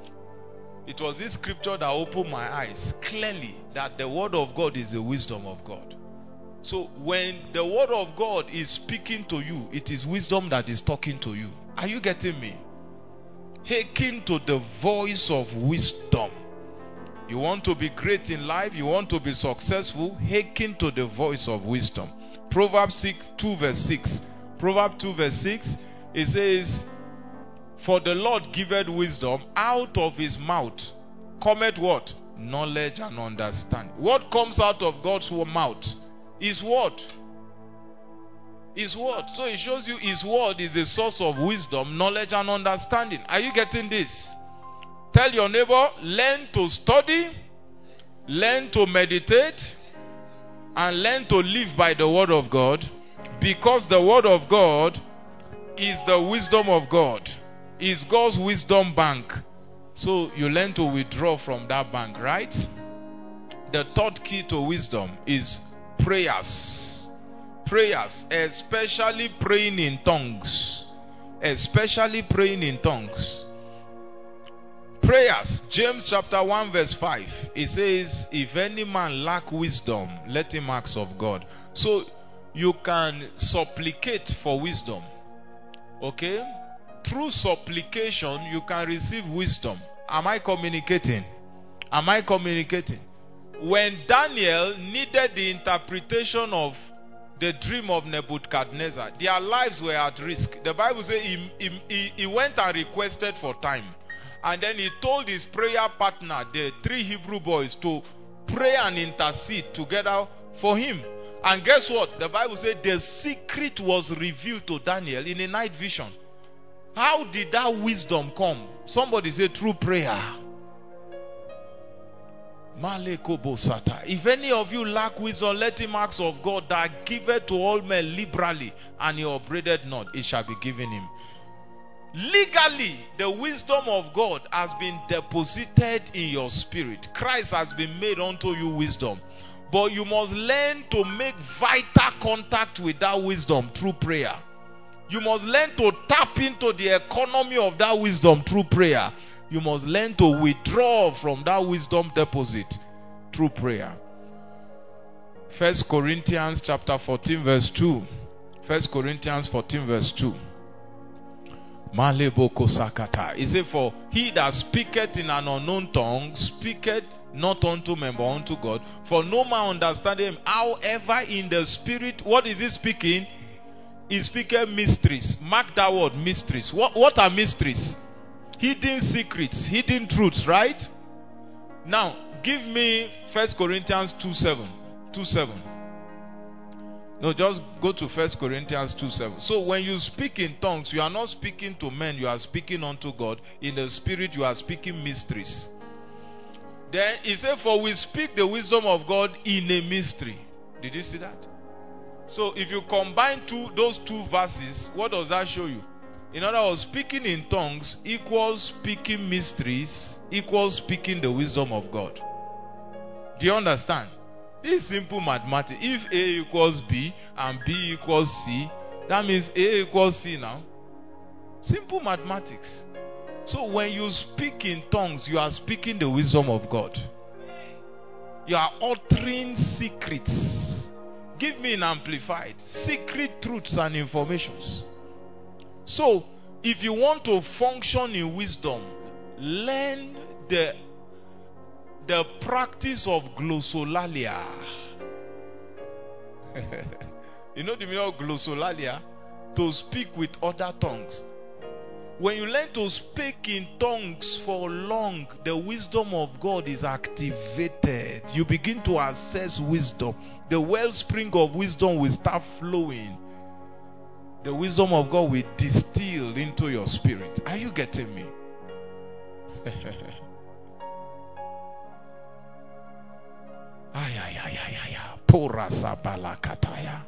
It was this scripture that opened my eyes clearly that the word of God is the wisdom of God. So when the word of God is speaking to you, it is wisdom that is talking to you. Are you getting me? Hearken to the voice of wisdom. You want to be great in life, you want to be successful, hearken to the voice of wisdom. Proverbs six, two verse six. Proverbs two verse six, it says, for the Lord giveth wisdom, out of his mouth cometh what? Knowledge and understanding. What comes out of God's mouth is what? His word. So it shows you his word is a source of wisdom, knowledge and understanding. Are you getting this? Tell your neighbor, learn to study, learn to meditate, and learn to live by the word of God, because the word of God is the wisdom of God. Is God's wisdom bank. So you learn to withdraw from that bank, right? The third key to wisdom is prayers. Prayers, especially praying in tongues. Especially praying in tongues. Prayers, James chapter one verse five. It says, if any man lack wisdom, let him ask of God. So you can supplicate for wisdom. Okay? Through supplication, you can receive wisdom. Am I communicating? Am I communicating? When Daniel needed the interpretation of the dream of Nebuchadnezzar, their lives were at risk. The Bible says he, he, he went and requested for time. And then he told his prayer partner, the three Hebrew boys, to pray and intercede together for him. And guess what? The Bible said the secret was revealed to Daniel in a night vision. How did that wisdom come? Somebody say through prayer. If any of you lack wisdom, let him ask of God, that giveth to all men liberally, and he upbraideth not, it shall be given him. Legally, the wisdom of God has been deposited in your spirit. Christ has been made unto you wisdom. But you must learn to make vital contact with that wisdom through prayer. You must learn to tap into the economy of that wisdom through prayer. You must learn to withdraw from that wisdom deposit through prayer. First Corinthians chapter fourteen verse two. First Corinthians fourteen verse two. Maleboko sakata. He said, for he that speaketh in an unknown tongue speaketh not unto men, but unto God. For no man understanding him. However, in the spirit, what is he speaking? He's speaking mysteries. Mark that word, mysteries. What, what are mysteries? Hidden secrets, hidden truths, right? Now, give me First Corinthians two seven. two seven. No, just go to First Corinthians two seven. So when you speak in tongues, you are not speaking to men, you are speaking unto God. In the spirit, you are speaking mysteries. Then he said, for we speak the wisdom of God in a mystery. Did you see that? So if you combine two, those two verses, what does that show you? In other words, speaking in tongues equals speaking mysteries, equals speaking the wisdom of God. Do you understand? This is simple mathematics. If A equals B and B equals C, that means A equals C now. Simple mathematics. So when you speak in tongues, you are speaking the wisdom of God. You are uttering secrets. Give me an amplified. Secret truths and informations. So, if you want to function in wisdom, learn the, the practice of glossolalia. You know the meaning of glossolalia? To speak with other tongues. When you learn to speak in tongues for long, the wisdom of God is activated. You begin to access wisdom. The wellspring of wisdom will start flowing. The wisdom of God will distill into your spirit. Are you getting me? Ay, ay, ay, ay, ay, ay. Porasa balakataya.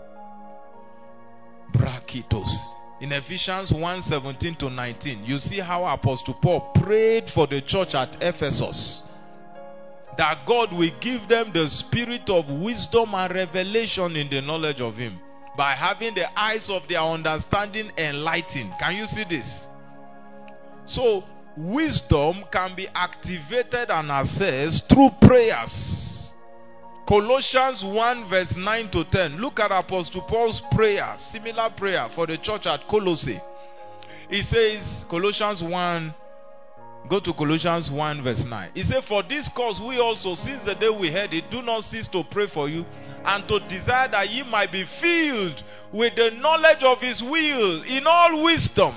Brakitos. In Ephesians one seventeen to nineteen, you see how Apostle Paul prayed for the church at Ephesus. That God will give them the spirit of wisdom and revelation in the knowledge of Him. By having the eyes of their understanding enlightened. Can you see this? So, wisdom can be activated and accessed through prayers. Colossians one verse nine to ten. Look at Apostle Paul's prayer. Similar prayer for the church at Colossae. He says, Colossians one, go to Colossians one verse nine. He said, for this cause we also, since the day we heard it, do not cease to pray for you, and to desire that ye might be filled with the knowledge of His will in all wisdom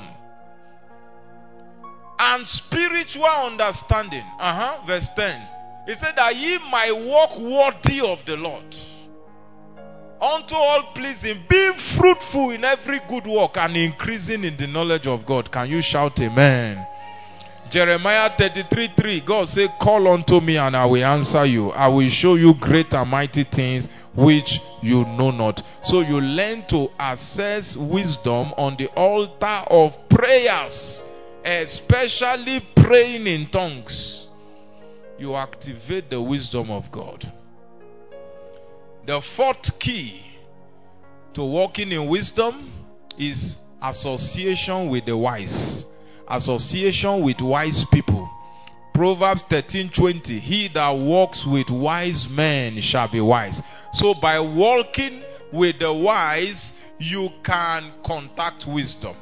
and spiritual understanding. Uh-huh. Verse ten. He said that ye might walk worthy of the Lord, unto all pleasing, being fruitful in every good work and increasing in the knowledge of God. Can you shout amen? Jeremiah thirty-three three. God said, call unto me and I will answer you. I will show you great and mighty things which you know not. So you learn to access wisdom on the altar of prayers, especially praying in tongues. You activate the wisdom of God. The fourth key to walking in wisdom is association with the wise. Association with wise people. Proverbs thirteen twenty. He that walks with wise men shall be wise. So by walking with the wise, you can contact wisdom.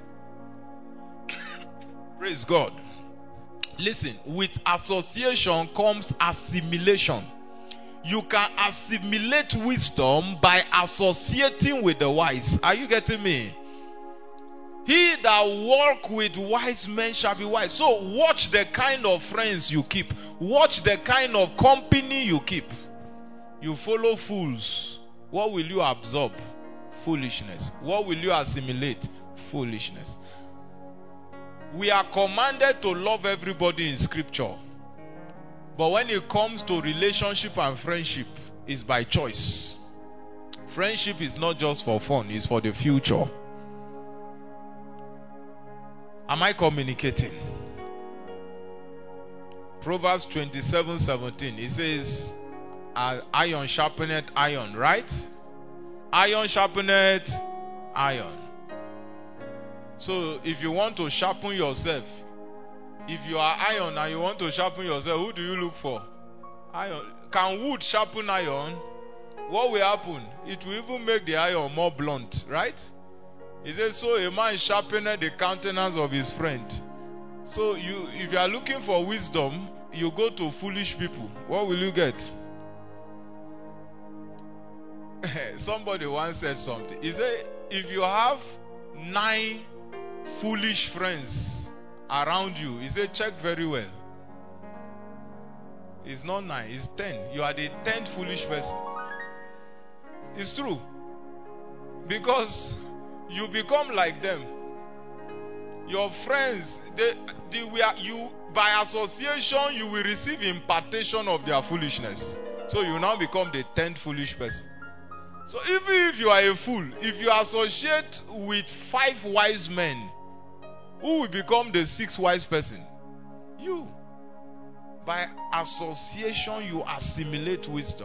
Praise God. Listen, with association comes assimilation. You can assimilate wisdom by associating with the wise. Are you getting me? He that walk with wise men shall be wise. So watch the kind of friends you keep. Watch the kind of company you keep. You follow fools. What will you absorb? Foolishness. What will you assimilate? Foolishness. We are commanded to love everybody in scripture. But when it comes to relationship and friendship, it's by choice. Friendship is not just for fun, it's for the future. Am I communicating? Proverbs twenty-seven seventeen. It says, iron sharpeneth iron, right? Iron sharpeneth iron. So if you want to sharpen yourself, if you are iron and you want to sharpen yourself, who do you look for? Iron. Can wood sharpen iron? What will happen? It will even make the iron more blunt, right? It says, so a man sharpeneth the countenance of his friend. So you, if you are looking for wisdom, you go to foolish people, what will you get? Somebody once said something. He said, if you have nine foolish friends around you, he said, check very well. It's not nine, it's ten. You are the tenth foolish person. It's true. Because you become like them. Your friends, they, they were, you by association, you will receive impartation of their foolishness. So you now become the tenth foolish person. So even if you are a fool, if you associate with five wise men, who will become the sixth wise person? You. By association, you assimilate wisdom.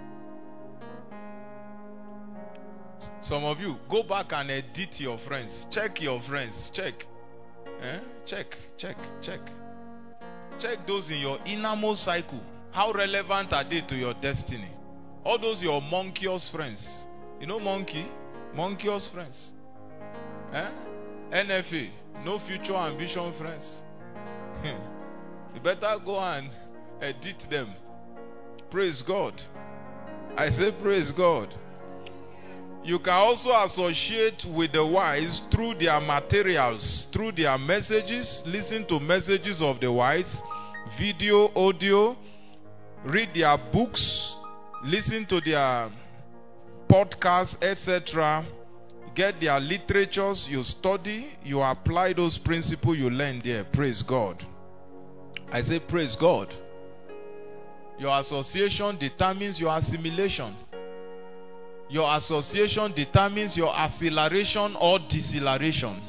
Some of you, go back and edit your friends. Check your friends. Check. Eh? Check, check, check. Check those in your innermost cycle. How relevant are they to your destiny? All those your monkeys friends. You know monkey? Monkeys friends. Eh? N F A. No future ambition friends. You better go and edit them. Praise God. I say praise God. You can also associate with the wise through their materials, through their messages. Listen to messages of the wise, video, audio, read their books, listen to their podcasts, et cetera. Get their literatures, you study, you apply those principles you learn there. Praise God. I say praise God. Your association determines your assimilation. Your association determines your acceleration or deceleration.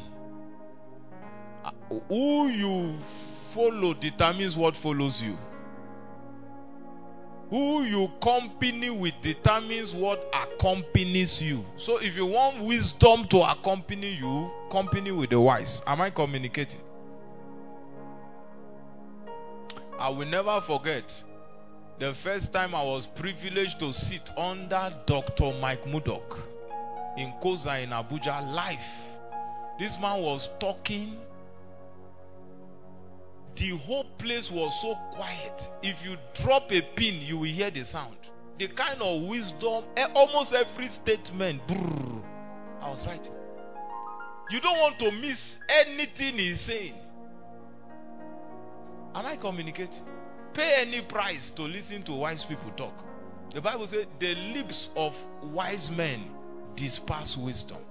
Who you follow determines what follows you. Who you company with determines what accompanies you. So if you want wisdom to accompany you, company with the wise. Am I communicating? I will never forget the first time I was privileged to sit under Doctor Mike Murdock in Koza in Abuja live. This man was talking. The whole place was so quiet. If you drop a pin, you will hear the sound. The kind of wisdom, almost every statement. Brrr, I was writing. You don't want to miss anything he's saying. Am I communicating? Pay any price to listen to wise people talk. The Bible says the lips of wise men disperse wisdom.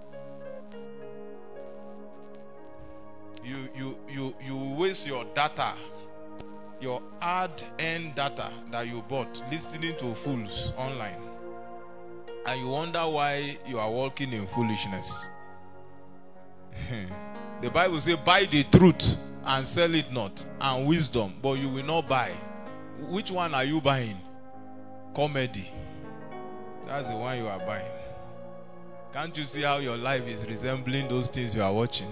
You you you you waste your data, your hard-earned data that you bought listening to fools online, and you wonder why you are walking in foolishness. The Bible says, buy the truth and sell it not, and wisdom, but you will not buy. Which one are you buying? Comedy. That's the one you are buying. Can't you see how your life is resembling those things you are watching?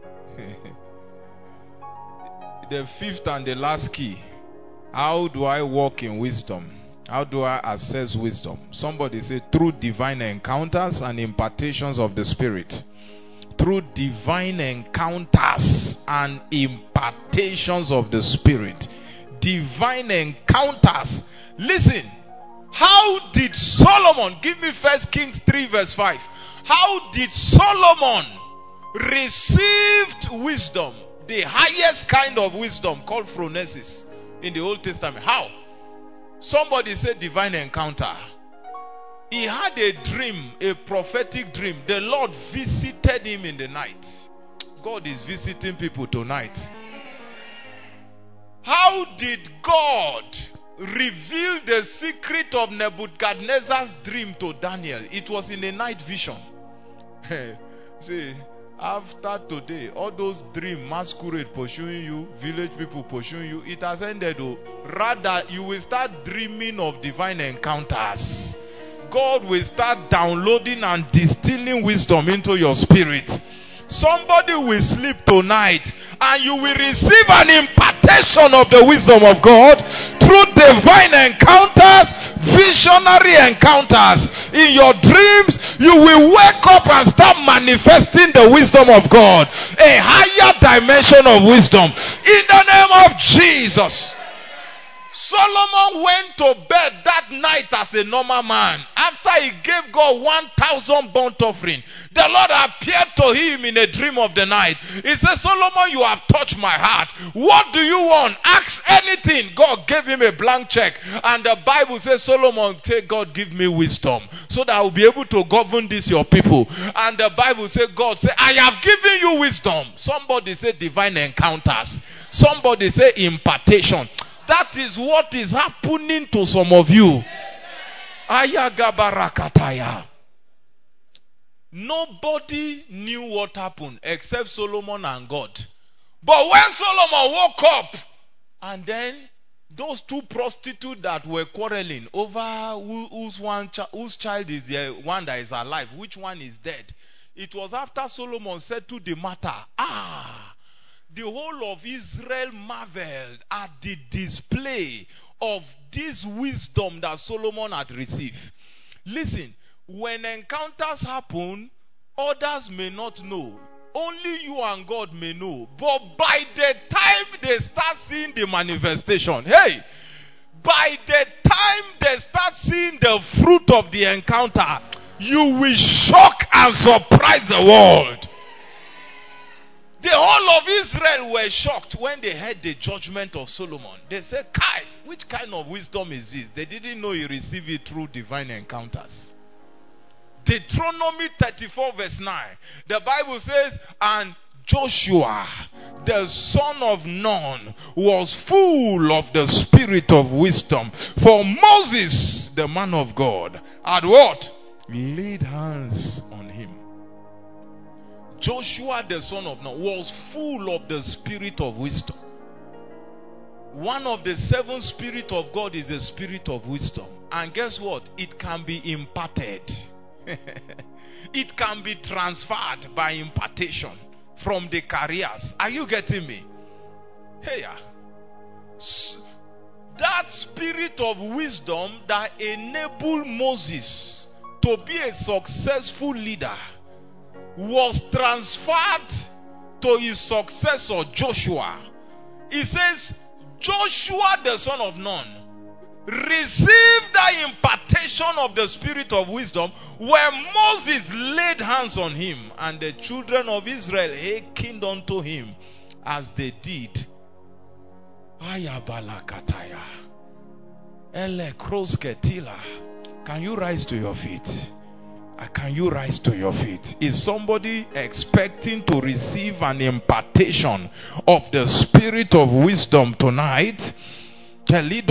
The fifth and the last key. How do I walk in wisdom? How do I assess wisdom? Somebody say, through divine encounters and impartations of the Spirit. Through divine encounters and impartations of the Spirit. Divine encounters. Listen. How did Solomon, give me First Kings three verse five. How did Solomon received wisdom? The highest kind of wisdom called phronesis in the Old Testament. How? Somebody said divine encounter. He had a dream, a prophetic dream. The Lord visited him in the night. God is visiting people tonight. How did God reveal the secret of Nebuchadnezzar's dream to Daniel? It was in a night vision. See, after today, all those dream masquerade pursuing you, village people pursuing you, it has ended. Oh. Rather, you will start dreaming of divine encounters. God will start downloading and distilling wisdom into your spirit. Somebody will sleep tonight and you will receive an impartation of the wisdom of God through divine encounters, visionary encounters. In your dreams, you will wake up and start manifesting the wisdom of God. A higher dimension of wisdom. In the name of Jesus. Solomon went to bed that night as a normal man, after he gave God one thousand burnt offering, the Lord appeared to him in a dream of the night. He said, Solomon, you have touched my heart. What do you want? Ask anything. God gave him a blank check. And the Bible says, Solomon, say, God, give me wisdom so that I will be able to govern this your people. And the Bible says, God said, I have given you wisdom. Somebody say divine encounters. Somebody say impartation. That is what is happening to some of you. Ayagabarakataya. Nobody knew what happened except Solomon and God. But when Solomon woke up, and then those two prostitutes that were quarreling over who, whose, one ch- whose child is the one that is alive, which one is dead, it was after Solomon settled the matter. Ah! The whole of Israel marveled at the display of this wisdom that Solomon had received. Listen, when encounters happen, others may not know. Only you and God may know. But by the time they start seeing the manifestation, hey, by the time they start seeing the fruit of the encounter, you will shock and surprise the world. The whole of Israel were shocked when they heard the judgment of Solomon. They said, Kai, which kind of wisdom is this? They didn't know he received it through divine encounters. Deuteronomy thirty-four verse nine. The Bible says, and Joshua, the son of Nun, was full of the spirit of wisdom. For Moses, the man of God, had what? Laid hands on him. Joshua the son of Nun was full of the spirit of wisdom. One of the seven spirits of God is the spirit of wisdom. And guess what? It can be imparted. It can be transferred by impartation from the carriers. Are you getting me? Hey, that spirit of wisdom that enabled Moses to be a successful leader was transferred to his successor Joshua. He says, Joshua the son of Nun received the impartation of the spirit of wisdom when Moses laid hands on him, and the children of Israel hearkened unto him as they did. Ayabalakataya. Ele krosketila. Can you rise to your feet? Can you rise to your feet? Is somebody expecting to receive an impartation of the spirit of wisdom tonight? There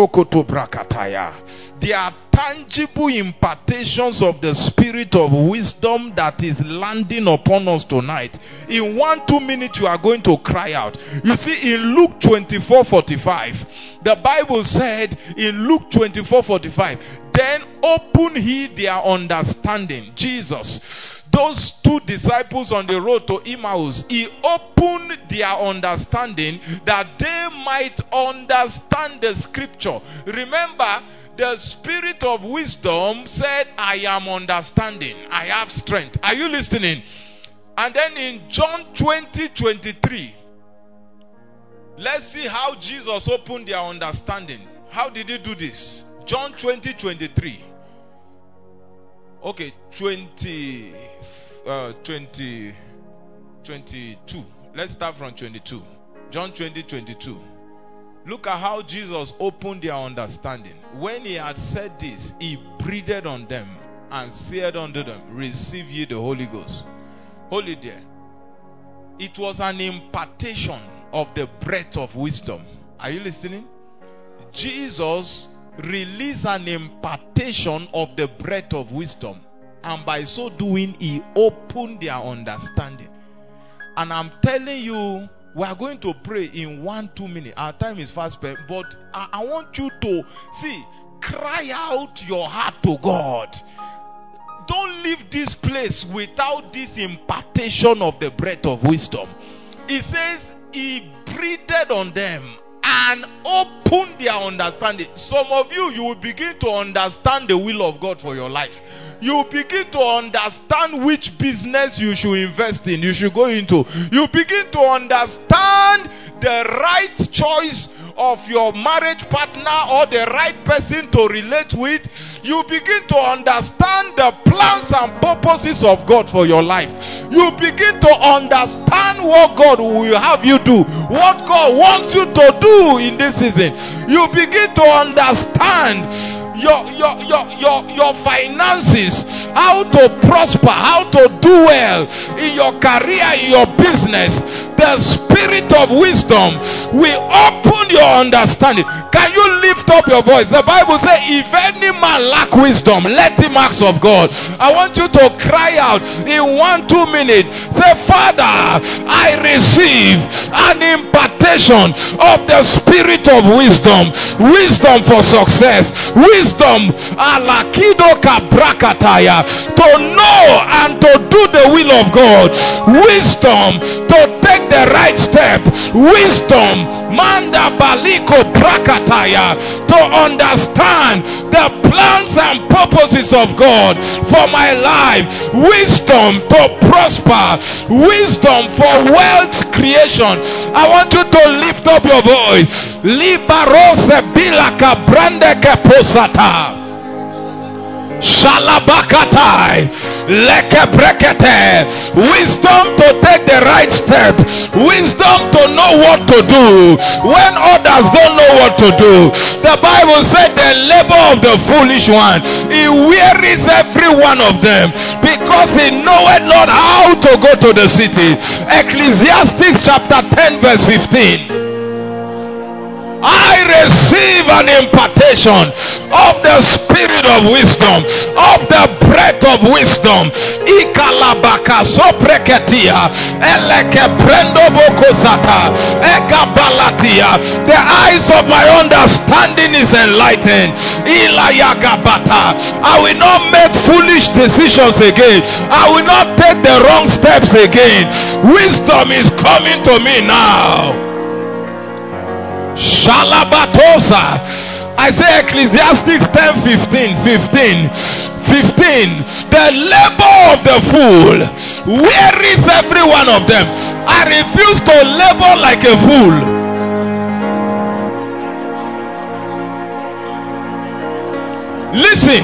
are tangible impartations of the spirit of wisdom that is landing upon us tonight. In one, two minutes you are going to cry out. You see, in Luke twenty-four forty-five, the Bible said in Luke twenty-four forty-five, then open he their understanding. Jesus, those two disciples on the road to Emmaus, he opened their understanding that they might understand the scripture. Remember, the spirit of wisdom said, I am understanding, I have strength. Are you listening? And then in John twenty twenty-three, let's see how Jesus opened their understanding. How did he do this? John twenty twenty-three. Okay, twenty, uh, twenty, twenty-two. Let's start from twenty-two. John twenty twenty-two. Look at how Jesus opened their understanding. When he had said this, he breathed on them and said unto them, receive ye the Holy Ghost. Hold it there. It was an impartation of the breath of wisdom. Are you listening? Jesus released an impartation of the breath of wisdom, and by so doing he opened their understanding. And I'm telling you, we are going to pray in one, two minutes. Our time is fast spent, but I, I want you to see, cry out your heart to God. Don't leave this place without this impartation of the breath of wisdom. He says he breathed on them and opened their understanding. Some of you, you will begin to understand the will of God for your life. You begin to understand which business you should invest in, you should go into. You begin to understand the right choice of your marriage partner or the right person to relate with, you begin to understand the plans and purposes of God for your life. You begin to understand what God will have you do, what God wants you to do in this season. You begin to understand your your your your your finances, how to prosper, how to do well in your career, in your business. The spirit of wisdom will open your understanding. Can you lift up your voice? The Bible says, if any man lack wisdom, let him ask of God. I want you to cry out in one, two minutes. Say, Father, I receive an impartation of the spirit of wisdom. Wisdom for success. Wisdom, alakido kabrakataya, to know and to do the will of God. Wisdom to take the right step. Wisdom, manda baliko brakataya, to understand the plans and purposes of God for my life. Wisdom to prosper. Wisdom for wealth creation. I want you to lift up your voice. Libarose bilaka brandeke posata. Shalabakatai, lekebrekete. Wisdom to take the right step. Wisdom to know what to do when others don't know what to do. The Bible said the labor of the foolish one, he wearies every one of them, because he knoweth not how to go to the city. Ecclesiastes chapter ten verse fifteen. I receive an impartation of the spirit of wisdom, of the breath of wisdom. Ikalabaka sopreketia, eleke prendo bokosata, ekabalatia. The eyes of my understanding is enlightened. Ilayagabata. I will not make foolish decisions again. I will not take the wrong steps again. Wisdom is coming to me now. Shalabatosa. I say Ecclesiastes ten fifteen. fifteen. fifteen. The labor of the fool wearies every one of them. I refuse to labor like a fool. Listen.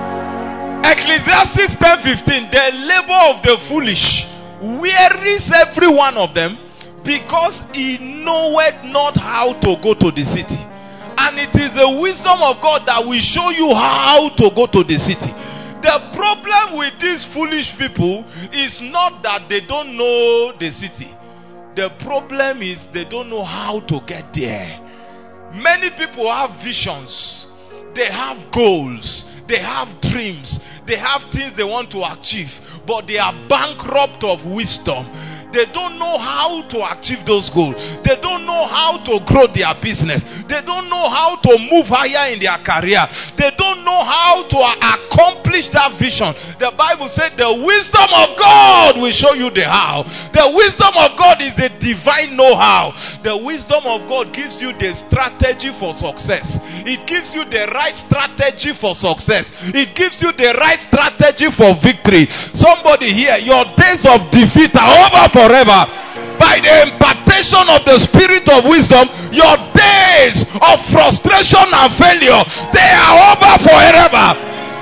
Ecclesiastes ten fifteen. The labor of the foolish wearies every one of them, because he knoweth not how to go to the city. And it is the wisdom of God that will show you how to go to the city. The problem with these foolish people is not that they don't know the city. The problem is they don't know how to get there. Many people have visions. They have goals. They have dreams. They have things they want to achieve. But they are bankrupt of wisdom. They don't know how to achieve those goals. They don't know how to grow their business. They don't know how to move higher in their career. They don't know how to accomplish that vision. The Bible said the wisdom of God will show you the how. The wisdom of God is the divine know-how. The wisdom of God gives you the strategy for success. It gives you the right strategy for success. It gives you the right strategy for victory. Somebody here, your days of defeat are over for forever. By the impartation of the spirit of wisdom, your days of frustration and failure, they are over forever.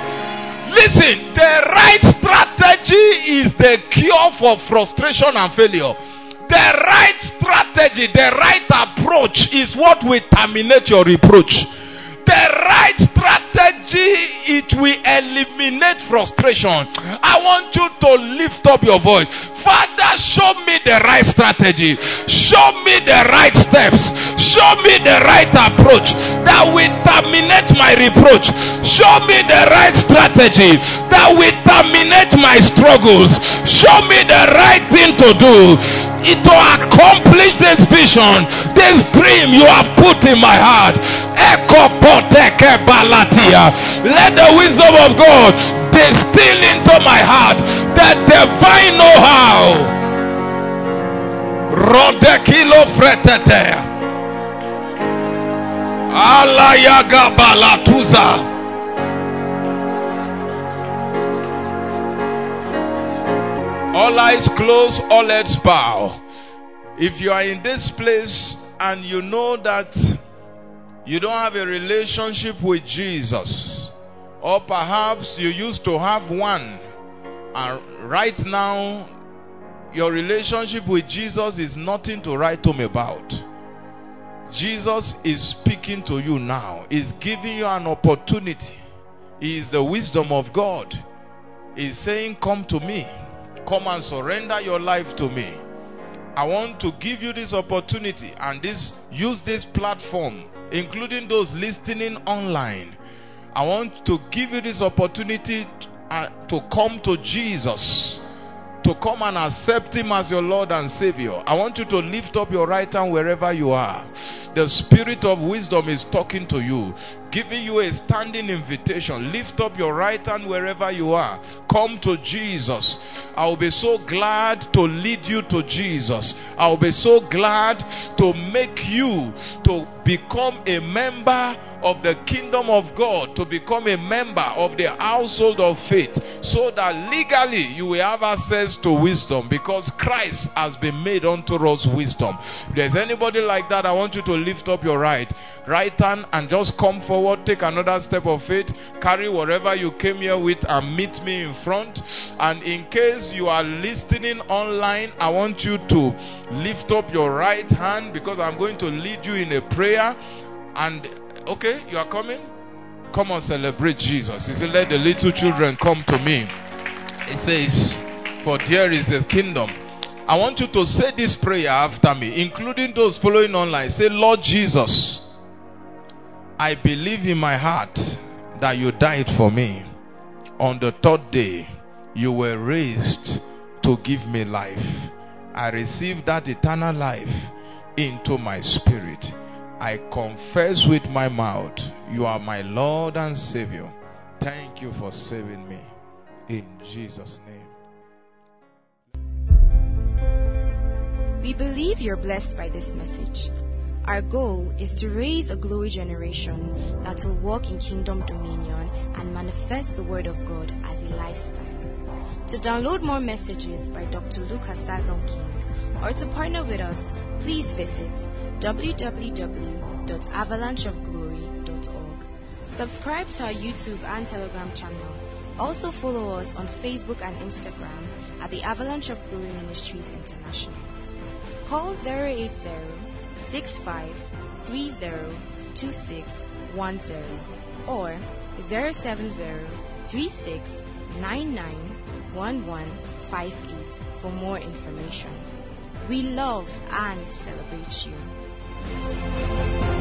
Listen, the right strategy is the cure for frustration and failure. The right strategy, the right approach is what will terminate your reproach. The right strategy, it will eliminate frustration. I want you to lift up your voice. Father, show me the right strategy. Show me the right steps. Show me the right approach that will terminate my reproach. Show me the right strategy that will terminate my struggles. Show me the right thing to do it to accomplish this vision, this dream you have put in my heart. Let the wisdom of God distill into my heart the divine know-how. Rodekilo fretete. Alayaga balatuza. All eyes closed, all heads bow. If you are in this place and you know that You don't have a relationship with Jesus. Or perhaps you used to have one, and right now your relationship with Jesus is nothing to write home about. Jesus is speaking to you now. He's giving you an opportunity. He is the wisdom of God. He's saying, come to me. Come and surrender your life to me. I want to give you this opportunity, and this use this platform, including those listening online. I want to give you this opportunity to, uh, to come to Jesus, to come and accept him as your Lord and Savior. I want you to lift up your right hand wherever you are. The Spirit of wisdom is talking to you, giving you a standing invitation. Lift up your right hand wherever you are. Come to Jesus. I will be so glad to lead you to Jesus. I will be so glad to make you to become a member of the kingdom of God, to become a member of the household of faith, so that legally you will have access to wisdom, because Christ has been made unto us wisdom. If there's anybody like that, I want you to lift up your right right hand and just come forward. Take another step of faith. Carry whatever you came here with and meet me in front. And in case you are listening online, I want you to lift up your right hand, because I'm going to lead you in a prayer. And okay, you are coming? Come on, celebrate Jesus. He said, let the little children come to me. It says, for there is a kingdom. I want you to say this prayer after me, including those following online. Say, Lord Jesus, I believe in my heart that you died for me. On the third day, you were raised to give me life. I received that eternal life into my spirit. I confess with my mouth, you are my Lord and Savior. Thank you for saving me. In Jesus' name. We believe you're blessed by this message. Our goal is to raise a glory generation that will walk in kingdom dominion and manifest the word of God as a lifestyle. To download more messages by Doctor Lucas Sagon King, or to partner with us, please visit w w w dot avalanche of glory dot org. Subscribe to our YouTube and Telegram channel. Also follow us on Facebook and Instagram at the Avalanche of Glory Ministries International. Call zero eight zero, six five three zero, two six one zero or zero seven zero, three six nine nine, one one five eight for more information. We love and celebrate you.